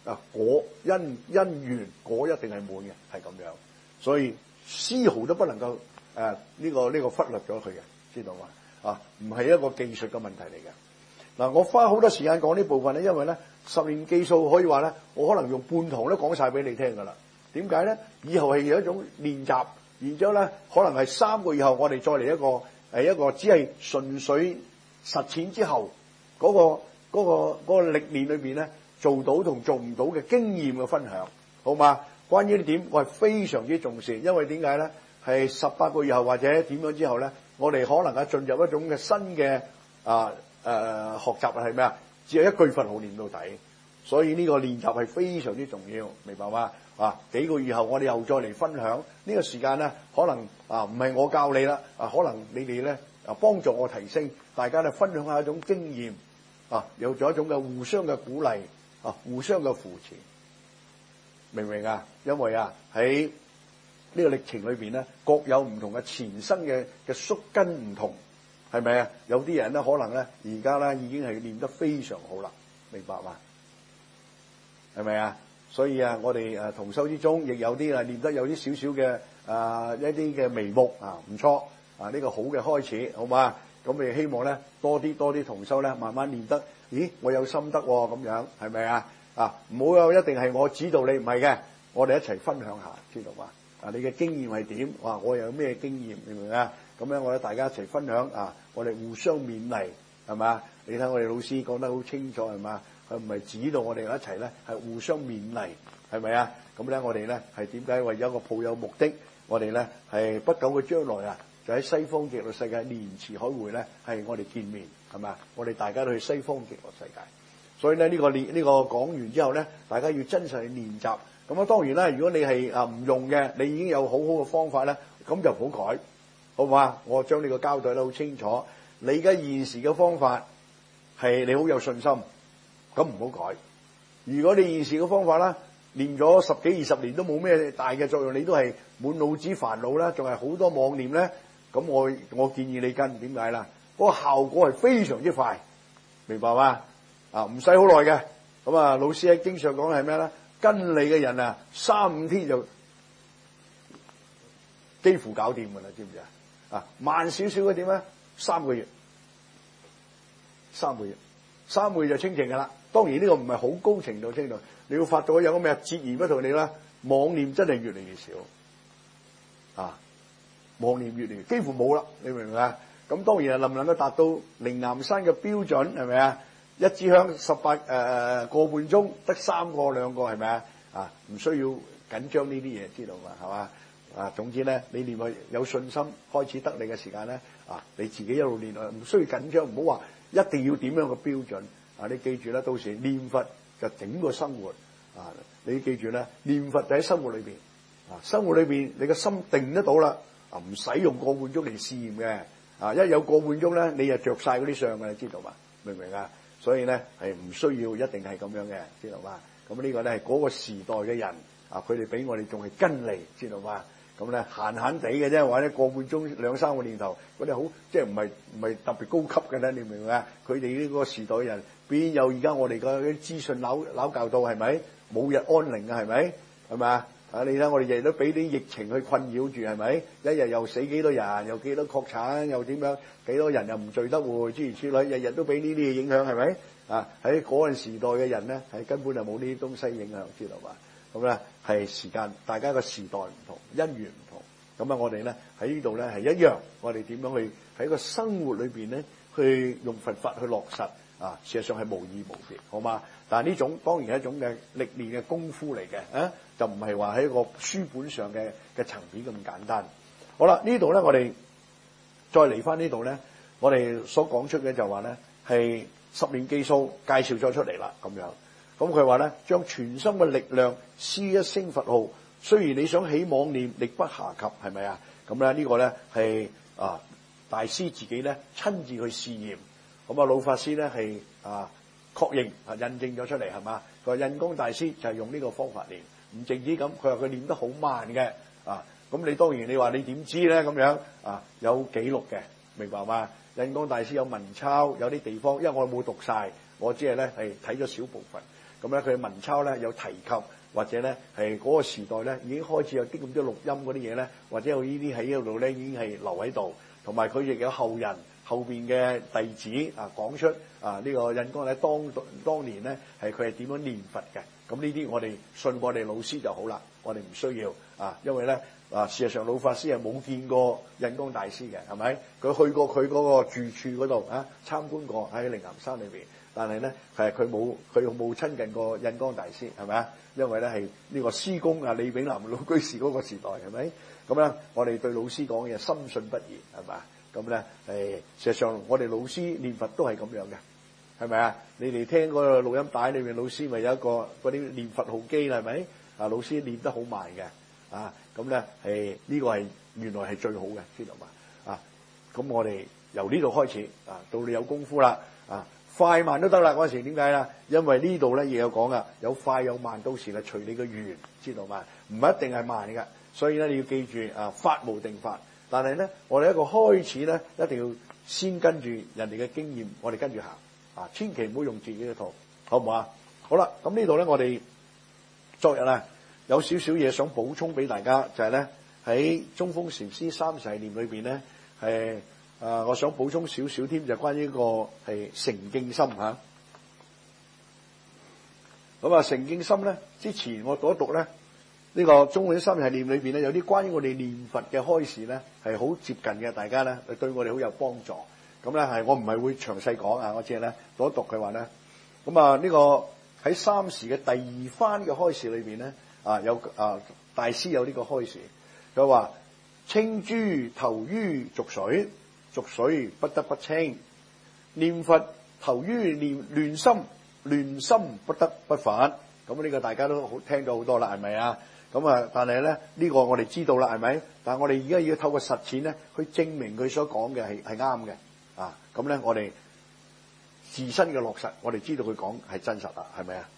啊果因因緣果一定係滿嘅，係咁樣，所以絲毫都不能夠誒呢個呢、這個忽略咗佢嘅，知道嘛？啊，唔係一個技術嘅問題嚟嘅。嗱、啊，我花好多時間講呢部分咧，因為咧十年記數可以話咧，我可能用半堂都講晒俾你聽㗎啦。點解咧？以後係有一種練習，然之後咧可能係三個月後，我哋再嚟一個誒一個只係純粹實踐之後嗰、那個嗰、那個嗰、那個歷練裏邊咧做到同做唔到嘅經驗嘅分享，好嘛？關於呢點，我係非常之重視，因為點解咧？係十八個月後或者點樣之後咧，我哋可能啊進入一種嘅新嘅啊誒學習係咩啊？只有一句佛號念到底，所以呢個練習係非常之重要，明白嗎？啊幾個月後我哋又再嚟分享呢個時間咧，可能啊唔係我教你啦，啊可能你哋咧啊幫助我提升，大家咧分享下一種經驗啊，有咗一種嘅互相嘅鼓勵啊，互相嘅扶持，明唔明啊？因為啊喺呢個歷程裏邊咧，各有唔同嘅前生嘅嘅宿根唔同，係咪啊？有啲人咧可能咧而家咧已經係練得非常好啦，明白嘛？係咪啊？所以啊，我哋誒同修之中亦有啲啊練得有啲少少嘅啊一啲嘅眉目啊，唔錯啊，呢個好嘅開始，好嘛？咁你希望咧多啲多啲同修咧，慢慢練得，咦，我有心得喎，咁樣係咪啊？啊，唔好有一定係我指導你，唔係嘅，我哋一齊分享下，知道嘛？啊，你嘅經驗係點？哇，我又有咩經驗，明唔明啊？咁樣我哋大家一齊分享啊，我哋互相勉勵，係嘛？你睇我哋老師講得好清楚，係嘛？佢唔係指導我哋一齊咧，係互相勉勵，係咪啊？咁咧，我哋咧係點解為咗一個抱有目的？我哋咧係不久嘅將來啊，就喺西方極樂世界蓮池海會咧，係我哋見面，係嘛？我哋大家都去西方極樂世界，所以咧呢、這個練呢、這個講完之後咧，大家要真實去練習。咁啊，當然啦，如果你係啊唔用嘅，你已經有好好嘅方法咧，咁就唔好改，好嘛？我將呢個交代得好清楚。你而家現時嘅方法係你好有信心。咁唔好改。如果你現時嘅方法啦，練咗十幾二十年都冇咩大嘅作用，你都係滿腦子煩惱啦，仲係好多妄念咧，咁我我建議你跟，點解啦？嗰個效果係非常之快，明白嘛？啊，唔使好耐嘅。咁啊，老師喺經常講係咩咧？跟你嘅人啊，三五天就幾乎搞掂㗎啦，知唔知啊？啊，慢少少嘅點咧？三個月，三個月，三個月就清淨㗎啦。當然呢個唔係好高程度清淨，你要發到有個咩截然不同你啦，妄念真係越嚟越少，啊，妄念越嚟越幾乎冇啦，你明唔明啊？咁當然係能唔能夠達到靈岩山嘅標準係咪啊？一支香十八誒誒個半鐘得三個兩個係咪啊？啊，唔需要緊張呢啲嘢，知道嘛？係嘛？啊，總之咧，你念佢有信心開始得你嘅時間咧，啊，你自己一路練，唔需要緊張，唔好話一定要點樣嘅標準。啊！你記住啦，到時念佛就整個生活啊！你記住啦，念佛就喺生活裏邊啊，生活裏邊你個心定得到啦啊，唔使用個半鐘嚟試驗嘅啊！一有個半鐘咧，你就着晒嗰啲相嘅，你知道嘛？明唔明啊？所以咧係唔需要一定係咁樣嘅，知道嘛？咁呢個咧係嗰個時代嘅人啊，佢哋比我哋仲係跟嚟，知道嘛？咁咧閒閒地嘅啫，或者個半鐘兩三個年頭，嗰啲好即係唔係唔係特別高級嘅咧？你明唔明啊？佢哋呢個時代人。邊有而家我哋嘅啲資訊撈撈教到係咪？冇日安寧啊，係咪？係咪啊？啊！你睇我哋日日都俾啲疫情去困擾住，係咪？一日又死幾多人，又幾多確診，又點樣？幾多人又唔聚得會，諸如此類，日日都俾呢啲嘢影響，係咪？啊！喺嗰陣時代嘅人咧，係根本就冇呢啲東西影響，知道嘛？咁咧係時間，大家個時代唔同，因緣唔同。咁啊，我哋咧喺呢度咧係一樣，我哋點樣去喺個生活裏邊咧，去用佛法去落實。啊，事實上係無異無別，好嘛？但係呢種當然係一種嘅歷練嘅功夫嚟嘅，啊，就唔係話喺一個書本上嘅嘅層面咁簡單。好啦，呢度咧，我哋再嚟翻呢度咧，我哋所講出嘅就話咧係十念記數介紹咗出嚟啦，咁樣。咁佢話咧，將全心嘅力量施一聲佛號，雖然你想起妄念，力不暇及，係咪啊？咁咧呢個咧係啊大師自己咧親自去試驗。咁啊，老法師咧係啊確認啊印證咗出嚟係嘛？佢話印光大師就係用呢個方法練，唔淨止咁，佢話佢練得好慢嘅啊。咁你當然你話你點知咧咁樣啊？有記錄嘅，明白嘛？印光大師有文抄，有啲地方，因為我冇讀晒，我只係咧係睇咗少部分。 咁咧佢文抄咧有提及，或者咧係嗰個時代咧已經開始有啲咁多錄音嗰啲嘢咧，或者有呢啲喺呢度咧已經係留喺度，同埋佢亦有後人後邊嘅弟子啊講出啊呢個印光咧當當年咧係佢係點樣念佛嘅。咁呢啲我哋信我哋老師就好啦，我哋唔需要啊，因為咧啊事實上老法師係冇見過印光大師嘅，係咪？佢去過佢嗰個住處嗰度啊參觀過喺靈岩山裏邊，但係咧係佢冇佢冇親近過印光大師，係咪啊？因為咧係呢個師公啊李炳南老居士嗰個時代，係咪？咁咧我哋對老師講嘢深信不疑，係咪啊？咁咧誒事實上我哋老師念佛都係咁樣嘅。係咪啊？你哋聽嗰個錄音帶裏面，老師咪有一個嗰啲念佛號機啦，係咪？啊，老師念得好慢嘅，啊，咁咧係呢個係原來係最好嘅，知道嘛？啊，咁我哋由呢度開始啊，到你有功夫啦，啊，快慢都得啦。嗰陣時點解啦？因為呢度咧亦有講噶，有快有慢，到時咧隨你嘅緣，知道嘛？唔一定係慢㗎，所以咧你要記住啊，法無定法。但係咧，我哋一個開始咧，一定要先跟住人哋嘅經驗，我哋跟住行。啊！千祈唔好用自己嘅套，好唔好啊？好啦，咁呢度咧，我哋昨日啊有少少嘢想補充俾大家，就係咧喺中峰禪師三世念裏邊咧，係啊，我想補充少少添，就關於個係誠敬心嚇。咁啊，誠敬心咧，之前我讀一讀咧，呢個中峰三世念裏邊咧，有啲關於我哋念佛嘅開示咧，係好接近嘅，大家咧對我哋好有幫助。咁咧係我唔係會詳細講啊，我只係咧讀一讀佢話咧，咁啊呢個喺三時嘅第二番嘅開示裏邊咧，啊有啊大師有呢個開示，佢話清珠投於濁水，濁水不得不清；念佛投於念亂心，亂心不得不發。咁呢個大家都好聽咗好多啦，係咪啊？咁啊，但係咧呢個我哋知道啦，係咪？但係我哋而家要透過實踐咧，去證明佢所講嘅係係啱嘅。啊，咁咧我哋自身嘅落實，我哋知道佢講係真實啦，係咪啊？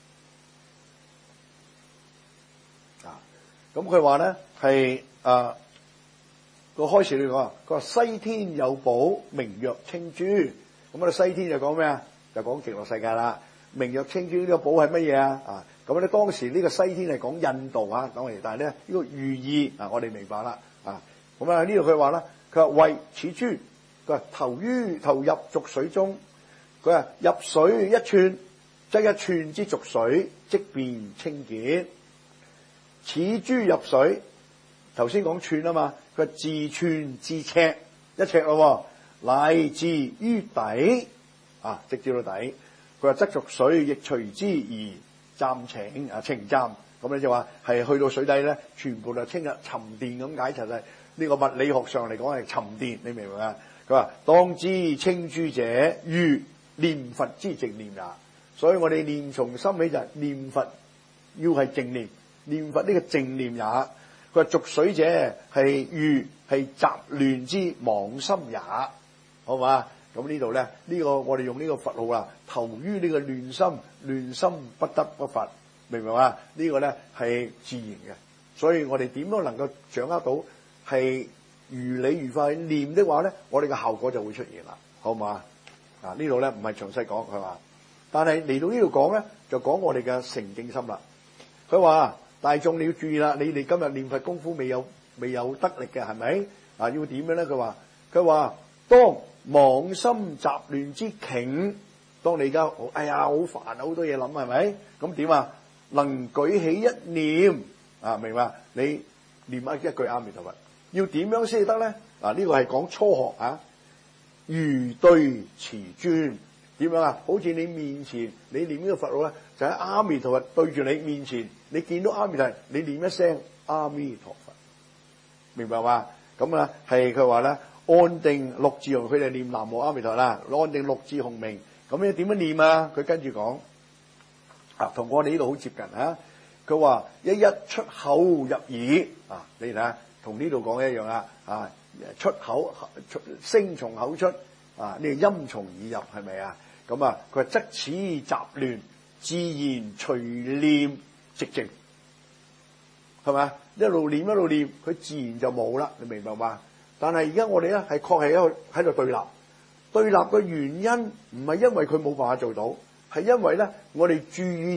啊，咁佢話咧係啊個開始嚟講，佢話西天有寶，名曰清珠。咁我哋西天就講咩啊？就講極樂世界啦。名曰清珠呢個寶係乜嘢啊？啊，咁咧當時呢個西天係講印度啊，講嚟，但係咧呢個寓意啊，我哋明白啦。啊，咁啊呢度佢話啦，佢話為此珠。佢話投於投入濁水中，佢話入水一寸，則一寸之濁水即變清潔。此珠入水，頭先講寸啊嘛，佢話自寸至尺，一尺咯，乃至於底啊，直至到底。佢話則濁水亦隨之而暫澄啊，澄暫。咁你就話係去到水底咧，全部就清日沉澱咁解，就係呢個物理學上嚟講係沉澱，你明唔明啊？佢話當知清珠者，如念佛之淨念也。所以我哋念從心起就係念佛，要係淨念，念佛呢個淨念也。佢話濁水者係如係雜亂之妄心也，好嘛？咁呢度咧，呢、這個我哋用呢個佛號啦，投於呢個亂心，亂心不得不發，明唔明啊？呢、這個咧係自然嘅，所以我哋點樣能夠掌握到係如理如法去念的話咧，我哋嘅效果就會出現啦，好嘛？啊呢度咧唔係詳細講佢話，但係嚟到呢度講咧，就講我哋嘅誠敬心啦。佢話大眾你要注意啦，你哋今日念佛功夫未有未有得力嘅係咪？啊要點樣咧？佢話佢話當妄心雜亂之境，當你而家哎呀好煩啊，好多嘢諗係咪？咁點啊？能舉起一念啊，明白？你念一一句阿彌陀佛。要點樣先得咧？嗱，呢個係講初學啊。如對瓷磚，點樣啊？好似你面前，你念呢個佛號咧，就喺阿彌陀佛對住你面前，你見到阿彌陀佛，你念一聲阿彌陀佛，明白嘛？咁啊，係佢話咧，安定六字紅，佢哋念南無阿彌陀啦，安定六字紅名。咁你點樣念啊？佢跟住講啊，同我哋呢度好接近啊。佢話一一出口入耳啊，你睇下。同呢度講一樣啊！啊，出口出聲從口出啊，呢個音從耳入，係咪啊？咁啊，佢話則此雜亂自然隨念寂靜，係咪啊？一路念一路念，佢自然就冇啦。你明白嘛？但係而家我哋咧係確係喺度喺度對立，對立嘅原因唔係因為佢冇辦法做到，係因為咧我哋注意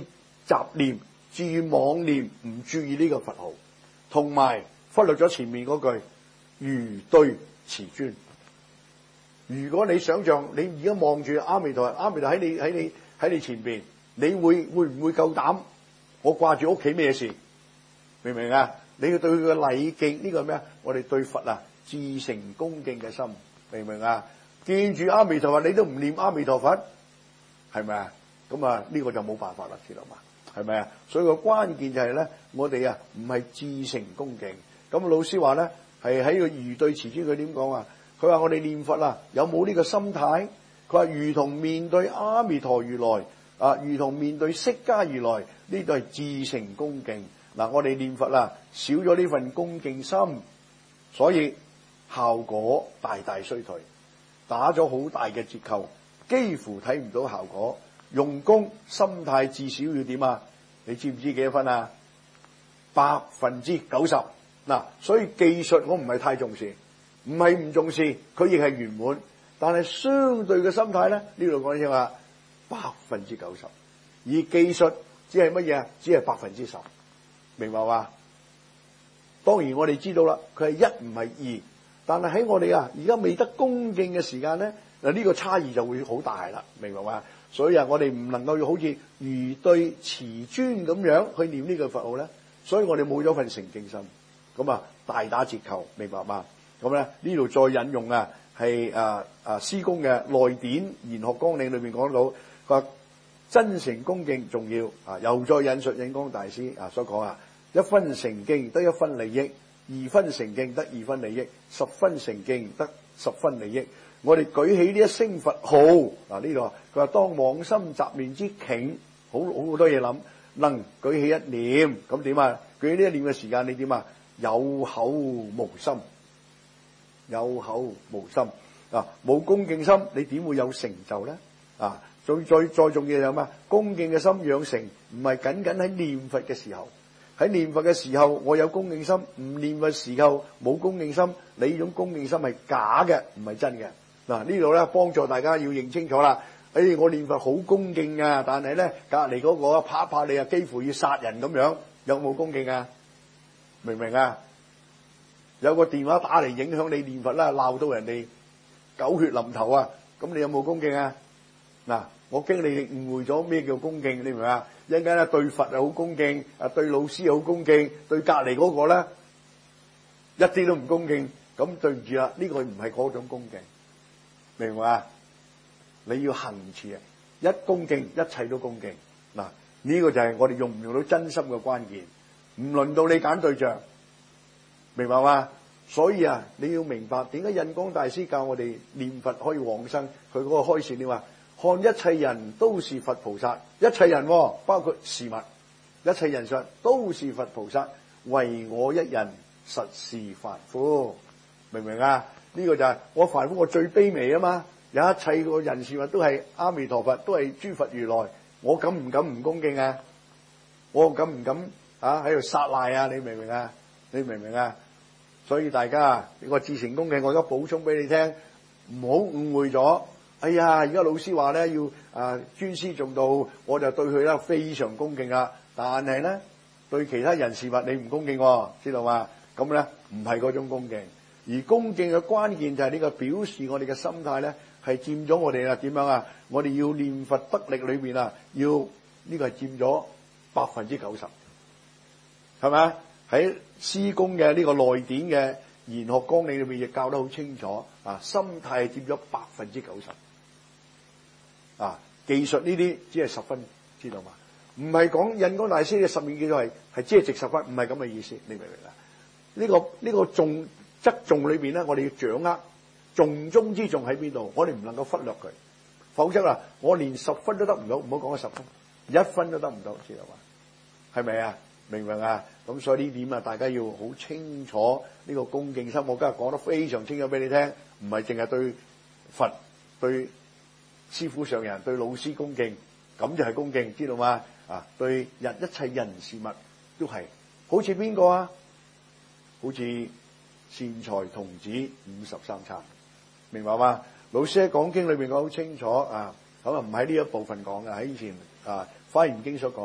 雜念、至於妄念，唔注意呢個佛號，同埋忽略咗前面嗰句如對瓷磚。如果你想象你而家望住阿彌陀，阿彌陀喺你喺你喺你前邊，你會會唔會夠膽？我掛住屋企咩事？明唔明啊？你要對佢嘅禮敬，呢個係咩啊？我哋對佛啊至誠恭敬嘅心，明唔明啊？見住阿彌陀佛，你都唔念阿彌陀佛，係咪啊？咁啊呢個就冇辦法啦，知道嘛？係咪啊？所以個關鍵就係咧，我哋啊唔係至誠恭敬。咁老師話咧，係喺個如對瓷磚，佢點講啊？佢話我哋念佛啊，有冇呢個心態？佢話如同面對阿彌陀如來啊，如同面對釋迦如來，呢度係至誠恭敬。嗱，我哋念佛啊，少咗呢份恭敬心，所以效果大大衰退，打咗好大嘅折扣，幾乎睇唔到效果。用功心態至少要點啊？你知唔知幾多分啊？百分之九十。嗱，所以技術我唔係太重視，唔係唔重視，佢亦係圓滿。但係相對嘅心態咧，呢度講先話百分之九十，而技術只係乜嘢啊？只係百分之十，明白嘛？當然我哋知道啦，佢係一唔係二，但係喺我哋啊而家未得恭敬嘅時間咧，嗱、這、呢個差異就會好大啦，明白嘛？所以啊，我哋唔能夠好似如對瓷磚咁樣去念呢個佛號咧，所以我哋冇咗份誠敬心，咁啊大打折扣，明白嘛？咁咧呢度再引用啊，係啊啊師公嘅內典研學綱領裏邊講到，佢話真誠恭敬重要啊，又再引述印光大師啊所講啊，一分誠敬得一分利益，二分誠敬得二分利益，十分誠敬得十分利益。我哋舉起呢一聲佛號，嗱呢度佢話當妄心雜念之頃，好好多嘢諗，能舉起一念，咁點啊？舉起呢一念嘅時間，你點啊？有口無心，有口無心啊！冇恭敬心，你點會有成就咧？啊！再再再重要有咩？恭敬嘅心養成，唔係僅僅喺念佛嘅時候。喺念佛嘅時候，我有恭敬心；唔念佛嘅時候冇恭敬心，你呢種恭敬心係假嘅，唔係真嘅。嗱，呢度咧幫助大家要認清楚啦。誒，我念佛好恭敬啊，但係咧隔離嗰個拍一拍你啊，幾乎要殺人咁樣，有冇恭敬啊？明唔明啊？有個電話打嚟影響你念佛啦，鬧到人哋狗血淋頭啊！咁你有冇恭敬啊？嗱，我驚你哋誤會咗咩叫恭敬，你明唔明啊？一陣間咧對佛係好恭敬，啊對老師好恭敬，對隔離嗰個咧一啲都唔恭敬，咁對唔住啦，呢個唔係嗰種恭敬，明唔明啊？你要行持啊，一恭敬一切都恭敬。嗱，呢個就係我哋用唔用到真心嘅關鍵，唔輪到你揀對象，明白嘛？所以啊，你要明白點解印光大師教我哋念佛可以往生，佢嗰個開示你話。看一切人都是佛菩薩，一切人、哦、包括事物，一切人上都是佛菩薩，唯我一人實是凡夫，明唔明啊？呢、這個就係我凡夫，我最卑微啊嘛！有一切個人事物都係阿彌陀佛，都係諸佛如來，我敢唔敢唔恭敬啊？我敢唔敢啊喺度殺賴啊？你明唔明啊？你明唔明啊？所以大家呢個至誠恭敬，我而家補充俾你聽，唔好誤會咗。哎呀！而家老師話咧要啊尊師重道，我就對佢咧非常恭敬啦。但係咧對其他人事物你唔恭敬、哦，知道嘛？咁咧唔係嗰種恭敬，而恭敬嘅關鍵就係呢個表示我哋嘅心態咧係佔咗我哋啦點樣啊？我哋要念佛得力裏邊啊，要呢、這個係佔咗百分之九十，係咪啊？喺師公嘅呢個內典嘅研學綱領裏邊亦教得好清楚啊，心態係佔咗百分之九十。啊，技術呢啲只係十分，知道嘛？唔係講印光大師嘅十面技術係係只係值十分，唔係咁嘅意思，你明唔明啊？呢、這個呢、這個重側重裏邊咧，我哋要掌握重中之重喺邊度，我哋唔能夠忽略佢，否則啊，我連十分都得唔到，唔好講咗十分，一分都得唔到，知道嘛？係咪啊？明唔明啊？咁所以呢點啊，大家要好清楚呢個恭敬心。我今日講得非常清楚俾你聽，唔係淨係對佛對。師父上人對老師恭敬，咁就係恭敬，知道嗎？啊，對人一切人事物都係，好似邊個啊？好似善財童子五十三參，明白嗎？老師喺講經裏邊講好清楚啊，可能唔喺呢一部分講嘅，喺以前啊《華嚴經》所講，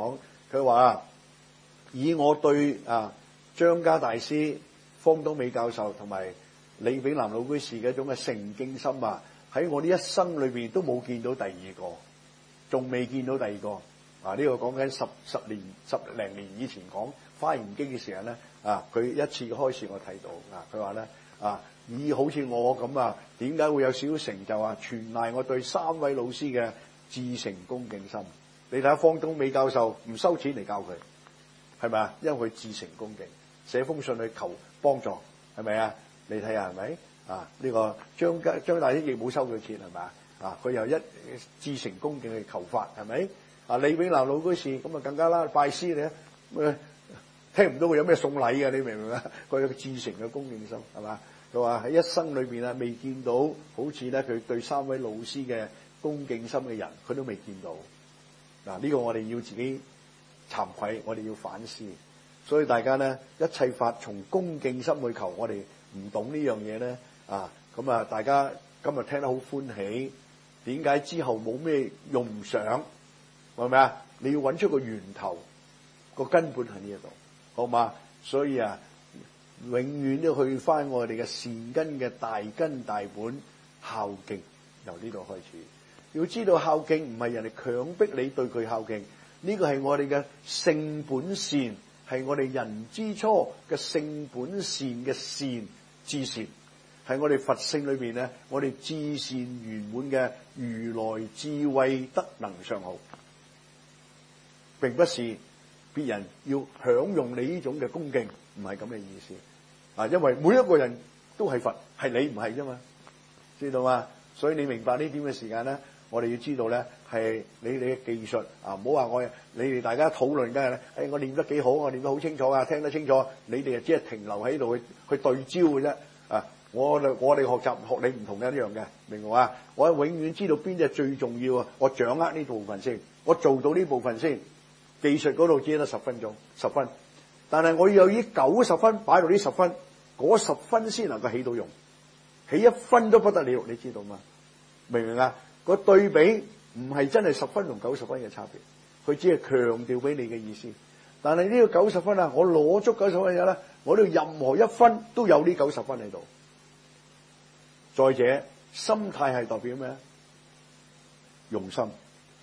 佢話以我對啊張家大師、方東美教授同埋李炳南老居士嘅一種嘅誠敬心啊，喺我呢一生裏邊都冇見到第二個，仲未見到第二個啊！呢、這個講緊十十年十零年以前講《華嚴經》嘅時候咧啊，佢一次開始我睇到啊，佢話咧啊，以好似我咁啊，點解會有少少成就啊？全賴我對三位老師嘅至誠恭敬心。你睇下方東美教授唔收錢嚟教佢，係咪啊？因為佢至誠恭敬，寫封信去求幫助，係咪啊？你睇下係咪啊？呢、這個張家張大師亦冇收佢錢，係咪啊？啊，佢又一至誠恭敬去求法，係咪？啊，李炳南老居士咁啊更加啦，拜師你啊，聽唔到佢有咩送禮嘅，你明唔明啊？佢有個至誠嘅恭敬心，係嘛？佢話喺一生裏邊啊，未見到好似咧佢對三位老師嘅恭敬心嘅人，佢都未見到。嗱，呢個我哋要自己慚愧，我哋要反思。所以大家咧，一切法從恭敬心去求，我哋唔懂呢樣嘢咧啊，咁啊，大家今日聽得好歡喜，點解之後冇咩用唔上？係咪啊？你要揾出個源頭，個根本喺呢一度，好嘛？所以啊，永遠都去翻我哋嘅善根嘅大根大本孝敬，由呢度開始。要知道孝敬唔係人哋強迫你對佢孝敬，呢個係我哋嘅性本善，係我哋人之初嘅性本善嘅善至善，係我哋佛性裏邊咧，我哋至善圓滿嘅如來智慧德能相好，並不是別人要享用你呢種嘅恭敬，唔係咁嘅意思啊！因為每一個人都係佛，係你唔係啫嘛，知道嘛？所以你明白呢點嘅時間咧，我哋要知道咧，係你哋嘅技術啊，唔好話我你哋大家討論緊係咧，誒我念得幾好，我念得好清楚啊，聽得清楚，你哋啊只係停留喺度去去對焦嘅啫啊！我哋我哋學習學你唔同嘅一樣嘅，明唔明啊？我永遠知道邊隻最重要啊！我掌握呢部分先，我做到呢部分先。技術嗰度只得十分鐘，十分，但係我要有呢九十分擺到呢十分，嗰十分先能夠起到用，起一分都不得了，你知道嗎？明唔明啊？個對比唔係真係十分同九十分嘅差別，佢只係強調俾你嘅意思。但係呢個九十分啊，我攞足九十分嘅咧，我呢度任何一分都有呢九十分喺度。再者，心態係代表咩？用心。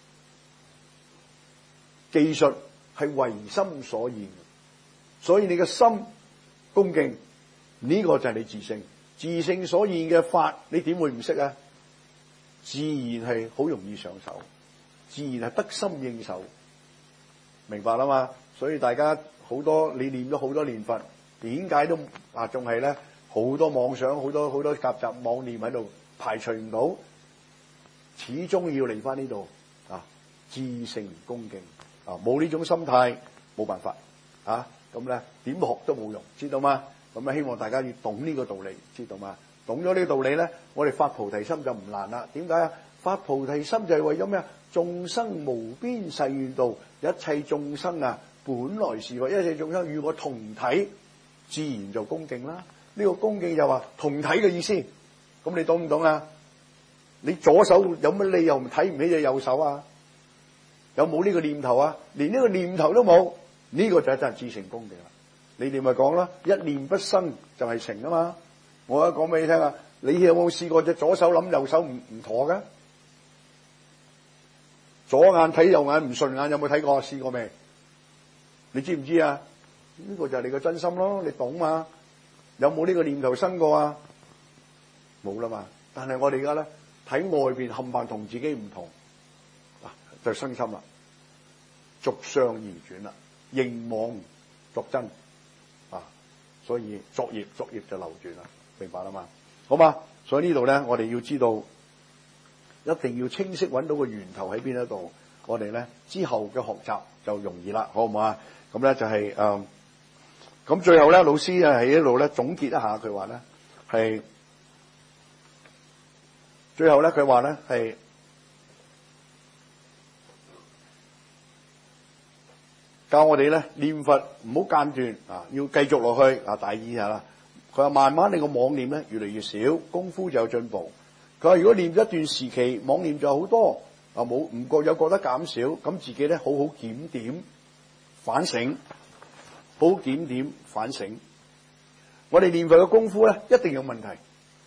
技術係唯心所現，所以你嘅心恭敬，呢、這個就係你自性，自性所現嘅法，你點會唔識啊？自然係好容易上手，自然係得心應手，明白啦嘛？所以大家好多你念咗好多年佛，點解都啊仲係咧？好多妄想，好多好多夾雜妄念喺度排除唔到，始終要嚟翻呢度啊！自性恭敬。啊！冇呢種心態，冇辦法啊！咁咧點學都冇用，知道嗎？咁啊，希望大家要懂呢個道理，知道嗎？懂咗呢個道理咧，我哋發菩提心就唔難啦。點解啊？發菩提心就係為咗咩啊？眾生無邊誓願度，一切眾生啊，本來是為一切眾生與我同體，自然就恭敬啦。呢、這個恭敬就話同體嘅意思，咁你懂唔懂啊？你左手有乜理由睇唔起隻右手啊？有冇呢個念頭啊？連呢個念頭都冇，呢、這個就真係至誠恭敬啦。你哋咪講啦，一念不生就係誠啊嘛。我而家講俾你聽啊，你有冇試過隻左手諗右手唔唔妥嘅？左眼睇右眼唔順眼，有冇睇過？試過未？你知唔知啊？呢、這個就係你個真心咯，你懂嘛？有冇呢個念頭生過啊？冇啦嘛。但係我哋而家咧睇外邊冚唪唥同自己唔同。就生心啦，逐相而轉啦，認妄作真啊，所以作業作業就流轉啦，明白啦嘛？好嘛？所以呢度咧，我哋要知道，一定要清晰揾到個源頭喺邊一度，我哋咧之後嘅學習就容易啦，好唔好啊？咁咧就係、是、誒，咁、呃、最後咧，老師啊喺呢度咧總結一下，佢話咧係最後咧，佢話咧係。教我哋咧念佛唔好間斷啊，要繼續落去啊。大意下啦，佢話慢慢你個妄念咧越嚟越少，功夫就有進步。佢話如果念咗一段時期，妄念就好多啊，冇唔覺有覺得減少，咁自己咧好好檢點反省，好好檢點反省。我哋念佛嘅功夫咧，一定有問題。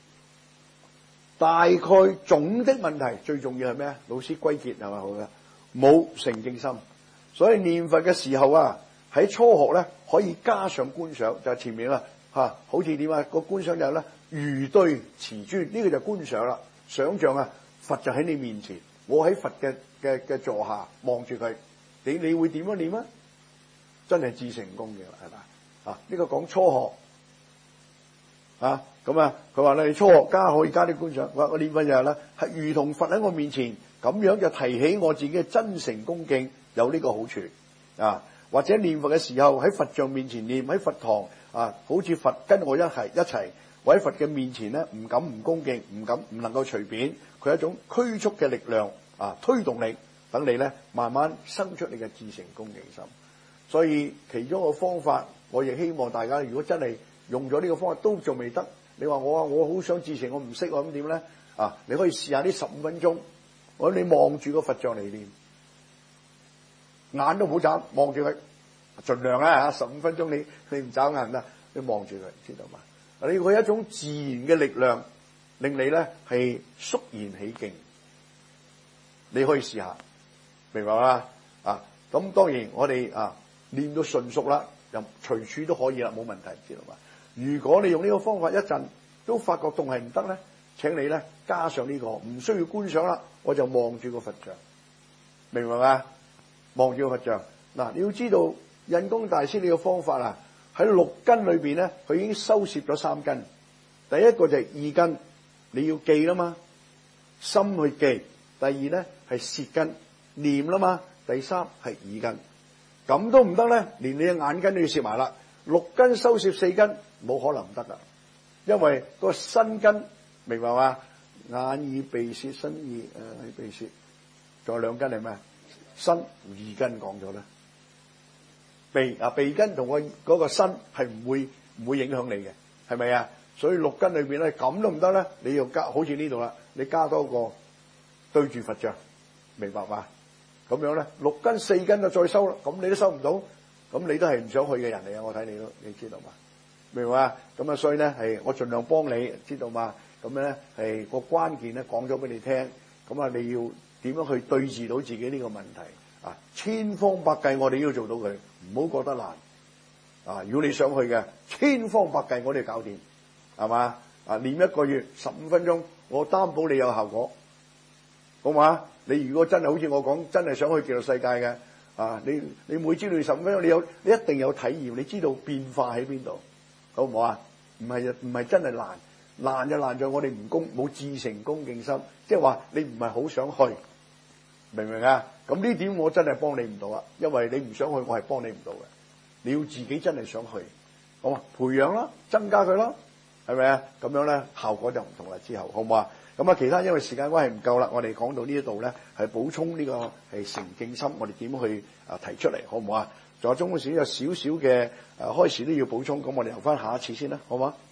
大概總的問題最重要係咩啊？老師歸結係咪好嘅？冇誠敬心。所以念佛嘅時候啊，喺初學咧可以加上觀想，就係、是、前面啦嚇，好似點啊？個觀想就係咧如對慈尊，呢、這個就觀想啦。想像啊，佛就喺你面前，我喺佛嘅嘅嘅座下望住佢，你你會點樣念啊？真係至誠恭敬啦，係嘛？啊，呢、這個講初學啊，咁啊，佢話咧你初學加可以加啲觀想。我我念佛就係咧，係如同佛喺我面前，咁樣就提起我自己嘅真誠恭敬，有呢個好處啊。或者念佛嘅時候喺佛像面前念，喺佛堂啊，好似佛跟我一齊一齊。我喺佛嘅面前咧，唔敢唔恭敬，唔敢唔能夠隨便，佢係一種驅促嘅力量啊，推動力，等你咧慢慢生出你嘅至誠恭敬心。所以其中一個方法，我亦希望大家如果真係用咗呢個方法都仲未得，你話我啊，我好想至誠，我唔識咁點咧啊？你可以試下呢十五分鐘，我你望住個佛像嚟念，眼都唔好眨，望住佢，盡量啦嚇，十五分鐘你你唔眨眼得，你望住佢，知道嘛？你佢一種自然嘅力量，令你咧係肅然起敬。你可以試下，明白嘛？啊，咁當然我哋啊練到純熟啦，又隨處都可以啦，冇問題，知道嘛？如果你用呢個方法一陣都發覺仲係唔得咧，請你咧加上呢個，唔需要觀想啦，我就望住個佛像，明白嘛？望住個佛像。嗱，你要知道印光大師呢個方法啊。喺六根裏邊咧，佢已經收攝咗三根。第一個就係意根，你要記啦嘛，心去記。第二咧係舌根，念啦嘛。第三係耳根。咁都唔得咧，連你嘅眼根都要攝埋啦。六根收攝四根，冇可能唔得噶，因為個身根明白嘛？眼耳鼻舌身意誒鼻舌，仲有兩根係咩？身耳根講咗啦。鼻啊，鼻根同個嗰個身係唔會唔會影響你嘅，係咪啊？所以六根裏邊咧咁都唔得咧，你要加好似呢度啦，你加多個對住佛像，明白嘛？咁樣咧六根四根就再收啦，咁你都收唔到，咁你都係唔想去嘅人嚟啊！我睇你都你知道嘛？明白嘛？咁啊，所以咧係我盡量幫你，知道嘛？咁咧係個關鍵咧講咗俾你聽，咁啊你要點樣去對治到自己呢個問題？啊，千方百計我哋要做到佢，唔好覺得難。啊，如果你想去嘅，千方百計我哋搞掂，係嘛？啊，練一個月十五分鐘，我擔保你有效果，好嘛？你如果真係好似我講，真係想去極樂世界嘅，啊，你你每朝練十五分鐘，你有你一定有體驗，你知道變化喺邊度，好唔好啊？唔係唔係真係難，難就難在我哋唔恭冇至誠恭敬心，即係話你唔係好想去。明唔明啊？咁呢點我真係幫你唔到啊，因為你唔想去，我係幫你唔到嘅。你要自己真係想去，好嘛？培養啦，增加佢啦，係咪啊？咁樣咧效果就唔同啦。之後好唔好啊？咁啊，其他因為時間關係唔夠啦，我哋講到呢一度咧，係補充呢個係誠敬心，我哋點去啊提出嚟，好唔好啊？仲有中嗰時有少少嘅誒開始都要補充，咁我哋留翻下一次先啦，好嘛？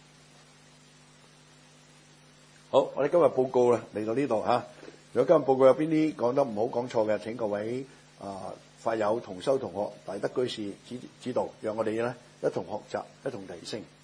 好，我哋今日報告啦，嚟到呢度嚇。如果今日報告有邊啲講得唔好講錯嘅，請各位啊法友同修同學大德居士指指導，讓我哋咧一同學習，一同提升。